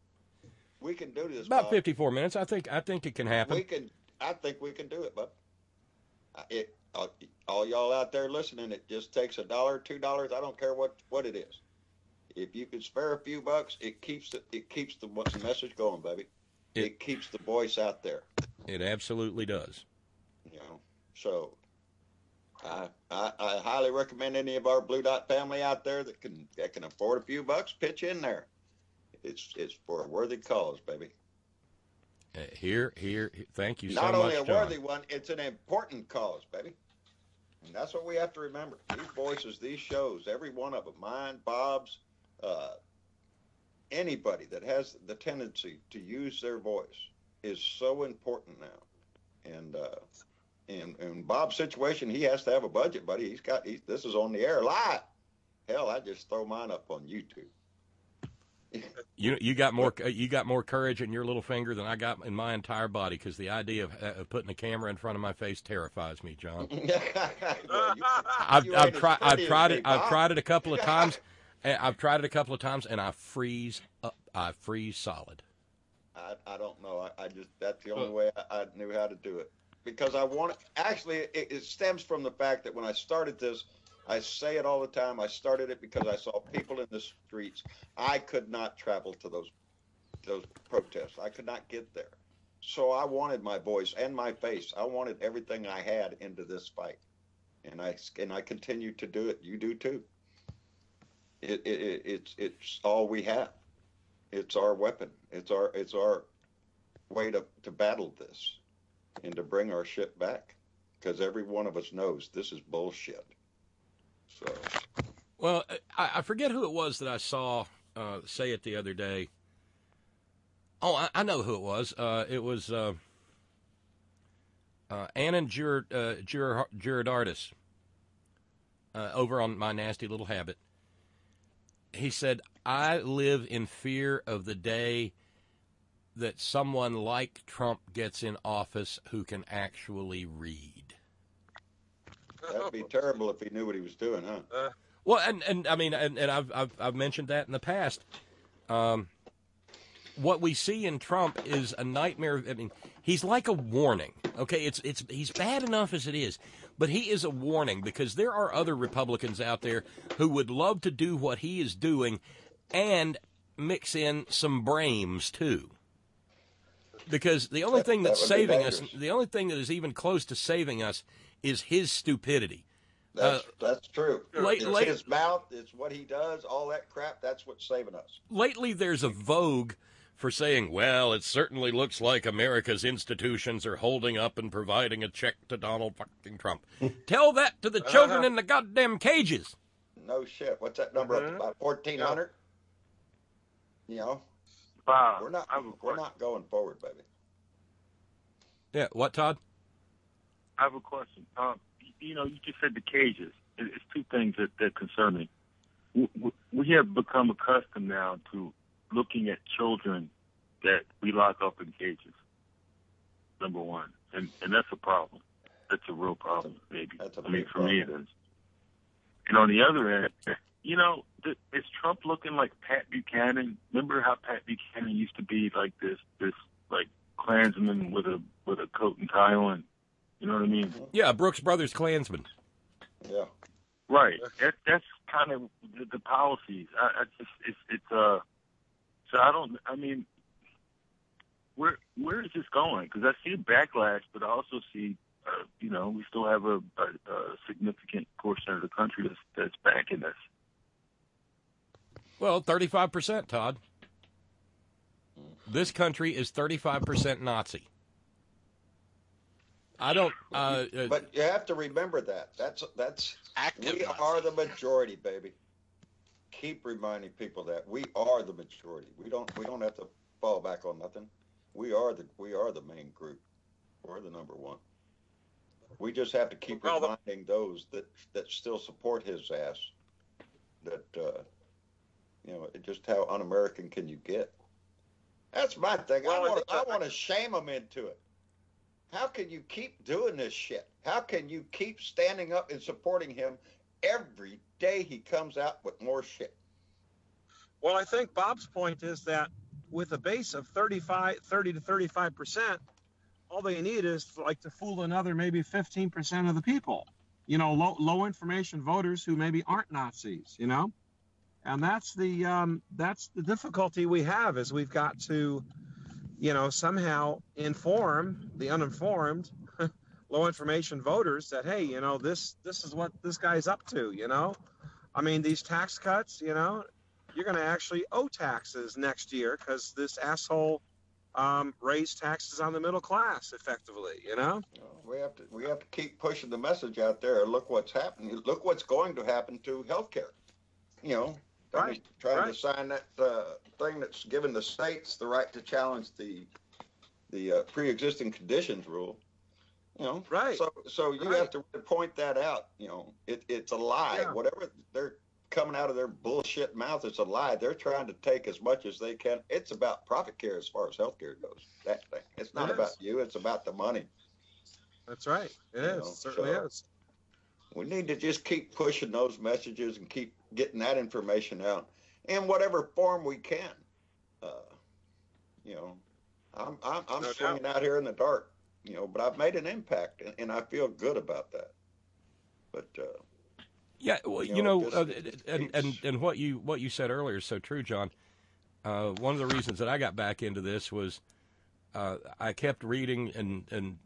We can do this. About Bob. fifty-four minutes. I think I think it can happen. We can. I think we can do it, Bob. Uh, It. All, all y'all out there listening, it just takes a dollar, two dollars. I don't care what what it is. If you can spare a few bucks, it keeps the it keeps the what's the message going, baby. It, It- keeps the voice out there. It absolutely does. You know. So. I, I I highly recommend any of our Blue Dot family out there that can that can afford a few bucks, pitch in there. It's it's for a worthy cause, baby. Uh, here, here, he- thank you so Not much, only a John. worthy one, it's an important cause, baby. And that's what we have to remember. These voices, these shows, every one of them, mine, Bob's, uh, anybody that has the tendency to use their voice is so important now. And uh, in, in Bob's situation, he has to have a budget, buddy. He's got, he, this is on the air live. Hell, I just throw mine up on YouTube. You you got more uh, you got more courage in your little finger than I got in my entire body, because the idea of, uh, of putting a camera in front of my face terrifies me, John. Well, you- I've you I've ain't as tried I've pretty as tried me, it I've Bob. tried it a couple of times. and I've tried it a couple of times, and I freeze up. I freeze solid. I, I don't know. I, I just that's the only way I, I knew how to do it, because I want actually it, it stems from the fact that when I started this, I say it all the time. I started it because I saw people in the streets. I could not travel to those those protests. I could not get there. So I wanted my voice and my face. I wanted everything I had into this fight, and I and I continue to do it. You do too. It, it, it it's it's all we have. It's our weapon. It's our it's our way to, to battle this and to bring our shit back, because every one of us knows this is bullshit. So Well, I, I forget who it was that I saw uh, say it the other day. Oh, I, I know who it was. Uh, it was uh, uh, Annan Jur, uh, Jur, Juridardis uh, over on My Nasty Little Habit. He said, I live in fear of the day that someone like Trump gets in office who can actually read. that'd be terrible if he knew what he was doing, huh? Well, and, and I mean, and, and I've, I've I've mentioned that in the past. Um, what we see in Trump is a nightmare. I mean, he's like a warning. Okay, it's it's he's bad enough as it is, but he is a warning, because there are other Republicans out there who would love to do what he is doing, and mix in some brains too. Because the only That- thing that's that would be saving us, dangerous. the only thing that is even close to saving us, is his stupidity. That's that's true. late- it's late- his mouth. It's what he does. All that crap. That's what's saving us. Lately, there's a vogue for saying, well, it certainly looks like America's institutions are holding up and providing a check to Donald fucking Trump. Tell that to the children in the goddamn cages. No shit. What's that number up Mhm. to? About fourteen hundred. You know, Bob, we're not I have a we're question. not going forward, baby. Yeah, what, Todd? I have a question. Um, you know, you just said the cages. It- It's two things that, that concern me. We, we- we have become accustomed now to looking at children that we lock up in cages, number one. And, and that's a problem. that's a real problem, baby. That's a I mean, big for me it problem. is. And on the other end, you know, th- is Trump looking like Pat Buchanan? Remember how Pat Buchanan used to be like this, this like Klansman with a with a coat and tie on? You know what I mean? Yeah, Brooks Brothers Klansman. Yeah. Right. That, that's kind of the, the policies. I, I just, it's, it's, uh, so I don't, I mean, where, where is this going? Because I see a backlash, but I also see, uh, you know, we still have a, a, a significant portion of the country that's, that's backing us. Well, thirty-five percent, Todd. This country is thirty-five percent Nazi. I don't. Uh, uh, But you have to remember that. That's that's Active we Nazi. are the majority, baby. Keep reminding people that we are the majority. We don't we don't have to fall back on nothing. We are the we are the main group. We're the number one. We just have to keep Well, the- reminding those that that still support his ass that uh, you know just how un-American can you get? That's my thing. Well, I I want think I that- want to shame them into it. How can you keep doing this shit? How can you keep standing up and supporting him every day he comes out with more shit? Well, I think Bob's point is that with a base of thirty-five, thirty to thirty-five percent, all they need is like to fool another maybe fifteen percent of the people. You know, low, low information voters who maybe aren't Nazis. You know, and that's the um, that's the difficulty we have is we've got to, you know, somehow inform the uninformed, low information voters that, hey, you know, this this is what this guy's up to, you know. I mean, these tax cuts, you know, you're going to actually owe taxes next year because this asshole um, raised taxes on the middle class effectively, you know. We have to we have to keep pushing the message out there. Look what's happening. Look what's going to happen to healthcare. You know, Right, trying right. to sign that uh, thing that's given the states the right to challenge the the uh, pre-existing conditions rule. You know, Right. So so you Right. have to point that out. You know, it, it's a lie. Yeah. Whatever they're coming out of their bullshit mouth, it's a lie. They're trying to take as much as they can. It's about profit care as far as healthcare goes. That thing. It's not It about is. you. It's about the money. That's right. It You is. know, It certainly so- is. We need to just keep pushing those messages and keep getting that information out in whatever form we can. Uh, you know, I'm I'm, I'm No swinging out here in the dark, you know, but I've made an impact, and, and I feel good about that. But uh, yeah, well, you you know, know, it uh, just- it and, and keeps- and what you what you said earlier is so true, John. Uh, one of the reasons that I got back into this was uh, I kept reading and and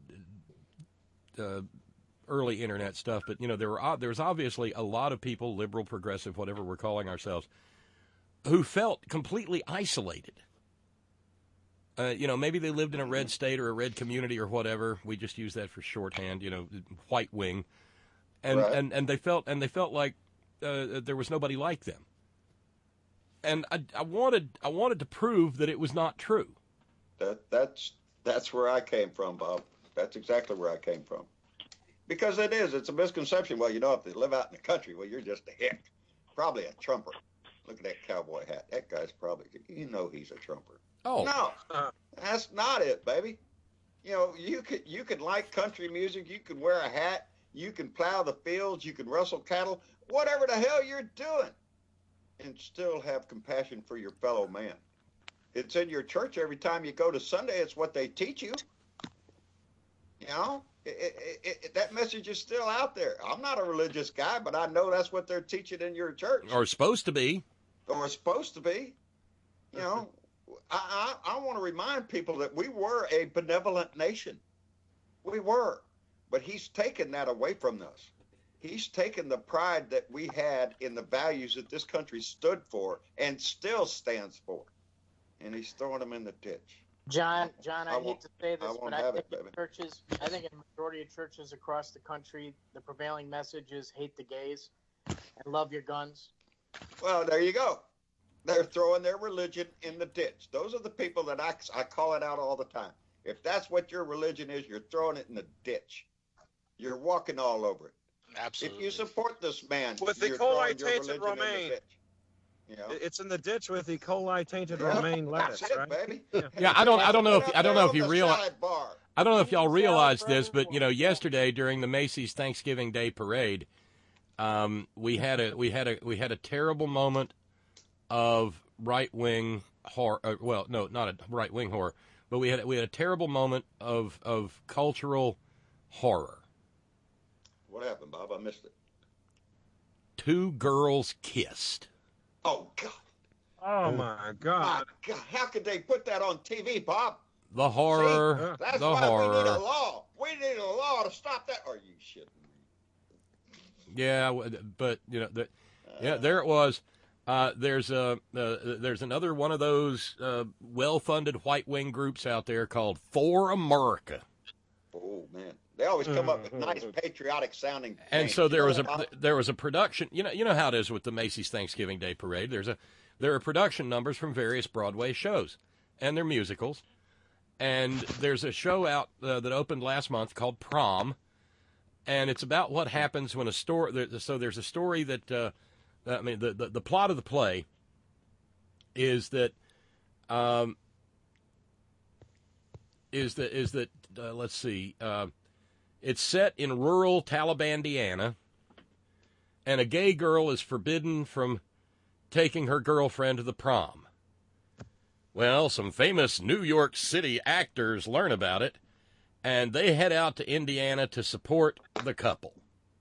uh, early internet stuff, but you know there were o- there was obviously a lot of people, liberal, progressive, whatever we're calling ourselves, who felt completely isolated. Uh, you know, maybe they lived in a red state or a red community or whatever. We just use that for shorthand. You know, white wing, and Right. and, and they felt and they felt like uh, there was nobody like them. And I, I wanted I wanted to prove that it was not true. that that's that's where I came from, Bob. That's exactly where I came from. Because it is, it's a misconception. Well, you know, if they live out in the country, well, you're just a hick, probably a trumper. Look at that cowboy hat. That guy's probably, you know, he's a trumper. Oh, No, Uh, that's not it, baby. You know, you could you could like country music, you can wear a hat, you can plow the fields, you can rustle cattle, whatever the hell you're doing, and still have compassion for your fellow man. It's in your church every time you go to Sunday. It's what they teach you. You know, it, it, it, that message is still out there. I'm not a religious guy, but I know that's what they're teaching in your church, or supposed to be. or it's supposed to be. You know, I, I, I want to remind people that we were a benevolent nation. We were. But he's taken that away from us. He's taken the pride that we had in the values that this country stood for and still stands for. And he's throwing them in the ditch. John, John, I, I hate won't- to say I this, won't but I have think it, in baby. churches, I think in the majority of churches across the country, the prevailing message is hate the gays and love your guns. Well, there you go. They're throwing their religion in the ditch. Those are the people that I, I call it out all the time. If that's what your religion is, you're throwing it in the ditch. You're walking all over it. Absolutely. If you support this man, With the you're throwing coli your tainted religion in the romaine. ditch. You know? it's in the ditch with E. coli tainted Yeah, romaine lettuce, that's it, right? baby. Yeah, I don't I don't know if I don't know if you realize. realize I don't know if y'all realized this, but you know, yesterday during the Macy's Thanksgiving Day Parade, um, we had a we had a we had a terrible moment of right wing horror. Uh, well, no, not a right wing horror, but we had we had a terrible moment of of cultural horror. What happened, Bob? I missed it. Two girls kissed. Oh God! Oh my God! My God! How could they put that on T V, Bob? The horror. See, that's the why horror. we need a law. We need a law to stop that. Are you shitting me? Yeah, but you know, the, yeah, there it was. Uh, there's a uh, there's another one of those uh, well-funded white wing groups out there called For America. Oh man, they always come up with nice patriotic sounding. And names. so there You know was a that, there was a production. You know you know how it is with the Macy's Thanksgiving Day Parade. There's a there are production numbers from various Broadway shows, and they're musicals. And there's a show out uh, that opened last month called Prom, and it's about what happens when a story. There, so there's a story that uh, I mean the, the the plot of the play is that um, is that is that uh, let's see, uh, it's set in rural Talibandiana, and a gay girl is forbidden from taking her girlfriend to the prom. Well, some famous New York City actors learn about it, and they head out to Indiana to support the couple.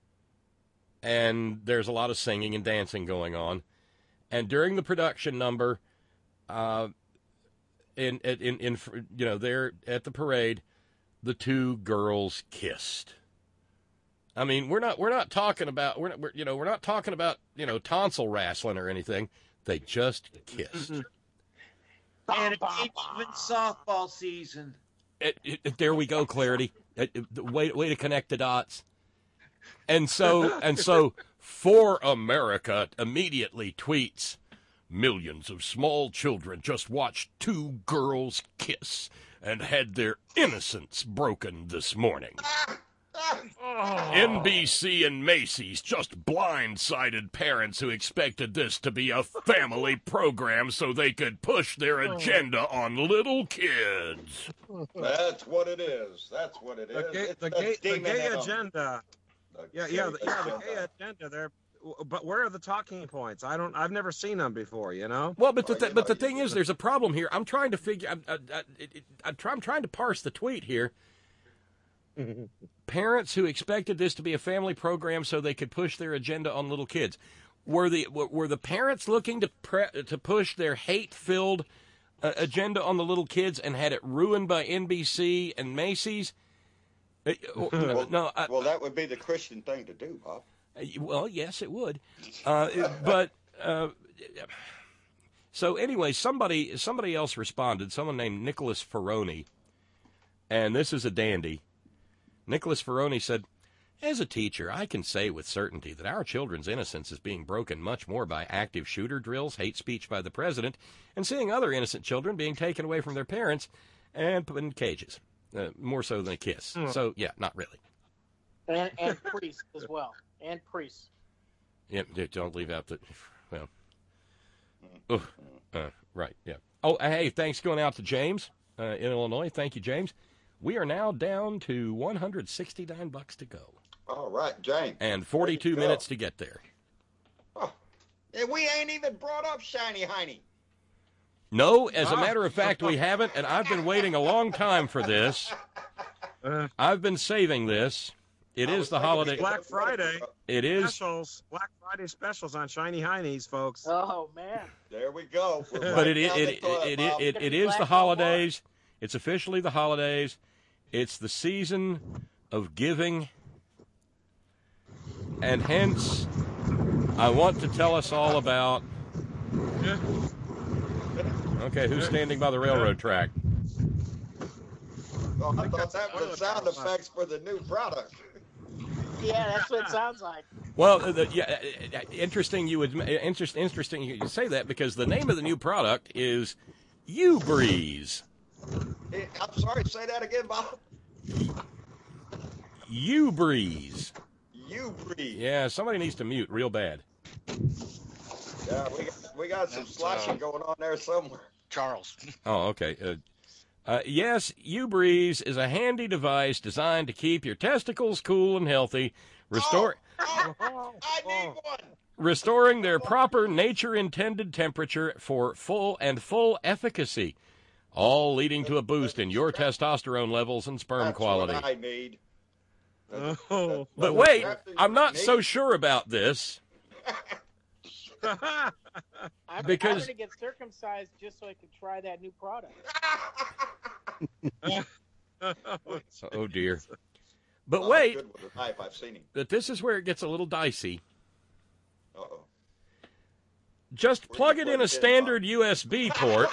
And there's a lot of singing and dancing going on. And during the production number, uh, in, in, in, in you know, there at the parade, the two girls kissed. I mean, we're not we're not talking about we're, not, we're you know we're not talking about you know tonsil wrestling or anything. They just kissed. And it ain't even softball season. It, it, there we go, Clarity. It, it, way, way to connect the dots. And so, and so, For America immediately tweets, millions of small children just watched two girls kiss and had their innocence broken this morning. Oh. N B C and Macy's just blindsided parents who expected this to be a family program so they could push their agenda on little kids. That's what it is. That's what it is. The gay, It's the the gay, the demon gay in 'em. agenda. The Yeah, gay yeah, the, yeah, the agenda. gay agenda. There, but where are the talking points? I don't. I've never seen them before. You know. Well, but the Oh, th- you but know, the thing you- is, there's a problem here. I'm trying to figure. I'm, I, I, it, I'm, try, I'm trying to parse the tweet here. Parents who expected this to be a family program so they could push their agenda on little kids. Were the were the parents looking to pre- to push their hate-filled uh, agenda on the little kids and had it ruined by N B C and Macy's? Uh, Well, no, I, well, that would be the Christian thing to do, Bob. well, yes, it would. Uh, but uh, so anyway, somebody somebody else responded. Someone named Nicholas Ferroni, and this is a dandy. Nicholas Ferroni said, as a teacher, I can say with certainty that our children's innocence is being broken much more by active shooter drills, hate speech by the president, and seeing other innocent children being taken away from their parents and put in cages, uh, more so than a kiss. Mm. So, yeah, not really. And, and priests as well. And priests. Yeah, don't leave out the, well, oh, uh, right, yeah. Oh, hey, thanks going out to James uh, in Illinois. Thank you, James. We are now down to one hundred sixty-nine bucks to go. All right, James. And forty-two minutes to get there. Oh, and we ain't even brought up Shiny Heiny. No, as a matter of fact, we haven't, and I've been waiting a long time for this. I've been saving this. It is the holiday. Black Friday. It is. Specials. Black Friday specials on Shiny Heinies, folks. Oh, man. There we go. We're But right it, it, down it, the toilet, it, Bob. it, it, it is the holidays. It's officially the holidays. It's the season of giving. And hence, I want to tell us all about. Okay, who's standing by the railroad track? Oh, I thought that was the sound effects for the new product. Yeah, that's what it sounds like. Well, the, yeah, interesting. You would interest, interesting. You say that because the name of the new product is U-Breeze. I'm sorry. Say that again, Bob. U-Breeze. U-Breeze. Yeah, somebody needs to mute real bad. Yeah, we got, we got some sloshing uh, going on there somewhere. Charles. Oh, okay. Uh, Uh, yes, U-Breeze is a handy device designed to keep your testicles cool and healthy, restore, Oh, I need one. restoring their proper nature-intended temperature for full and full efficacy, all leading to a boost in your testosterone levels and sperm That's quality. what I need. Oh. But wait, I'm not so sure about this. I'm, Because- I'm going to get circumcised just so I can try that new product. Oh, dear. But Oh, wait, good with a knife. I've seen him. that this is where it gets a little dicey. Uh-oh. Just Where plug you it put in a it in, standard U S B port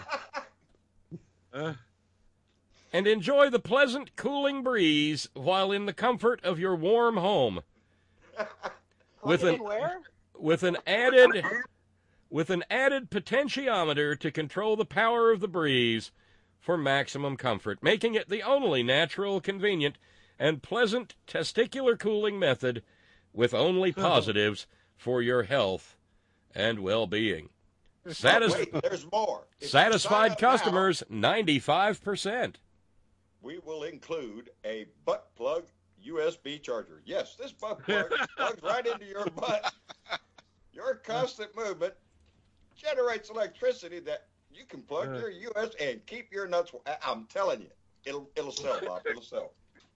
Uh, and enjoy the pleasant, cooling breeze while in the comfort of your warm home. With Plug it an in where? with an added with an added potentiometer to control the power of the breeze for maximum comfort, making it the only natural, convenient, and pleasant testicular cooling method with only positives for your health and well-being. Satis- Wait, there's more. If you satisfied sign up now, customers, ninety-five percent. we will include a butt plug U S B charger. Yes, this butt plug plugs right into your butt. Your constant movement generates electricity that you can plug your U S and keep your nuts. I- I'm telling you, it'll it'll sell, Bob. It'll sell.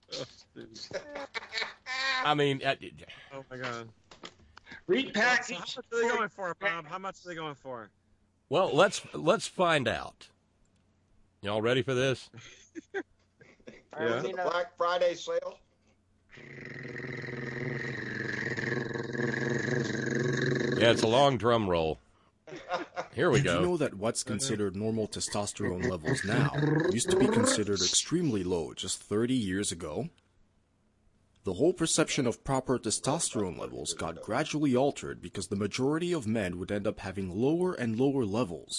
I mean, uh, oh my God. So how Repackage. much are they going for, Bob? How much are they going for? well, let's let's find out. Y'all ready for this? All right, Yeah. let me The know. Black Friday sale. Yeah, it's a long drum roll. Here we Did you go. know that what's considered normal testosterone levels now used to be considered extremely low just thirty years ago? The whole perception of proper testosterone levels got gradually altered because the majority of men would end up having lower and lower levels.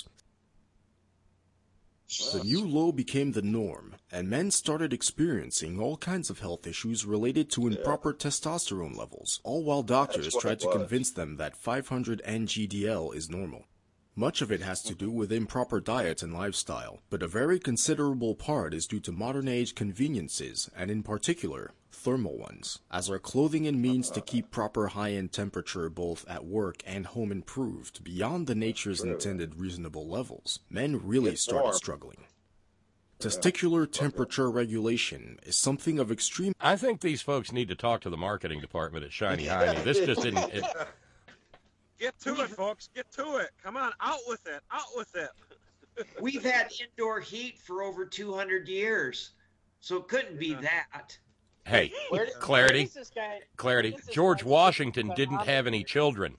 The new low became the norm, and men started experiencing all kinds of health issues related to improper testosterone levels, all while doctors That's what tried it to was. convince them that five hundred N G D L is normal. Much of it has to do with improper diet and lifestyle, but a very considerable part is due to modern age conveniences, and in particular, thermal ones, as our clothing and means to keep proper high-end temperature both at work and home improved beyond the nature's intended reasonable levels. Men really It's started warm. struggling. Testicular temperature regulation is something of extreme. I think these folks need to talk to the marketing department at Shiny Hiney. This just didn't. It, Get to it, folks. Get to it. Come on, out with it. Out with it. We've had indoor heat for over two hundred years, so it couldn't be that. hey, Where, where clarity, does this guy, clarity. where does this George guy- Washington didn't have any children.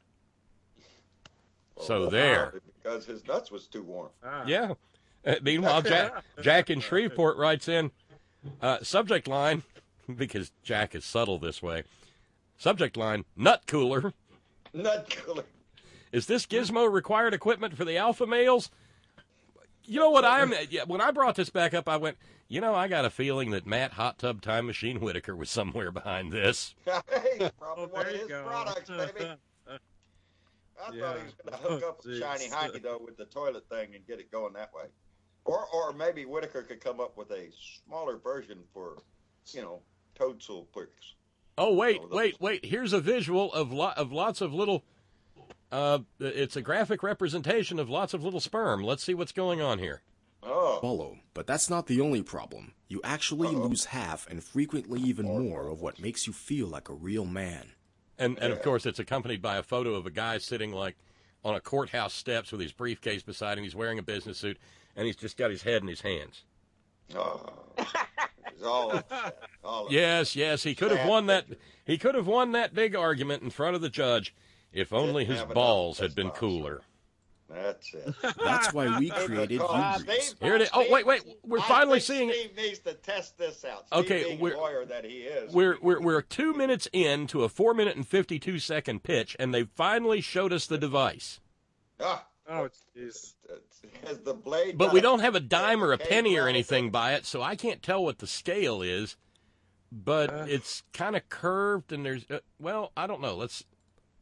So there. Because his nuts was too warm. Ah. Yeah. Uh, meanwhile, Jack, Jack in Shreveport writes in, uh, subject line, because Jack is subtle this way. Subject line, nut cooler. Nut cooler. Is this gizmo required equipment for the alpha males? You know what I'm, yeah, when I brought this back up, I went, you know, I got a feeling that Matt Hot Tub Time Machine Whitaker was somewhere behind this. Hey, probably Oh, one of there you his go. products, baby. I Yeah. thought he was going to hook Oh, up jeez. Shiny Hiney, though, with the toilet thing and get it going that way. Or or maybe Whitaker could come up with a smaller version for, you know, toad stool quicks. Oh, wait, Oh, those- wait, wait. Here's a visual of, lo- of lots of little, uh, it's a graphic representation of lots of little sperm. Let's see what's going on here. Oh, Follow, but that's not the only problem. You actually Uh-oh. lose half and frequently even more of what makes you feel like a real man. And, and of Yeah. course, it's accompanied by a photo of a guy sitting like on a courthouse steps with his briefcase beside him. He's wearing a business suit, and he's just got his head in his hands. oh. It's all upset. All upset. Yes, yes, he could have Sad won that. picture. He could have won that big argument in front of the judge if only Didn't his have enough balls had been testosterone. cooler. That's it. That's why we created Because U-Breeze. Steve- Here it is. Oh, wait, wait. We're I finally think seeing it. Steve needs to test this out. Steve Okay, being we're- the lawyer that he is. We're we're we're two minutes into a four minute and fifty two second pitch, and they finally showed us the device. Ah, Oh, jeez. has the blade. But got we a- don't have a dime or a Okay, penny or well, anything by it, so I can't tell what the scale is. But Uh. it's kind of curved, and there's uh, well, I don't know. Let's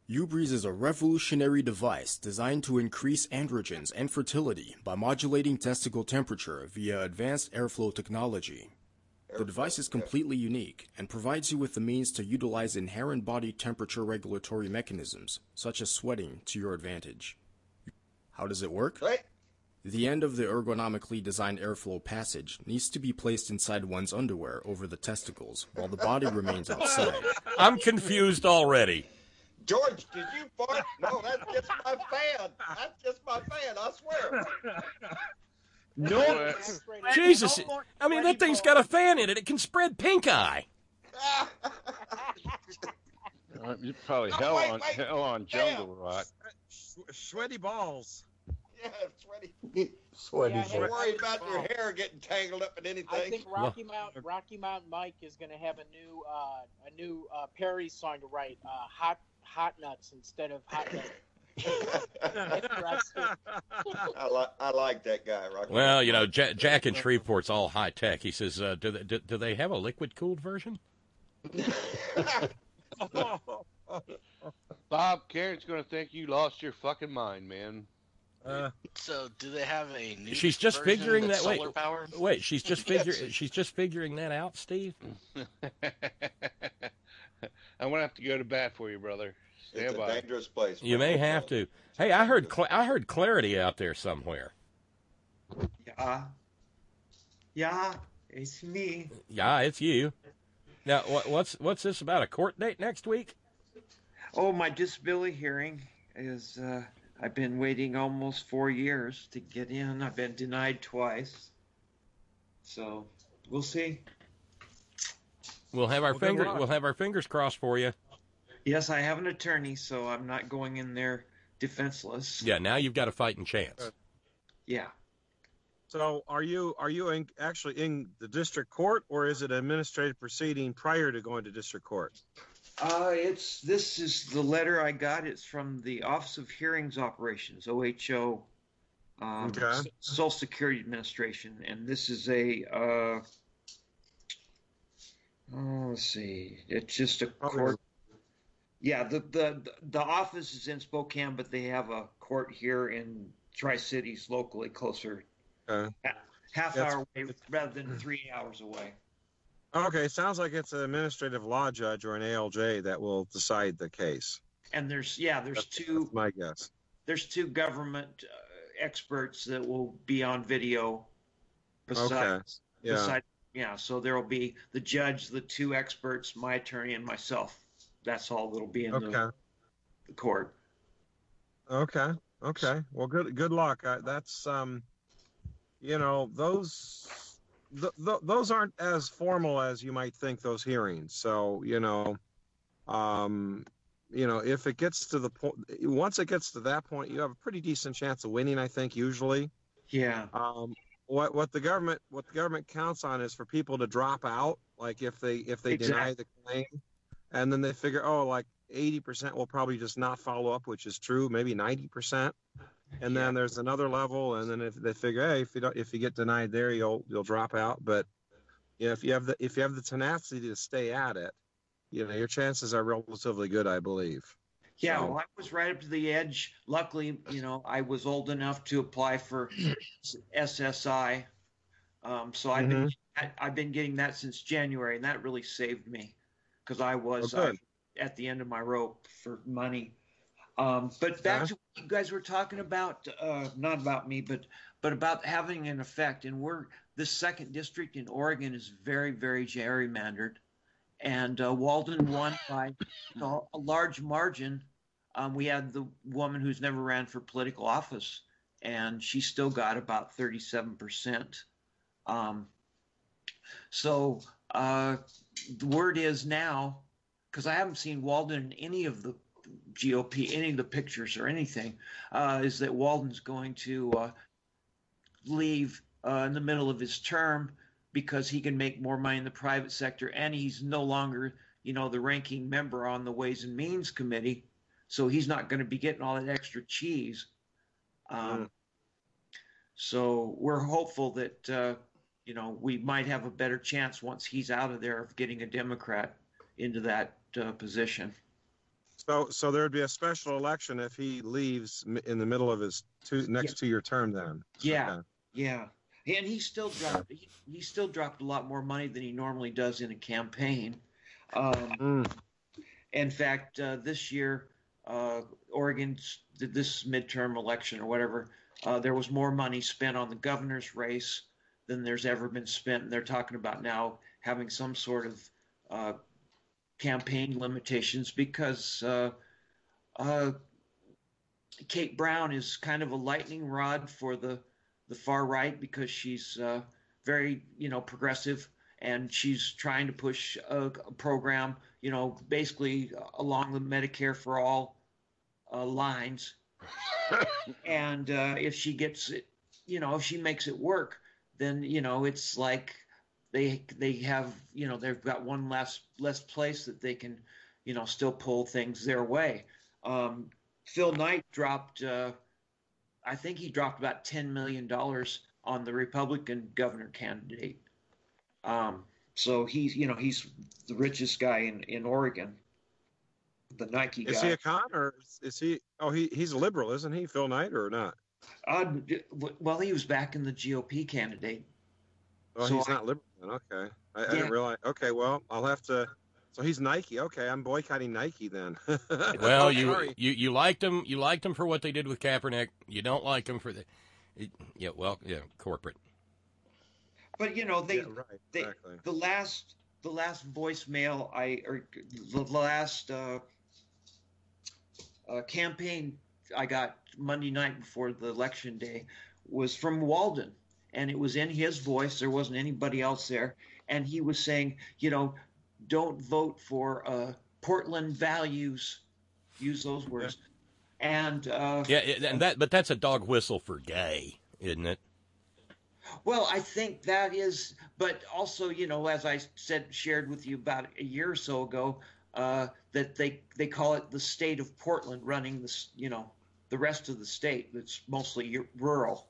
UBreeze is a revolutionary device designed to increase androgens and fertility by modulating testicle temperature via advanced airflow technology. The device is completely unique and provides you with the means to utilize inherent body temperature regulatory mechanisms, such as sweating, to your advantage. How does it work? The end of the ergonomically designed airflow passage needs to be placed inside one's underwear over the testicles, while the body remains outside. I'm confused already. George, did you fart? No, that's just my fan. That's just my fan, I swear. No. Jesus. I mean, that thing's got a fan in it. It can spread pink eye. Uh, You're probably No, hell wait, on wait. hell on Jungle Rock. Sweaty balls. Yeah, sweaty. Sweaty Yeah, Don't hey, worry about your hair getting tangled up in anything. I think Rocky Mountain Rocky Mountain Mike is going to have a new uh, a new uh, Perry song to write. Uh, hot hot nuts instead of hot nuts. I like I like that guy, Rocky. Well, you know, Jack, Jack in Shreveport's all high tech. He says, uh, do, they, do, do they have a liquid cooled version? Bob, Karen's going to think you lost your fucking mind, man. Uh, So, do they have a new She's just version figuring that's that. Wait, solar powered? wait. She's just figure. She's just figuring that out, Steve. I'm going to have to go to bat for you, brother. Stand It's a by. dangerous place. You may have to. Hey, I heard. Cl- I heard Clarity out there somewhere. Yeah. Yeah, it's me. Yeah, it's you. Now, what, what's what's this about? A court date next week? Oh, my disability hearing is, uh, I've been waiting almost four years to get in. I've been denied twice. So, we'll see. We'll have our Well, good finger. luck. We'll have our fingers crossed for you. Yes, I have an attorney, so I'm not going in there defenseless. Yeah. Now you've got a fighting chance. Yeah. so, are you are you in, actually in the district court, or is it an administrative proceeding prior to going to district court? Uh, it's this is the letter I got. It's from the Office of Hearings Operations, O H O, um, Okay. S- Social Security Administration, and this is a uh, oh, let's see, it's just a Probably- court. Yeah, the, the the office is in Spokane, but they have a court here in Tri-Cities, locally closer, Okay. half That's- hour away rather than three hours away. Okay, sounds like it's an administrative law judge or an A L J that will decide the case. And there's yeah, there's two. That's my guess. There's two government uh, experts that will be on video. Besides, Okay. Yeah. beside, yeah. So there will be the judge, the two experts, my attorney, and myself. That's all that'll be in Okay. the, the court. Okay. Okay. Well, good. Good luck. I, that's um, you know, those th- th- those aren't as formal as you might think. Those hearings. So you know, um, you know, if it gets to the point, once it gets to that point, you have a pretty decent chance of winning. I think usually. Yeah. Um, what what the government what the government counts on is for people to drop out. Like if they if they deny the claim, and then they figure, oh, like eighty percent will probably just not follow up, which is true, maybe ninety percent. And then there's another level, and then if they figure, hey, if you don't, if you get denied there, you'll you'll drop out. But you know, if you have the if you have the tenacity to stay at it, you know, your chances are relatively good, I believe. Yeah, So- well, I was right up to the edge. Luckily, you know, I was old enough to apply for S S I. Um, so I've been I, I've been getting that since January, and that really saved me because I was Oh, good. uh, at the end of my rope for money. Um, but back Yeah. to what you guys were talking about, uh, not about me, but but about having an effect. And we're this second district in Oregon is very, very gerrymandered, and uh, Walden won by you know, a large margin. Um, we had the woman who's never ran for political office, and she still got about thirty-seven percent. Um, so uh, the word is now, because I haven't seen Walden in any of the G O P, any of the pictures or anything, uh, is that Walden's going to uh, leave uh, in the middle of his term because he can make more money in the private sector, and he's no longer, you know, the ranking member on the Ways and Means Committee, so he's not going to be getting all that extra cheese. Um, So we're hopeful that, uh, you know, we might have a better chance once he's out of there of getting a Democrat into that uh, position. So, so there would be a special election if he leaves m- in the middle of his two next Yeah. two-year term. Then, Yeah, Okay. yeah, and he still dropped. He, he still dropped a lot more money than he normally does in a campaign. Um, Mm. in fact, uh, this year, uh, Oregon did this midterm election or whatever. Uh, there was more money spent on the governor's race than there's ever been spent. And they're talking about now having some sort of uh, campaign limitations because uh, uh, Kate Brown is kind of a lightning rod for the the far right because she's uh, very, you know, progressive, and she's trying to push a, a program, you know, basically along the Medicare for all uh, lines. And uh, if she gets it, you know, if she makes it work, then, you know, it's like they they have, you know, they've got one less less place that they can, you know, still pull things their way. Um, Phil Knight dropped, uh, I think he dropped about ten million dollars on the Republican governor candidate. Um, so he's, you know, he's the richest guy in, in Oregon, the Nike Is guy. he a con or is, is he? Oh, he he's a liberal, isn't he, Phil Knight, or not? Uh, well, he was back in the G O P candidate. Oh, So he's I- not liberal. Then. Okay, I, I Yeah. didn't realize. Okay, well, I'll have to. So he's Nike. Okay, I'm boycotting Nike then. Well, Oh, you, sorry. you you liked them. You liked them for what they did with Kaepernick. You don't like them for the, it, yeah. Well, yeah, corporate. But you know, they, Yeah, right, they exactly. the last the last voicemail I or the last uh, uh, campaign I got Monday night before the election day was from Walden, and it was in his voice. There wasn't anybody else there, and he was saying, you know, don't vote for uh, Portland values. Use those words. And uh, Yeah, it- and that, but that's a dog whistle for gay, isn't it? well, I think that is, but also, you know, as I said, shared with you about a year or so ago, uh, that they they call it the state of Portland running this, you know, the rest of the state that's mostly rural.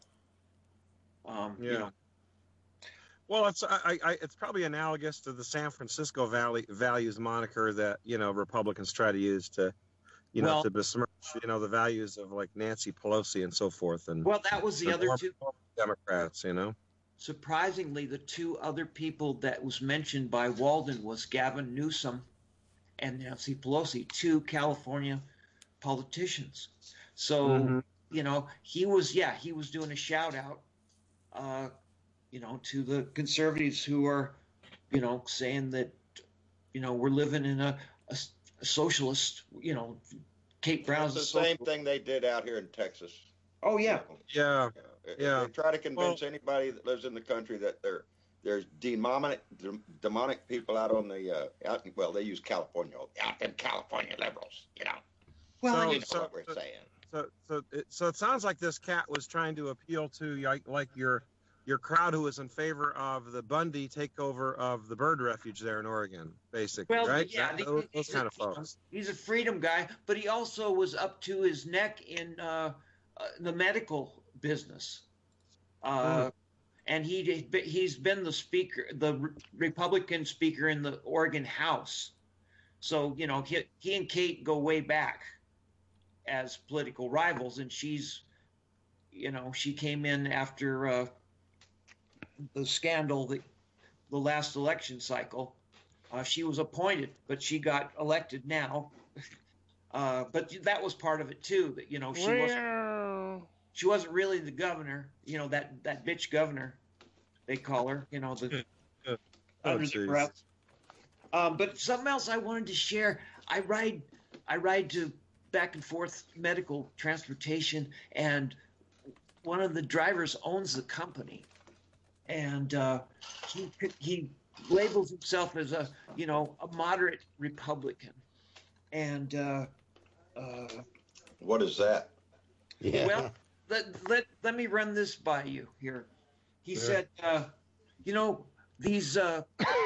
Um, Yeah. You know, Well, it's I, I it's probably analogous to the San Francisco Valley values moniker that you know Republicans try to use to, you know, Well- to besmirch you know the values of like Nancy Pelosi and so forth. And well, that was the other more two. Democrats, you know. Surprisingly, the two other people that was mentioned by Walden was Gavin Newsom and Nancy Pelosi, two California politicians. So, Mhm. you know, he was, yeah, he was doing a shout out, uh, you know, to the conservatives who are, you know, saying that, you know, we're living in a, a, a socialist, you know, Kate Brown's It's a the same socialist. thing they did out here in Texas. Oh, yeah. Yeah. If Yeah. They try to convince anybody that lives in the country that there there's demonic demonic people out on the uh, out. Well, they use California out in California liberals. You know. Well, So- you know so- what we're saying. So, so, it, so it sounds like this cat was trying to appeal to like, like your, your crowd who was in favor of the Bundy takeover of the bird refuge there in Oregon, basically, Well, right? yeah, That- the- those, those he's kind a- of folks. He's a freedom guy, but he also was up to his neck in uh, uh, the medical business. Uh, And he he's been the speaker, the Re- Republican speaker in the Oregon House. So you know, he, he and Kate go way back as political rivals, and she's, you know, she came in after uh, the scandal, the, the last election cycle. Uh, she was appointed, but she got elected now. Uh, but that was part of it too. That you know she wasn't she wasn't really the governor. You know that that bitch governor, they call her. You know the Oh, under the jeez. breath. Um, but something else I wanted to share. I ride I ride to back and forth medical transportation, and one of the drivers owns the company, and uh, he he labels himself as a you know a moderate Republican, and uh, uh, What is that? well, let, let let me run this by you here. He Yeah. said, uh, you know, these uh,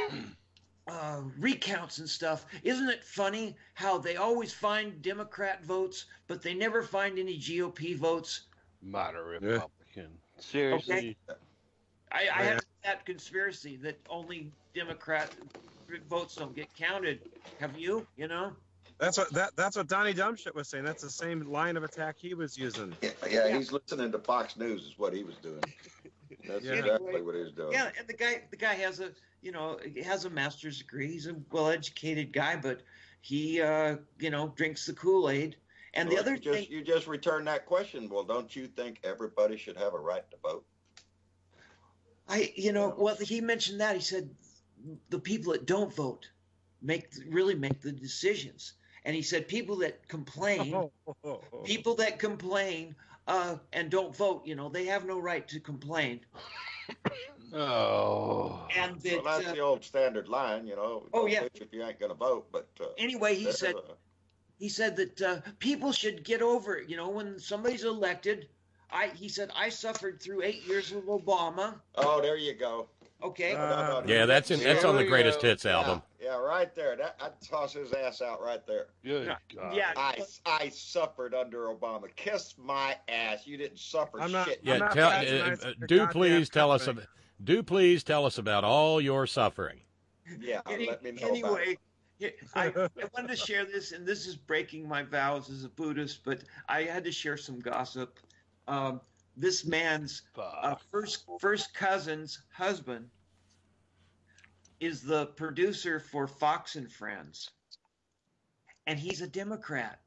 uh, recounts and stuff. Isn't it funny how they always find Democrat votes, but they never find any G O P votes? Moderate Yeah. Republican. Seriously. I, I Yeah. had that conspiracy that only Democrat votes don't get counted. Have you? You know? That's what that that's what Donnie Dumbshit was saying. That's the same line of attack he was using. Yeah, yeah, he's listening to Fox News is what he was doing. That's Yeah. exactly Anyway, what he was doing. Yeah, and the guy, the guy has a, you know, he has a master's degree. He's a well-educated guy, but he, uh, you know, drinks the Kool-Aid. And the Well, other you just, thing, you just returned that question. Well, don't you think everybody should have a right to vote? I, you know, well, he mentioned that. He said the people that don't vote make really make the decisions. And he said people that complain, Oh, people that complain uh, and don't vote, you know, they have no right to complain. Oh. And that, Well, that's uh, the old standard line, you know. Oh, don't yeah. bitch if you ain't going to vote. But uh, anyway, he there's said a- he said that uh, people should get over it. You know, when somebody's elected, I he said I suffered through eight years with Obama. oh, there you go. Okay. No, no, no, Yeah, that's in, that's on the greatest hits album. Yeah, right there. That I'd toss his ass out right there. Good God. Yeah. I, I suffered under Obama. Kiss my ass. You didn't suffer I'm not- shit. Yeah, not tell, patronizing uh, your do goddamn please tell us company. about, do please tell us about all your suffering. Yeah, Any- let me know about anyway, it. I, I wanted to share this, and this is breaking my vows as a Buddhist, but I had to share some gossip. Um, this man's uh, first first cousin's husband is the producer for Fox and Friends, and he's a Democrat.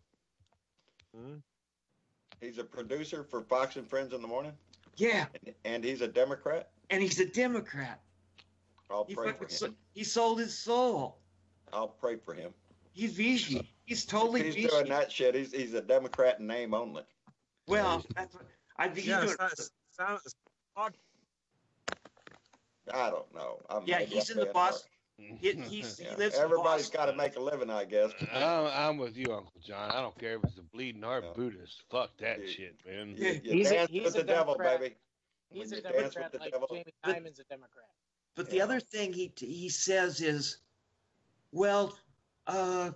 He's a producer for Fox and Friends in the morning, Yeah, and he's a Democrat. and he's a Democrat. I'll He, pray fucking for so- him. he sold his soul. I'll pray for him. He's Vichy. He's totally If he's Vichy. doing that shit. He's he's a Democrat in name only. Well, that's what I think Yeah, he's doing. sounds- sounds- I don't know. I'm, Yeah, maybe he's I'm in the being boss. hard. He, he's, Yeah, he lives in Everybody's Boston. got to make a living, I guess. I'm, I'm with you, Uncle John. I don't care if it's a bleeding heart Yeah. Buddhist. Fuck that Yeah. shit, man. You, you He's a- dance he's with a the devil, Democrat. baby. He's When a you dance with Democrat the like devil. Jamie But- Dimon's a Democrat. But the Yeah. other thing he he says is, well, uh,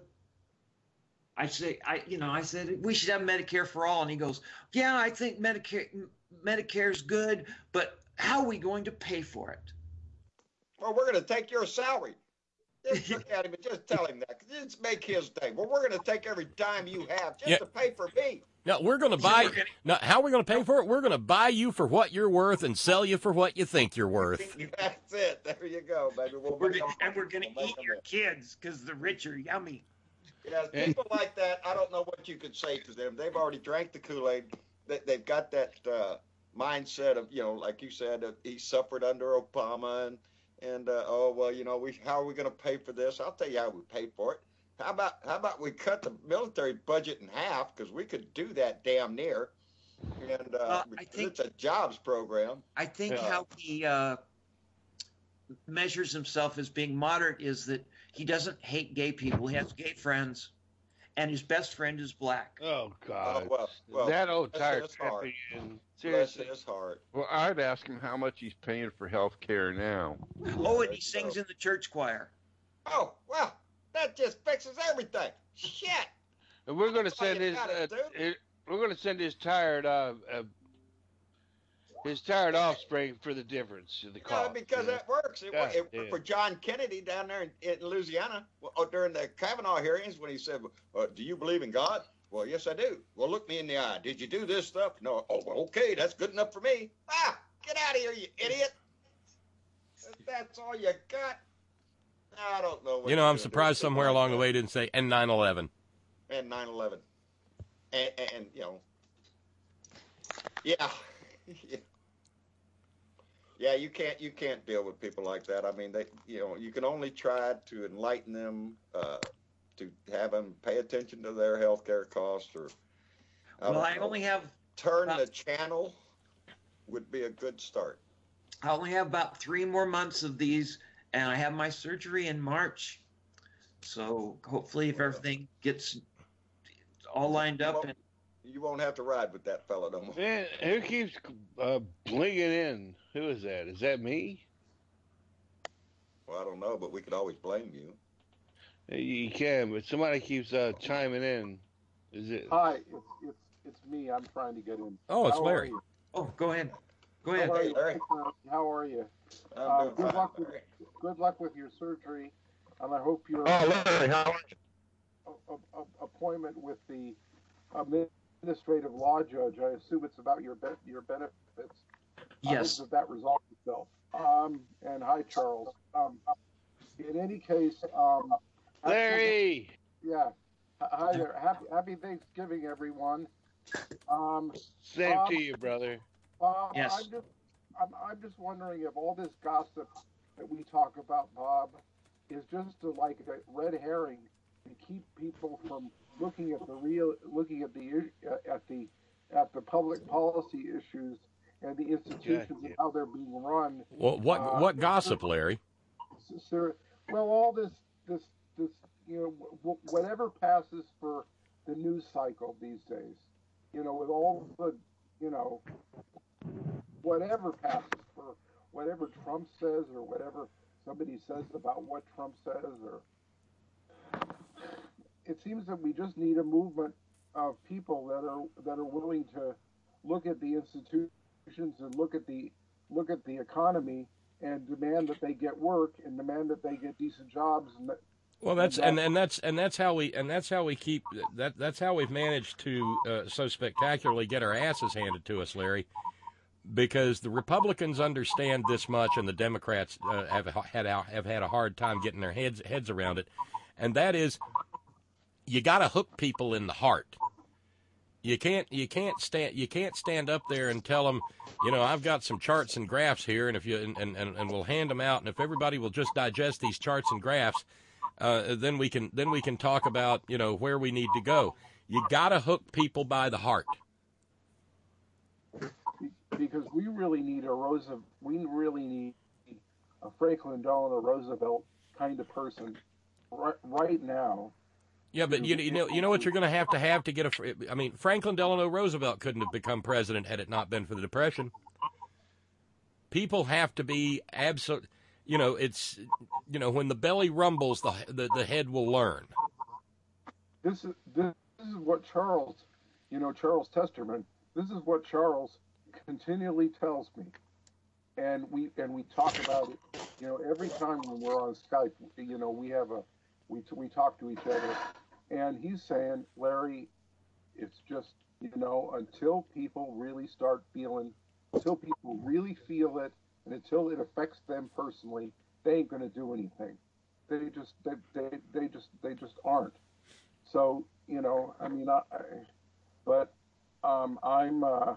I say I you know I said we should have Medicare for all, and he goes, yeah, I think Medicare Medicare's good, but how are we going to pay for it? Well, we're going to take your salary. Just look at him and just tell him that. Just make his day. Well, we're going to take every dime you have just Yeah. to pay for me. No, we're going to buy. No, how are we going to pay for it? We're going to buy you for what you're worth and sell you for what you think you're worth. That's it. There you go, baby. We'll We're make gonna, them- and we're going to we'll make eat them your in. kids because the rich are yummy. Yeah, people like that, I don't know what you could say to them. They've already drank the Kool-Aid. They, they've got that uh, mindset of, you know, like you said, uh, he suffered under Obama, and and uh, oh well, you know, we how are we going to pay for this? I'll tell you how we pay for it. How about how about we cut the military budget in half, because we could do that damn near, and uh, Well, I because think- it's a jobs program. I think Yeah. how he uh, measures himself as being moderate is that he doesn't hate gay people. He has gay friends, and his best friend is black. Oh, God. Oh, well, well, that old that's- tire that's hard. champion. Bless Seriously. his heart. Well, I'd ask him how much he's paying for health care now. Oh, and he sings in the church choir. Oh well, that just fixes everything. Shit. And we're going to That's all send you his, gotta uh, do. his- we're going to send his tired, uh, uh, his tired offspring for the difference in the Yeah, cost. because you know? that works. It, God worked, it damn. worked for John Kennedy down there in, in Louisiana well, oh, during the Kavanaugh hearings when he said, uh, "Do you believe in God?" Well, yes, I do. Well, look me in the eye. Did you do this stuff? No. Oh, well, okay, that's good enough for me. Ah, get out of here, you idiot. If that's all you got, I don't know. What You know, you're I'm gonna do surprised with people somewhere like along the that. way it didn't say N nine eleven. And nine eleven. And, and, and you know, yeah. Yeah, you can't you can't deal with people like that. I mean, they you know you can only try to enlighten them, uh, to have them pay attention to their health care costs, or I Well, don't I know, only have turn about- the channel would be a good start. I only have about three more months of these, and I have my surgery in March. So hopefully, if everything gets all lined up, and You won't have to ride with that fella no more. Man, who keeps uh, blinging in? Who is that? Is that me? Well, I don't know, but we could always blame you. You can, but somebody keeps uh, chiming in. Is it? Hi, it's, it's it's me. I'm trying to get in. Oh, it's How Larry. Are you? oh, go ahead, go ahead. How are Hey, you? Larry. How are you? I'm Uh, doing good fine, luck with Larry. good luck with your surgery, and I hope you're. Oh, Larry, how are you? Oh, a, a appointment with the administrative law judge. I assume it's about your be, your benefits. I Yes. hope that that resolves itself. Um, and hi, Charles. Um, in any case, um, Larry. Yeah. Hi there. Happy Happy Thanksgiving, everyone. Um, Same Bob, to you, brother. Bob, Yes. I'm just I'm, I'm just wondering if all this gossip that we talk about, Bob, is just a, like a red herring to keep people from looking at the real, looking at the at the at the public policy issues and the institutions Yeah, yeah. and how they're being run. Well, what Uh, what gossip, Larry? Sir, well, all this this this you know w- whatever passes for the news cycle these days, you know, with all the you know whatever passes for whatever Trump says or whatever somebody says about what Trump says, or it seems that we just need a movement of people that are that are willing to look at the institutions and look at the look at the economy and demand that they get work and demand that they get decent jobs. And that, Well, that's and, and, that, and that's and that's how we and that's how we keep that that's how we've managed to uh, so spectacularly get our asses handed to us, Larry, because the Republicans understand this much and the Democrats uh, have had have had a hard time getting their heads heads around it, and that is, you got to hook people in the heart. You can't you can't stand you can't stand up there and tell them, you know, I've got some charts and graphs here, and if you and, and, and we'll hand them out, and if everybody will just digest these charts and graphs, uh, then we can then we can talk about, you know, where we need to go. You got to hook people by the heart. because we really need a Roosevelt, we really need a Franklin Delano Roosevelt kind of person right, right now. Yeah, but you, you know you know what you're going to have to have to get a. I mean, Franklin Delano Roosevelt couldn't have become president had it not been for the Depression. People have to be absolute. You know, it's you know when the belly rumbles, the the, the head will learn. This is this, this is what Charles, you know, Charles Testerman. This is what Charles continually tells me, and we and we talk about it. You know, every time when we're on Skype, you know, we have a we we talk to each other. And he's saying, Larry, it's just, you know, until people really start feeling, until people really feel it, and until it affects them personally, they ain't going to do anything. They just, they, they, they just, they just aren't. So, you know, I mean, I, I but um, I'm, uh,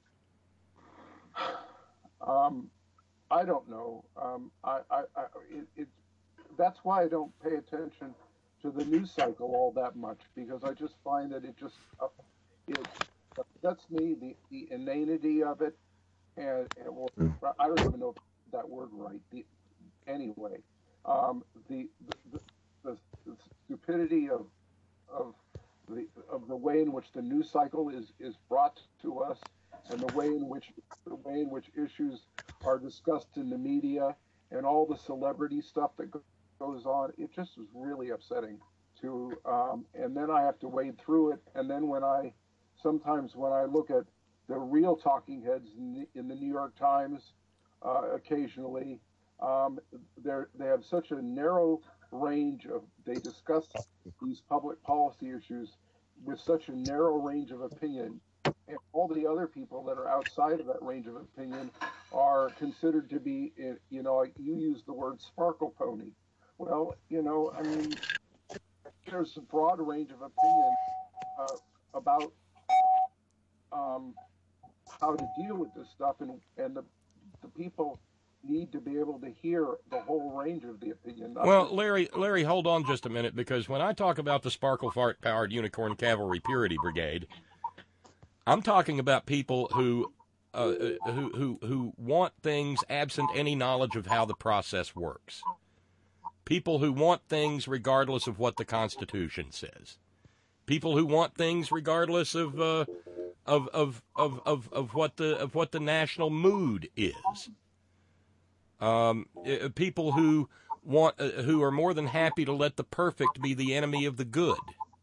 um, I don't know. Um, I, I, I it, it, that's why I don't pay attention to the news cycle all that much, because I just find that it just uh, it upsets me, the, the inanity of it, and, and well, I don't even know if that word right. The, anyway, um, the, the, the the stupidity of of the of the way in which the news cycle is is brought to us, and the way in which the way in which issues are discussed in the media, and all the celebrity stuff that goes goes on, it just was really upsetting to, um, and then I have to wade through it. And then when I, sometimes when I look at the real talking heads in the, in the New York Times, uh, occasionally, um, they're, they have such a narrow range of, they discuss these public policy issues with such a narrow range of opinion. And all the other people that are outside of that range of opinion are considered to be, you know, you use the word sparkle pony. Well, you know, I mean, there's a broad range of opinion uh, about um, how to deal with this stuff, and and the the people need to be able to hear the whole range of the opinion. Well, Larry, Larry, hold on just a minute, because when I talk about the Sparkle Fart Powered Unicorn Cavalry Purity Brigade, I'm talking about people who. Uh, who who who want things absent any knowledge of how the process works. People who want things regardless of what the Constitution says. People who want things regardless of uh, of, of of of of what the of what the national mood is. Um, people who want uh, who are more than happy to let the perfect be the enemy of the good.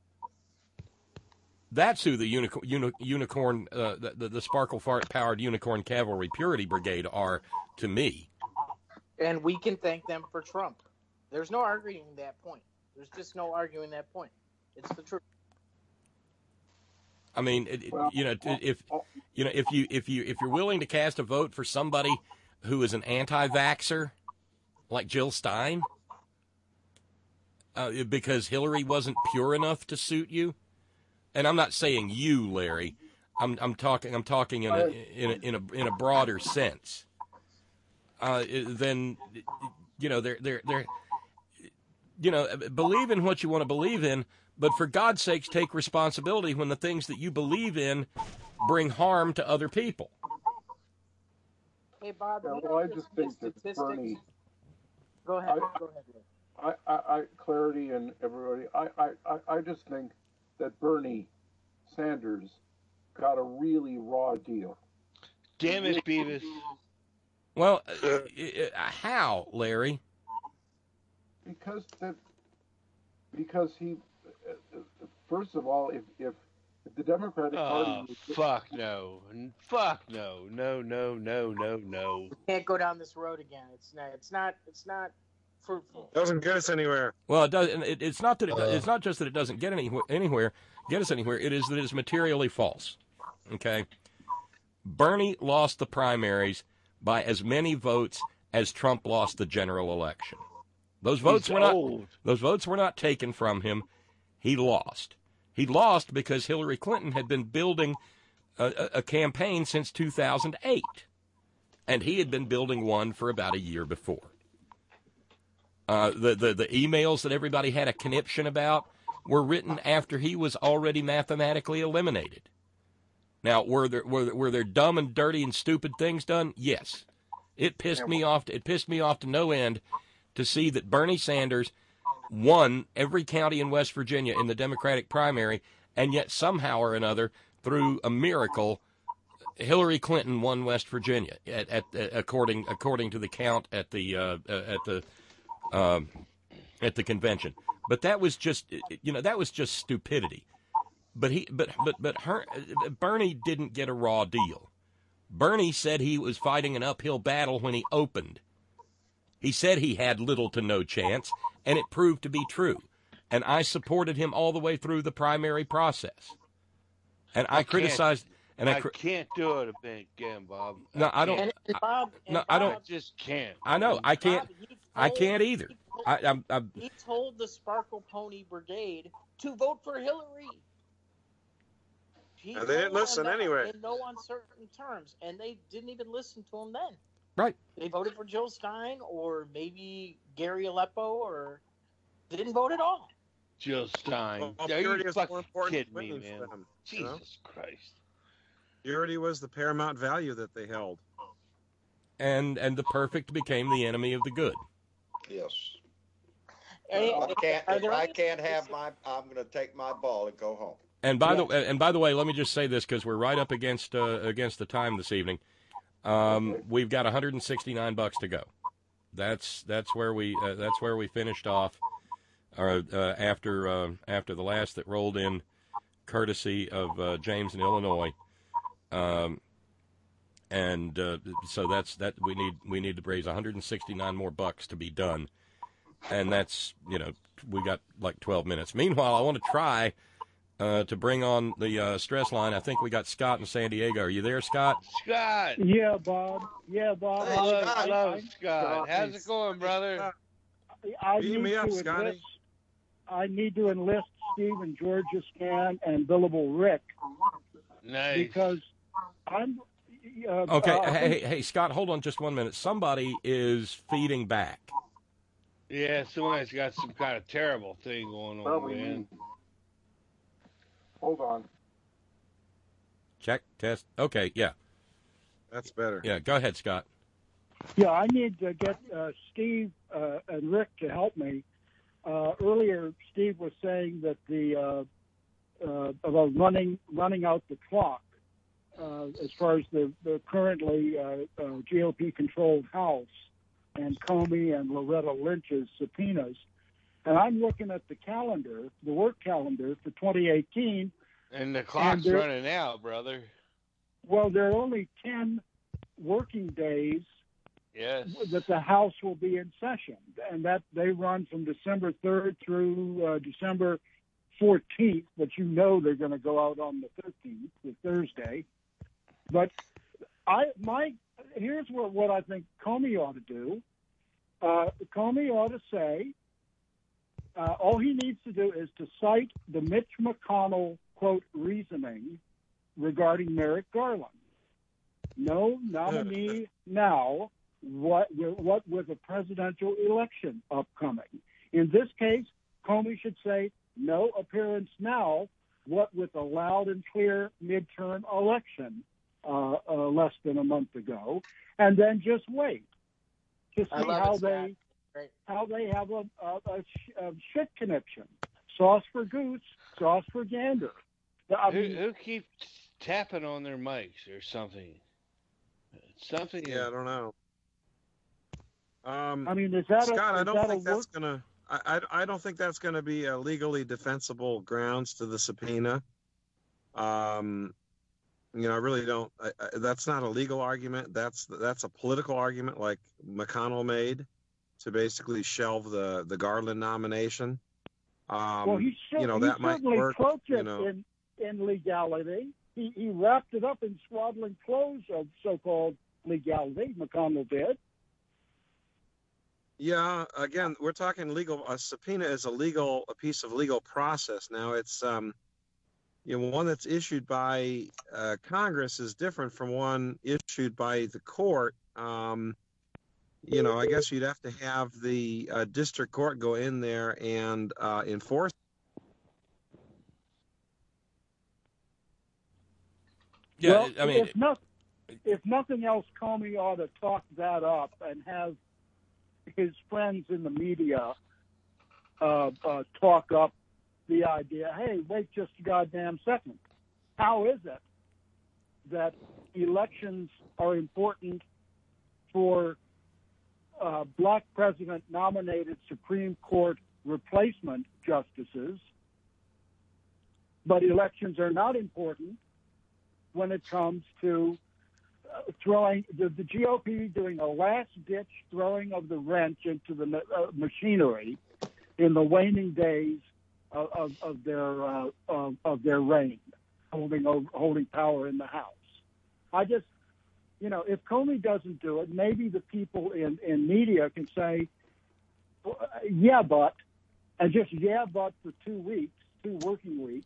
That's who the unicorn, uni, unicorn uh, the, the, the Sparkle Fart Powered Unicorn Cavalry Purity Brigade are to me. And we can thank them for Trump. There's no arguing that point. There's just no arguing that point. It's the truth. I mean, it, well, you know, if you know, if you if you if you're willing to cast a vote for somebody who is an anti-vaxxer, like Jill Stein, uh, because Hillary wasn't pure enough to suit you, and I'm not saying you, Larry, I'm I'm talking I'm talking in a in a in a, in a broader sense. Uh, then, you know, they're they're they're, you know, believe in what you want to believe in. But for God's sakes, take responsibility when the things that you believe in bring harm to other people. Hey, Bob, yeah, you well, know I just think that Bernie. Go ahead. I, go ahead. I, I, I, Clarity and everybody. I, I, I just think that Bernie Sanders got a really raw deal. Damn it, Beavis. Well, uh, how, Larry? Because that. Because he. First of all, if if, if the Democratic oh, Party, was... fuck no, fuck no, no, no, no, no, no. We can't go down this road again. It's not. It's not. It's not fruitful. Doesn't get us anywhere. Well, it does. It, it's not that. It, uh, it's not just that it doesn't get any, anywhere. Get us anywhere. It is that it's materially false. Okay. Bernie lost the primaries by as many votes as Trump lost the general election. Those votes He's were not. old. Those votes were not taken from him. He lost. He lost because Hillary Clinton had been building a, a campaign since two thousand eight, and he had been building one for about a year before. Uh, the, the, the emails that everybody had a conniption about were written after he was already mathematically eliminated. Now, were there, were, were there dumb and dirty and stupid things done? Yes. It pissed me off. It pissed me off to no end to see that Bernie Sanders won every county in West Virginia in the Democratic primary, and yet somehow or another, through a miracle, Hillary Clinton won West Virginia, at, at, at according according to the count at the uh, at the uh, at the convention. But that was just you know that was just stupidity. But he but but but her, Bernie didn't get a raw deal. Bernie said he was fighting an uphill battle when he opened. He said he had little to no chance, and it proved to be true. And I supported him all the way through the primary process. And I, I criticized. And I, I can't do it again, Bob. No, I, I don't. And, and Bob, and no, Bob, I don't. I just can't. I know. I can't. Bob, told, I can't either. Told, I, I'm, I'm, he told the Sparkle Pony Brigade to vote for Hillary. He and they didn't listen that anyway. In no uncertain terms, and they didn't even listen to him then. Right. They voted for Jill Stein or maybe Gary Aleppo, or they didn't vote at all. Jill Stein. Well, Are you is fucking more important kidding me, man? them, Jesus you know? Christ. Purity was the paramount value that they held. And and the perfect became the enemy of the good. Yes. Hey, I can't. are If there I any- can't have my, I'm going to take my ball and go home. And by Yeah. the and by the way, let me just say this because we're right up against uh, against the time this evening. Um, we've got one hundred sixty-nine bucks to go. That's that's where we uh, that's where we finished off, or uh, after uh, after the last that rolled in, courtesy of uh, James in Illinois, um, and uh, so that's that we need we need to raise one hundred sixty-nine more bucks to be done, and that's you know we got like twelve minutes. Meanwhile, I want to try. Uh, to bring on the uh, stress line, I think we got Scott in San Diego. Are you there, Scott? Scott. Yeah, Bob. Yeah, Bob. Hey, Hello, Scott. hello, I- Scott. How's it going, brother? I Beam need me up, to Scotty. enlist. I need to enlist Steve and Georgia Scan and Billable Rick Nice. because I'm. Uh, Okay, uh, hey, hey, Scott, hold on just one minute. Somebody is feeding back. Yeah, somebody's got some kind of terrible thing going on, Probably man. me. Hold on. Check, test. Okay, yeah, That's better. yeah. Go ahead, Scott. Yeah, I need to get uh, Steve uh, and Rick to help me. Uh, earlier, Steve was saying that the uh, uh, about running running out the clock uh, as far as the, the currently uh, uh, G O P-controlled House and Comey and Loretta Lynch's subpoenas. And I'm looking at the calendar, the work calendar for twenty eighteen. And the clock's there- running out, brother. Well, there are only ten working days Yes. that the House will be in session, and that they run from December third through uh, December fourteenth, but you know they're going to go out on the thirteenth, the Thursday. But I, my, here's what, what I think Comey ought to do. Uh, Comey ought to say, uh, all he needs to do is to cite the Mitch McConnell, quote, reasoning regarding Merrick Garland. No nominee now, what, what with a presidential election upcoming. In this case, Comey should say, no appearance now, what with a loud and clear midterm election uh, uh, less than a month ago, and then just wait to see how it, they how they have a, a, a, a shit connection. Sauce for goose, sauce for gander. I who, mean, who keeps tapping on their mics or something? Something. Yeah, I don't know. Um, I mean, is that Scott? A, I is don't that think a that's work? gonna. I, I I don't think that's gonna be a legally defensible grounds to the subpoena. Um, you know, I really don't. I, I, that's not a legal argument. That's that's a political argument, like McConnell made, to basically shelve the the Garland nomination. Um, well, he, cer- you know, he that might certainly work. cloaked You it know, in, in legality. He, he wrapped it up in swaddling clothes of so-called legality. McConnell did. yeah. Again, we're talking legal. A subpoena is a legal, a piece of legal process. Now, it's um, you know, one that's issued by uh, Congress is different from one issued by the court. Um, you know, I guess you'd have to have the uh, district court go in there and uh, enforce. Yeah, well, I mean, if, not, if nothing else, Comey ought to talk that up and have his friends in the media uh, uh, talk up the idea, hey, wait just a goddamn second. How is it that elections are important for uh, black president-nominated Supreme Court replacement justices, but elections are not important when it comes to uh, throwing the, the G O P doing a last-ditch throwing of the wrench into the uh, machinery in the waning days of, of, of their uh, of, of their reign, holding over, holding power in the House. I just, you know, if Comey doesn't do it, maybe the people in, in media can say, well, yeah, but, and just yeah, but for two weeks, two working weeks,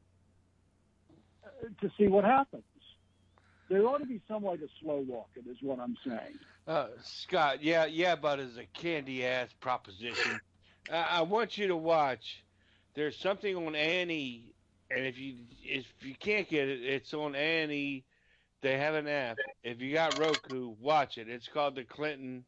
to see what happens. There ought to be some way to slow walk it, is what I'm saying. Uh, Scott, yeah, yeah, but it's a candy-ass proposition. I, I want you to watch. There's something on Annie, and if you if you can't get it, it's on Annie. They have an app. If you got Roku, watch it. It's called the Clinton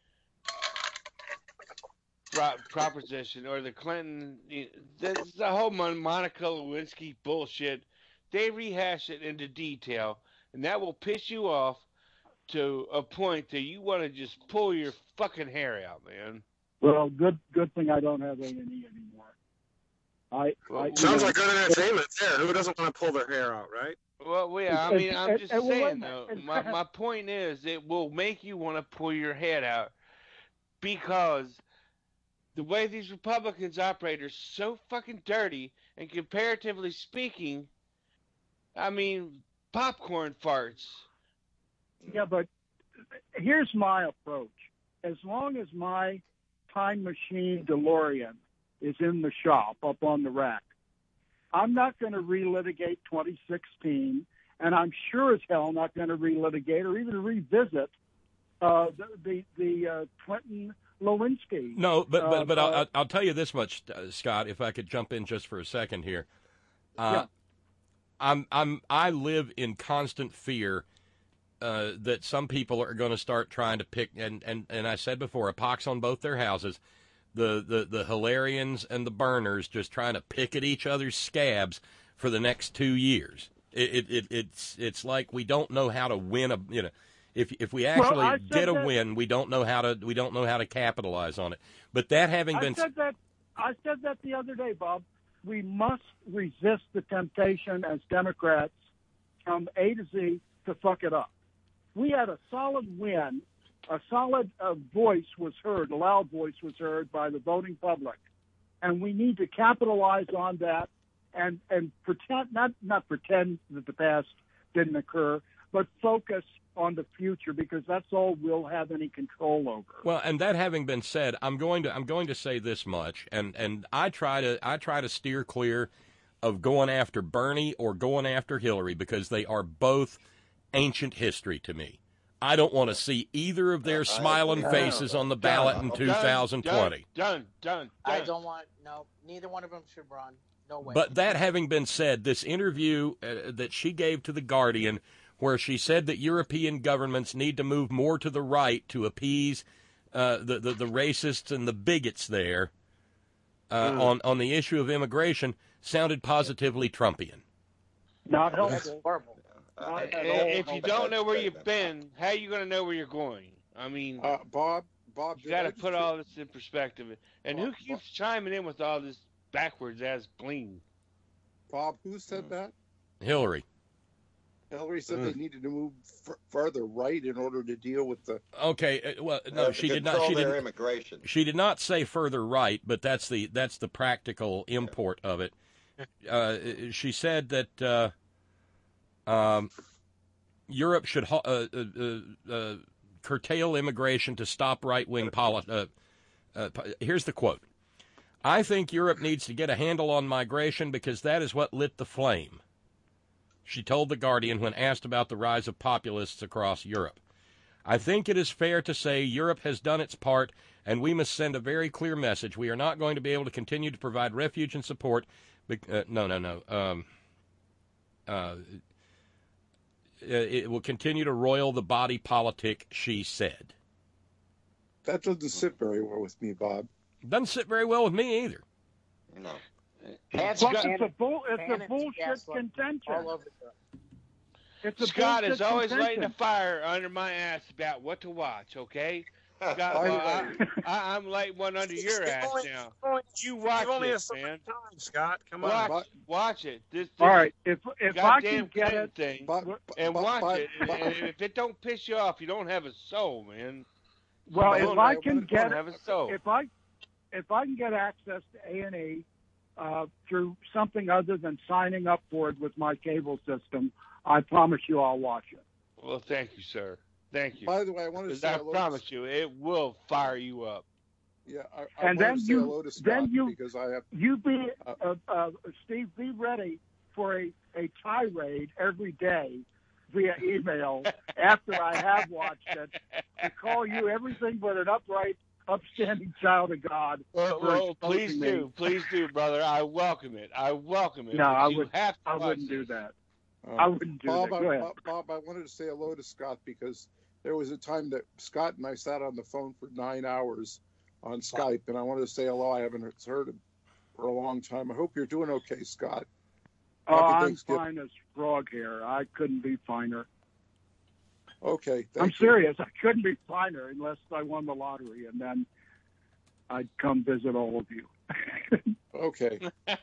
Pro- Proposition, or the Clinton. That's the whole Monica Lewinsky bullshit. They rehash it into detail, and that will piss you off to a point that you want to just pull your fucking hair out, man. Well, good good thing I don't have A and E anymore. I, I Sounds know, like good entertainment there. Who doesn't want to pull their hair out, right? Well, yeah, I And- mean, I'm and- just and- well, wait a saying, minute. though, And- my, my point is it will make you want to pull your head out because the way these Republicans operate are so fucking dirty, and comparatively speaking, I mean, popcorn farts. Yeah, but here's my approach. As long as my time machine DeLorean is in the shop up on the rack, I'm not going to relitigate twenty sixteen, and I'm sure as hell not going to relitigate or even revisit uh, the the, the uh, Clinton Lewinsky. No, but but, uh, but uh, I'll, I'll tell you this much, uh, Scott, if I could jump in just for a second here. Uh, Yeah. I'm I'm I live in constant fear uh, that some people are going to start trying to pick, and, and, and I said before, a pox on both their houses. The, the the Hilarians and the Burners just trying to pick at each other's scabs for the next two years. It, it, it it's it's like we don't know how to win a you know if if we actually Well, I said get a that- win, we don't know how to we don't know how to capitalize on it. But that having I been said that. I said that the other day, Bob. We must resist the temptation as Democrats from A to Z to fuck it up. We had a solid win. A solid uh, voice was heard, a loud voice was heard by the voting public. And we need to capitalize on that and and pretend not not pretend that the past didn't occur, but focus on the future, because that's all we'll have any control over. Well, and that having been said, I'm going to I'm going to say this much, and, and I try to I try to steer clear of going after Bernie or going after Hillary, because they are both ancient history to me. I don't want to see either of their smiling faces on the ballot in two thousand twenty. Done, done, done. I don't want, no, neither one of them should run. No way. But that having been said, this interview uh, that she gave to The Guardian, where she said that European governments need to move more to the right to appease uh, the, the, the racists and the bigots there uh, mm. on, on the issue of immigration, sounded positively Trumpian. Not helpful. That's horrible. Uh, if you don't know where you've been, how are you going to know where you're going? I mean, uh, Bob, Bob, you got to put all this in perspective. And Bob, who keeps Bob, chiming in with all this backwards ass bling? Bob, who said that? Hillary. Hillary said mm. they needed to move f- further right in order to deal with the. Okay, well, no, she did not. She did immigration. She did not say further right, but that's the that's the practical import of it. Uh, she said that. Uh, Um, Europe should uh, uh, uh, curtail immigration to stop right-wing policy. Uh, uh, here's the quote. I think Europe needs to get a handle on migration because that is what lit the flame, she told The Guardian when asked about the rise of populists across Europe. I think it is fair to say Europe has done its part, and we must send a very clear message. We are not going to be able to continue to provide refuge and support. Be- uh, no, no, no. Um, uh, It will continue to roil the body politic, she said. That doesn't sit very well with me, Bob. Doesn't sit very well with me either. No. It's, well, it's a, bull, it's a bullshit contention. It's a Scott is always contention. lighting a fire under my ass about what to watch, okay? Scott, well, I, I, I'm lighting one under your ass only, now. You watch only it, a man. Time, Scott. Come watch, on. Watch it. This, this All right. If if I can get Clinton it, thing, but, and but, watch but, it, but, and if it don't piss you off, you don't have a soul, man. Well, you if I can have, get have a soul. if I if I can get access to A and E uh, through something other than signing up for it with my cable system, I promise you I'll watch it. Well, thank you, sir. Thank you. By the way, I want to say I hello promise to... you, it will fire you up. Yeah, I, I and want then to say you, hello to Scott then you, because I have. You be, uh, uh, Steve, be ready for a, a tirade every day via email after I have watched it to call you everything but an upright, upstanding child of God. Well, well please me. do, please do, brother. I welcome it. I welcome it. No, I you would. Have to I wouldn't this. do that. Um, I wouldn't do Bob, that. Go I, ahead. Bob, I wanted to say hello to Scott because there was a time that Scott and I sat on the phone for nine hours on Skype, and I wanted to say hello. I haven't heard him for a long time. I hope you're doing okay, Scott. Oh, I'm fine as frog hair. I couldn't be finer. Okay. I'm you. serious. I couldn't be finer unless I won the lottery, and then I'd come visit all of you. Okay.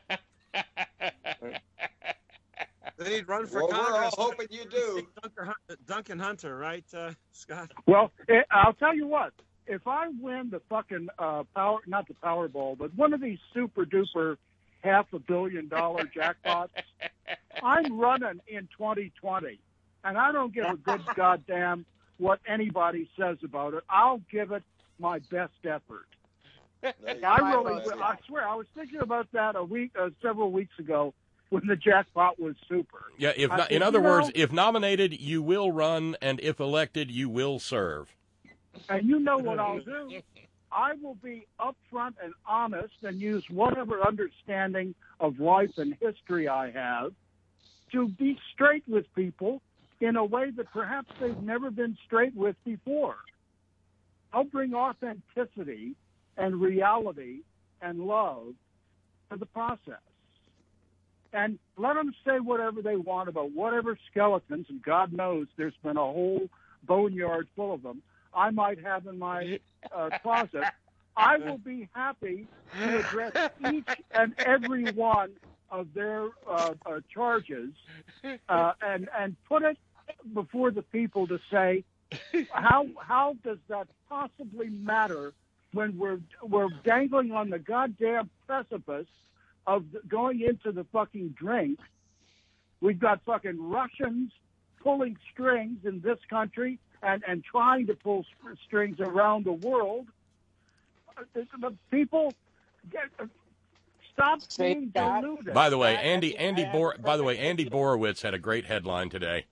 Then he'd run for well, Congress. We're all hoping you do. Duncan Hunter, right, uh, Scott? Well, it, I'll tell you what. If I win the fucking uh, power, not the Powerball, but one of these super duper half a billion dollar jackpots, I'm running in twenty twenty, and I don't give a good goddamn what anybody says about it. I'll give it my best effort. I really, I swear, I was thinking about that a week, uh, several weeks ago when the jackpot was super. Yeah, if I not, said, in other you words, know, if nominated, you will run, and if elected, you will serve. And you know what I'll do? I will be upfront and honest and use whatever understanding of life and history I have to be straight with people in a way that perhaps they've never been straight with before. I'll bring authenticity and reality and love to the process. And let them say whatever they want about whatever skeletons, and God knows there's been a whole boneyard full of them, I might have in my uh, closet. I will be happy to address each and every one of their uh, uh, charges uh, and and put it before the people to say, how how does that possibly matter when we're we're dangling on the goddamn precipice of going into the fucking drink. We've got fucking Russians pulling strings in this country and, and trying to pull strings around the world. The people get, stop being deluded. By the way, Andy Andy Bor- by the way, Andy Borowitz had a great headline today.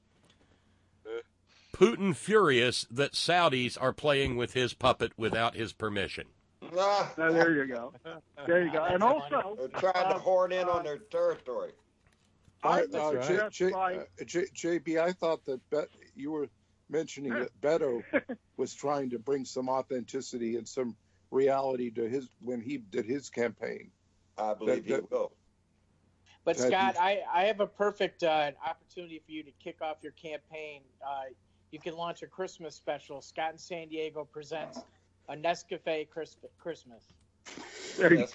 Putin furious that Saudis are playing with his puppet without his permission. Ah. Now, there you go. There you go. And also, they're trying to uh, horn in uh, on their territory. I, That's uh, right. J, J, Right. uh, J, J B, I thought that Bet, you were mentioning that Beto was trying to bring some authenticity and some reality to his when he did his campaign. I believe That- he that- will. But That Scott, is- I, I have a perfect uh, opportunity for you to kick off your campaign. Uh, you can launch a Christmas special. Scott in San Diego presents a Nescafe Chris- Christmas. There you,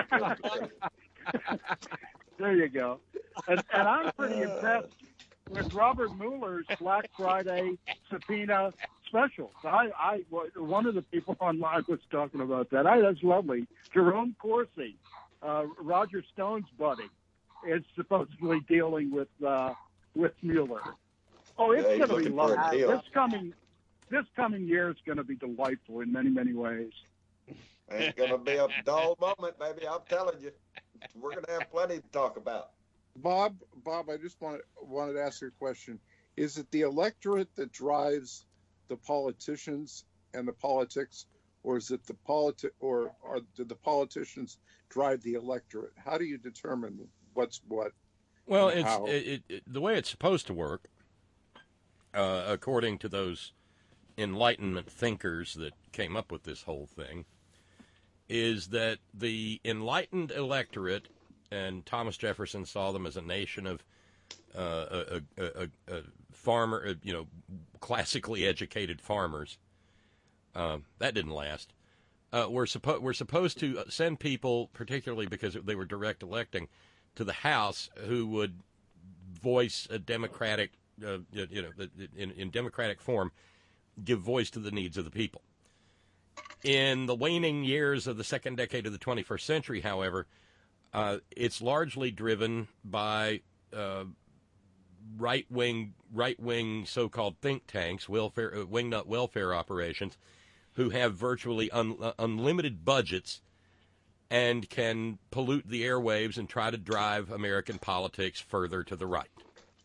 there you go. And, and I'm pretty impressed with Robert Mueller's Black Friday subpoena specials. I, I, one of the people online was talking about that. I, that's lovely. Jerome Corsi, uh, Roger Stone's buddy, is supposedly dealing with uh, with Mueller. Oh, it's Yeah, he's going to be looking for a lovely. deal. This coming this coming year is going to be delightful in many many ways. Ain't gonna be a dull moment, baby. I'm telling you, we're gonna have plenty to talk about. Bob, Bob, I just wanted wanted to ask you a question. Is it the electorate that drives the politicians and the politics, or is it the politi- or, or do the politicians drive the electorate? How do you determine what's what? Well, and it's how? it, it, it, the way it's supposed to work, uh, according to those Enlightenment thinkers that came up with this whole thing, is that the enlightened electorate, and Thomas Jefferson saw them as a nation of uh, a, a, a, a farmer, you know, classically educated farmers. Uh, that didn't last. Uh, we're, suppo- we're supposed to send people, particularly because they were direct electing, to the House who would voice a democratic, uh, you know, in, in democratic form, give voice to the needs of the people. In the waning years of the second decade of the twenty-first century, however, uh, it's largely driven by uh, right-wing, right-wing so-called think tanks, welfare, uh, wingnut welfare operations, who have virtually un, uh, unlimited budgets and can pollute the airwaves and try to drive American politics further to the right.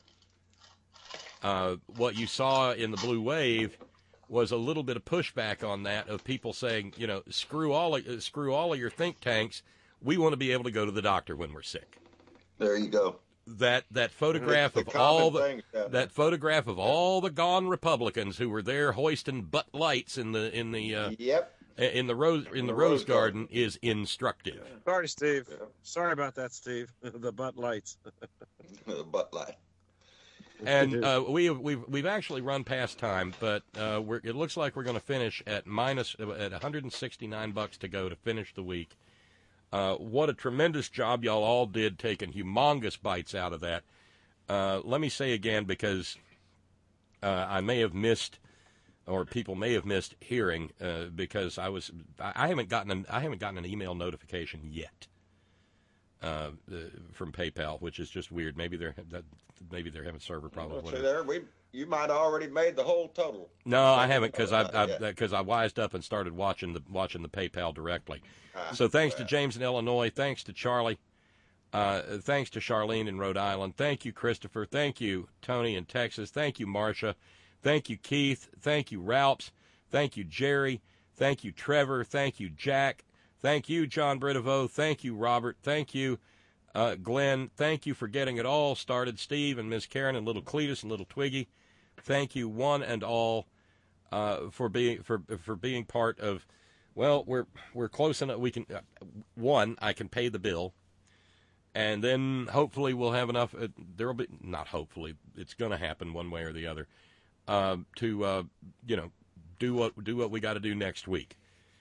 Uh, what you saw in the blue wave was a little bit of pushback on that, of people saying, you know, screw all of, uh, screw all of your think tanks. We want to be able to go to the doctor when we're sick. There you go. That that photograph The of common all the things down there. that photograph of all the gone Republicans who were there hoisting butt lights in the in the uh, yep in the rose in the Rose Garden is instructive. Sorry, Steve. Sorry about that, Steve. The butt lights. The butt light. And uh, we have, we've we've actually run past time, but uh, we're, it looks like we're going to finish at minus at one hundred sixty-nine bucks to go to finish the week. Uh, what a tremendous job y'all all did, taking humongous bites out of that. Uh, let me say again, because uh, I may have missed, or people may have missed hearing, uh, because I was I, I haven't gotten an, I haven't gotten an email notification yet uh, uh, from PayPal, which is just weird. Maybe they're that, maybe they're having server problems. See there, we you might have already made the whole total. No, I haven't, because I Uh, yeah. because I, I wised up and started watching the watching the PayPal directly. Ah, So thanks to James in Illinois, thanks to Charlie, uh, thanks to Charlene in Rhode Island, thank you Christopher, thank you Tony in Texas, thank you Marcia, thank you Keith, thank you Ralphs, thank you Jerry, thank you Trevor, thank you Jack, thank you John Britovo, thank you Robert, thank you uh, Glenn, thank you for getting it all started, Steve and Miss Karen and little Cletus and little Twiggy. Thank you, one and all, uh, for being for for being part of. Well, we're we're close enough. We can uh, one. I can pay the bill, and then hopefully we'll have enough. Uh, there'll be not hopefully. It's going to happen one way or the other. Uh, to uh, you know, do what do what we got to do next week,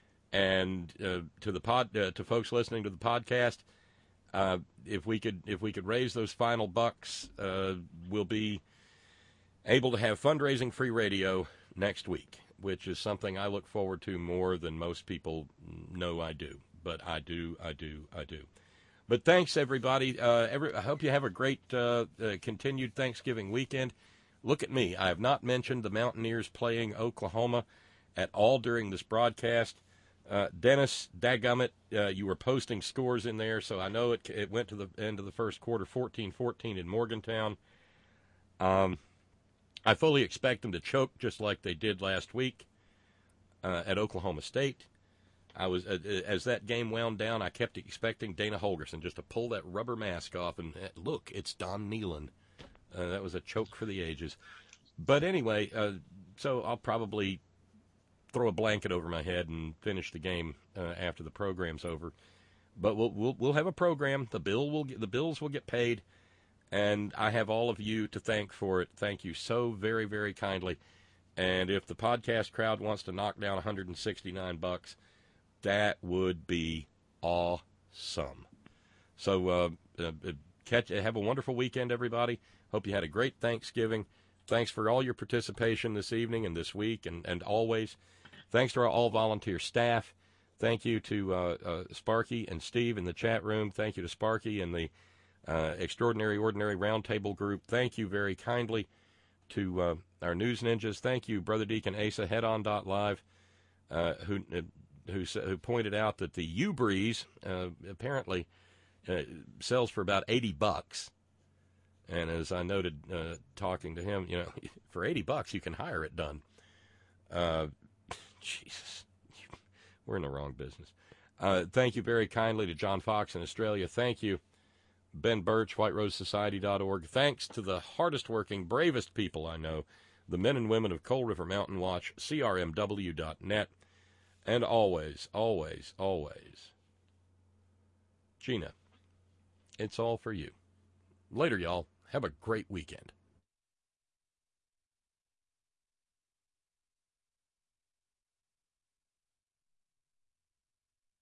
and uh, to the pod uh, to folks listening to the podcast. Uh, if we could if we could raise those final bucks, uh, we'll be able to have fundraising free radio next week, which is something I look forward to more than most people know I do. But I do, I do, I do. But thanks, everybody. Uh, every, I hope you have a great uh, uh, continued Thanksgiving weekend. Look at me. I have not mentioned the Mountaineers playing Oklahoma at all during this broadcast. Uh, Dennis, dadgummit, uh, you were posting scores in there, so I know it it went to the end of the first quarter, fourteen fourteen in Morgantown. Um, I fully expect them to choke just like they did last week uh, at Oklahoma State. I was uh, as that game wound down, I kept expecting Dana Holgorsen just to pull that rubber mask off and uh, look, it's Don Nehlen. Uh, that was a choke for the ages. But anyway, uh, so I'll probably throw a blanket over my head and finish the game uh, after the program's over. But we'll we'll we'll have a program. The bill will get, the bills will get paid, and I have all of you to thank for it. Thank you so very very kindly. And if the podcast crowd wants to knock down one hundred sixty-nine bucks, that would be awesome. So uh, uh, catch have a wonderful weekend, everybody. Hope you had a great Thanksgiving. Thanks for all your participation this evening and this week and, and always. Thanks to our all-volunteer staff. Thank you to uh, uh, Sparky and Steve in the chat room. Thank you to Sparky and the uh, Extraordinary Ordinary Roundtable group. Thank you very kindly to uh, our news ninjas. Thank you, Brother Deacon Asa, head on dot live, uh, who, uh, who who pointed out that the U-Breeze uh, apparently uh, sells for about eighty bucks. And as I noted uh, talking to him, you know, for eighty bucks you can hire it done. Uh, Jesus, we're in the wrong business. Uh, thank you very kindly to John Fox in Australia. Thank you, Ben Birch, white rose society dot org. Thanks to the hardest working, bravest people I know, the men and women of Coal River Mountain Watch, C R M W dot net. And always, always, always, Gina, it's all for you. Later, y'all. Have a great weekend.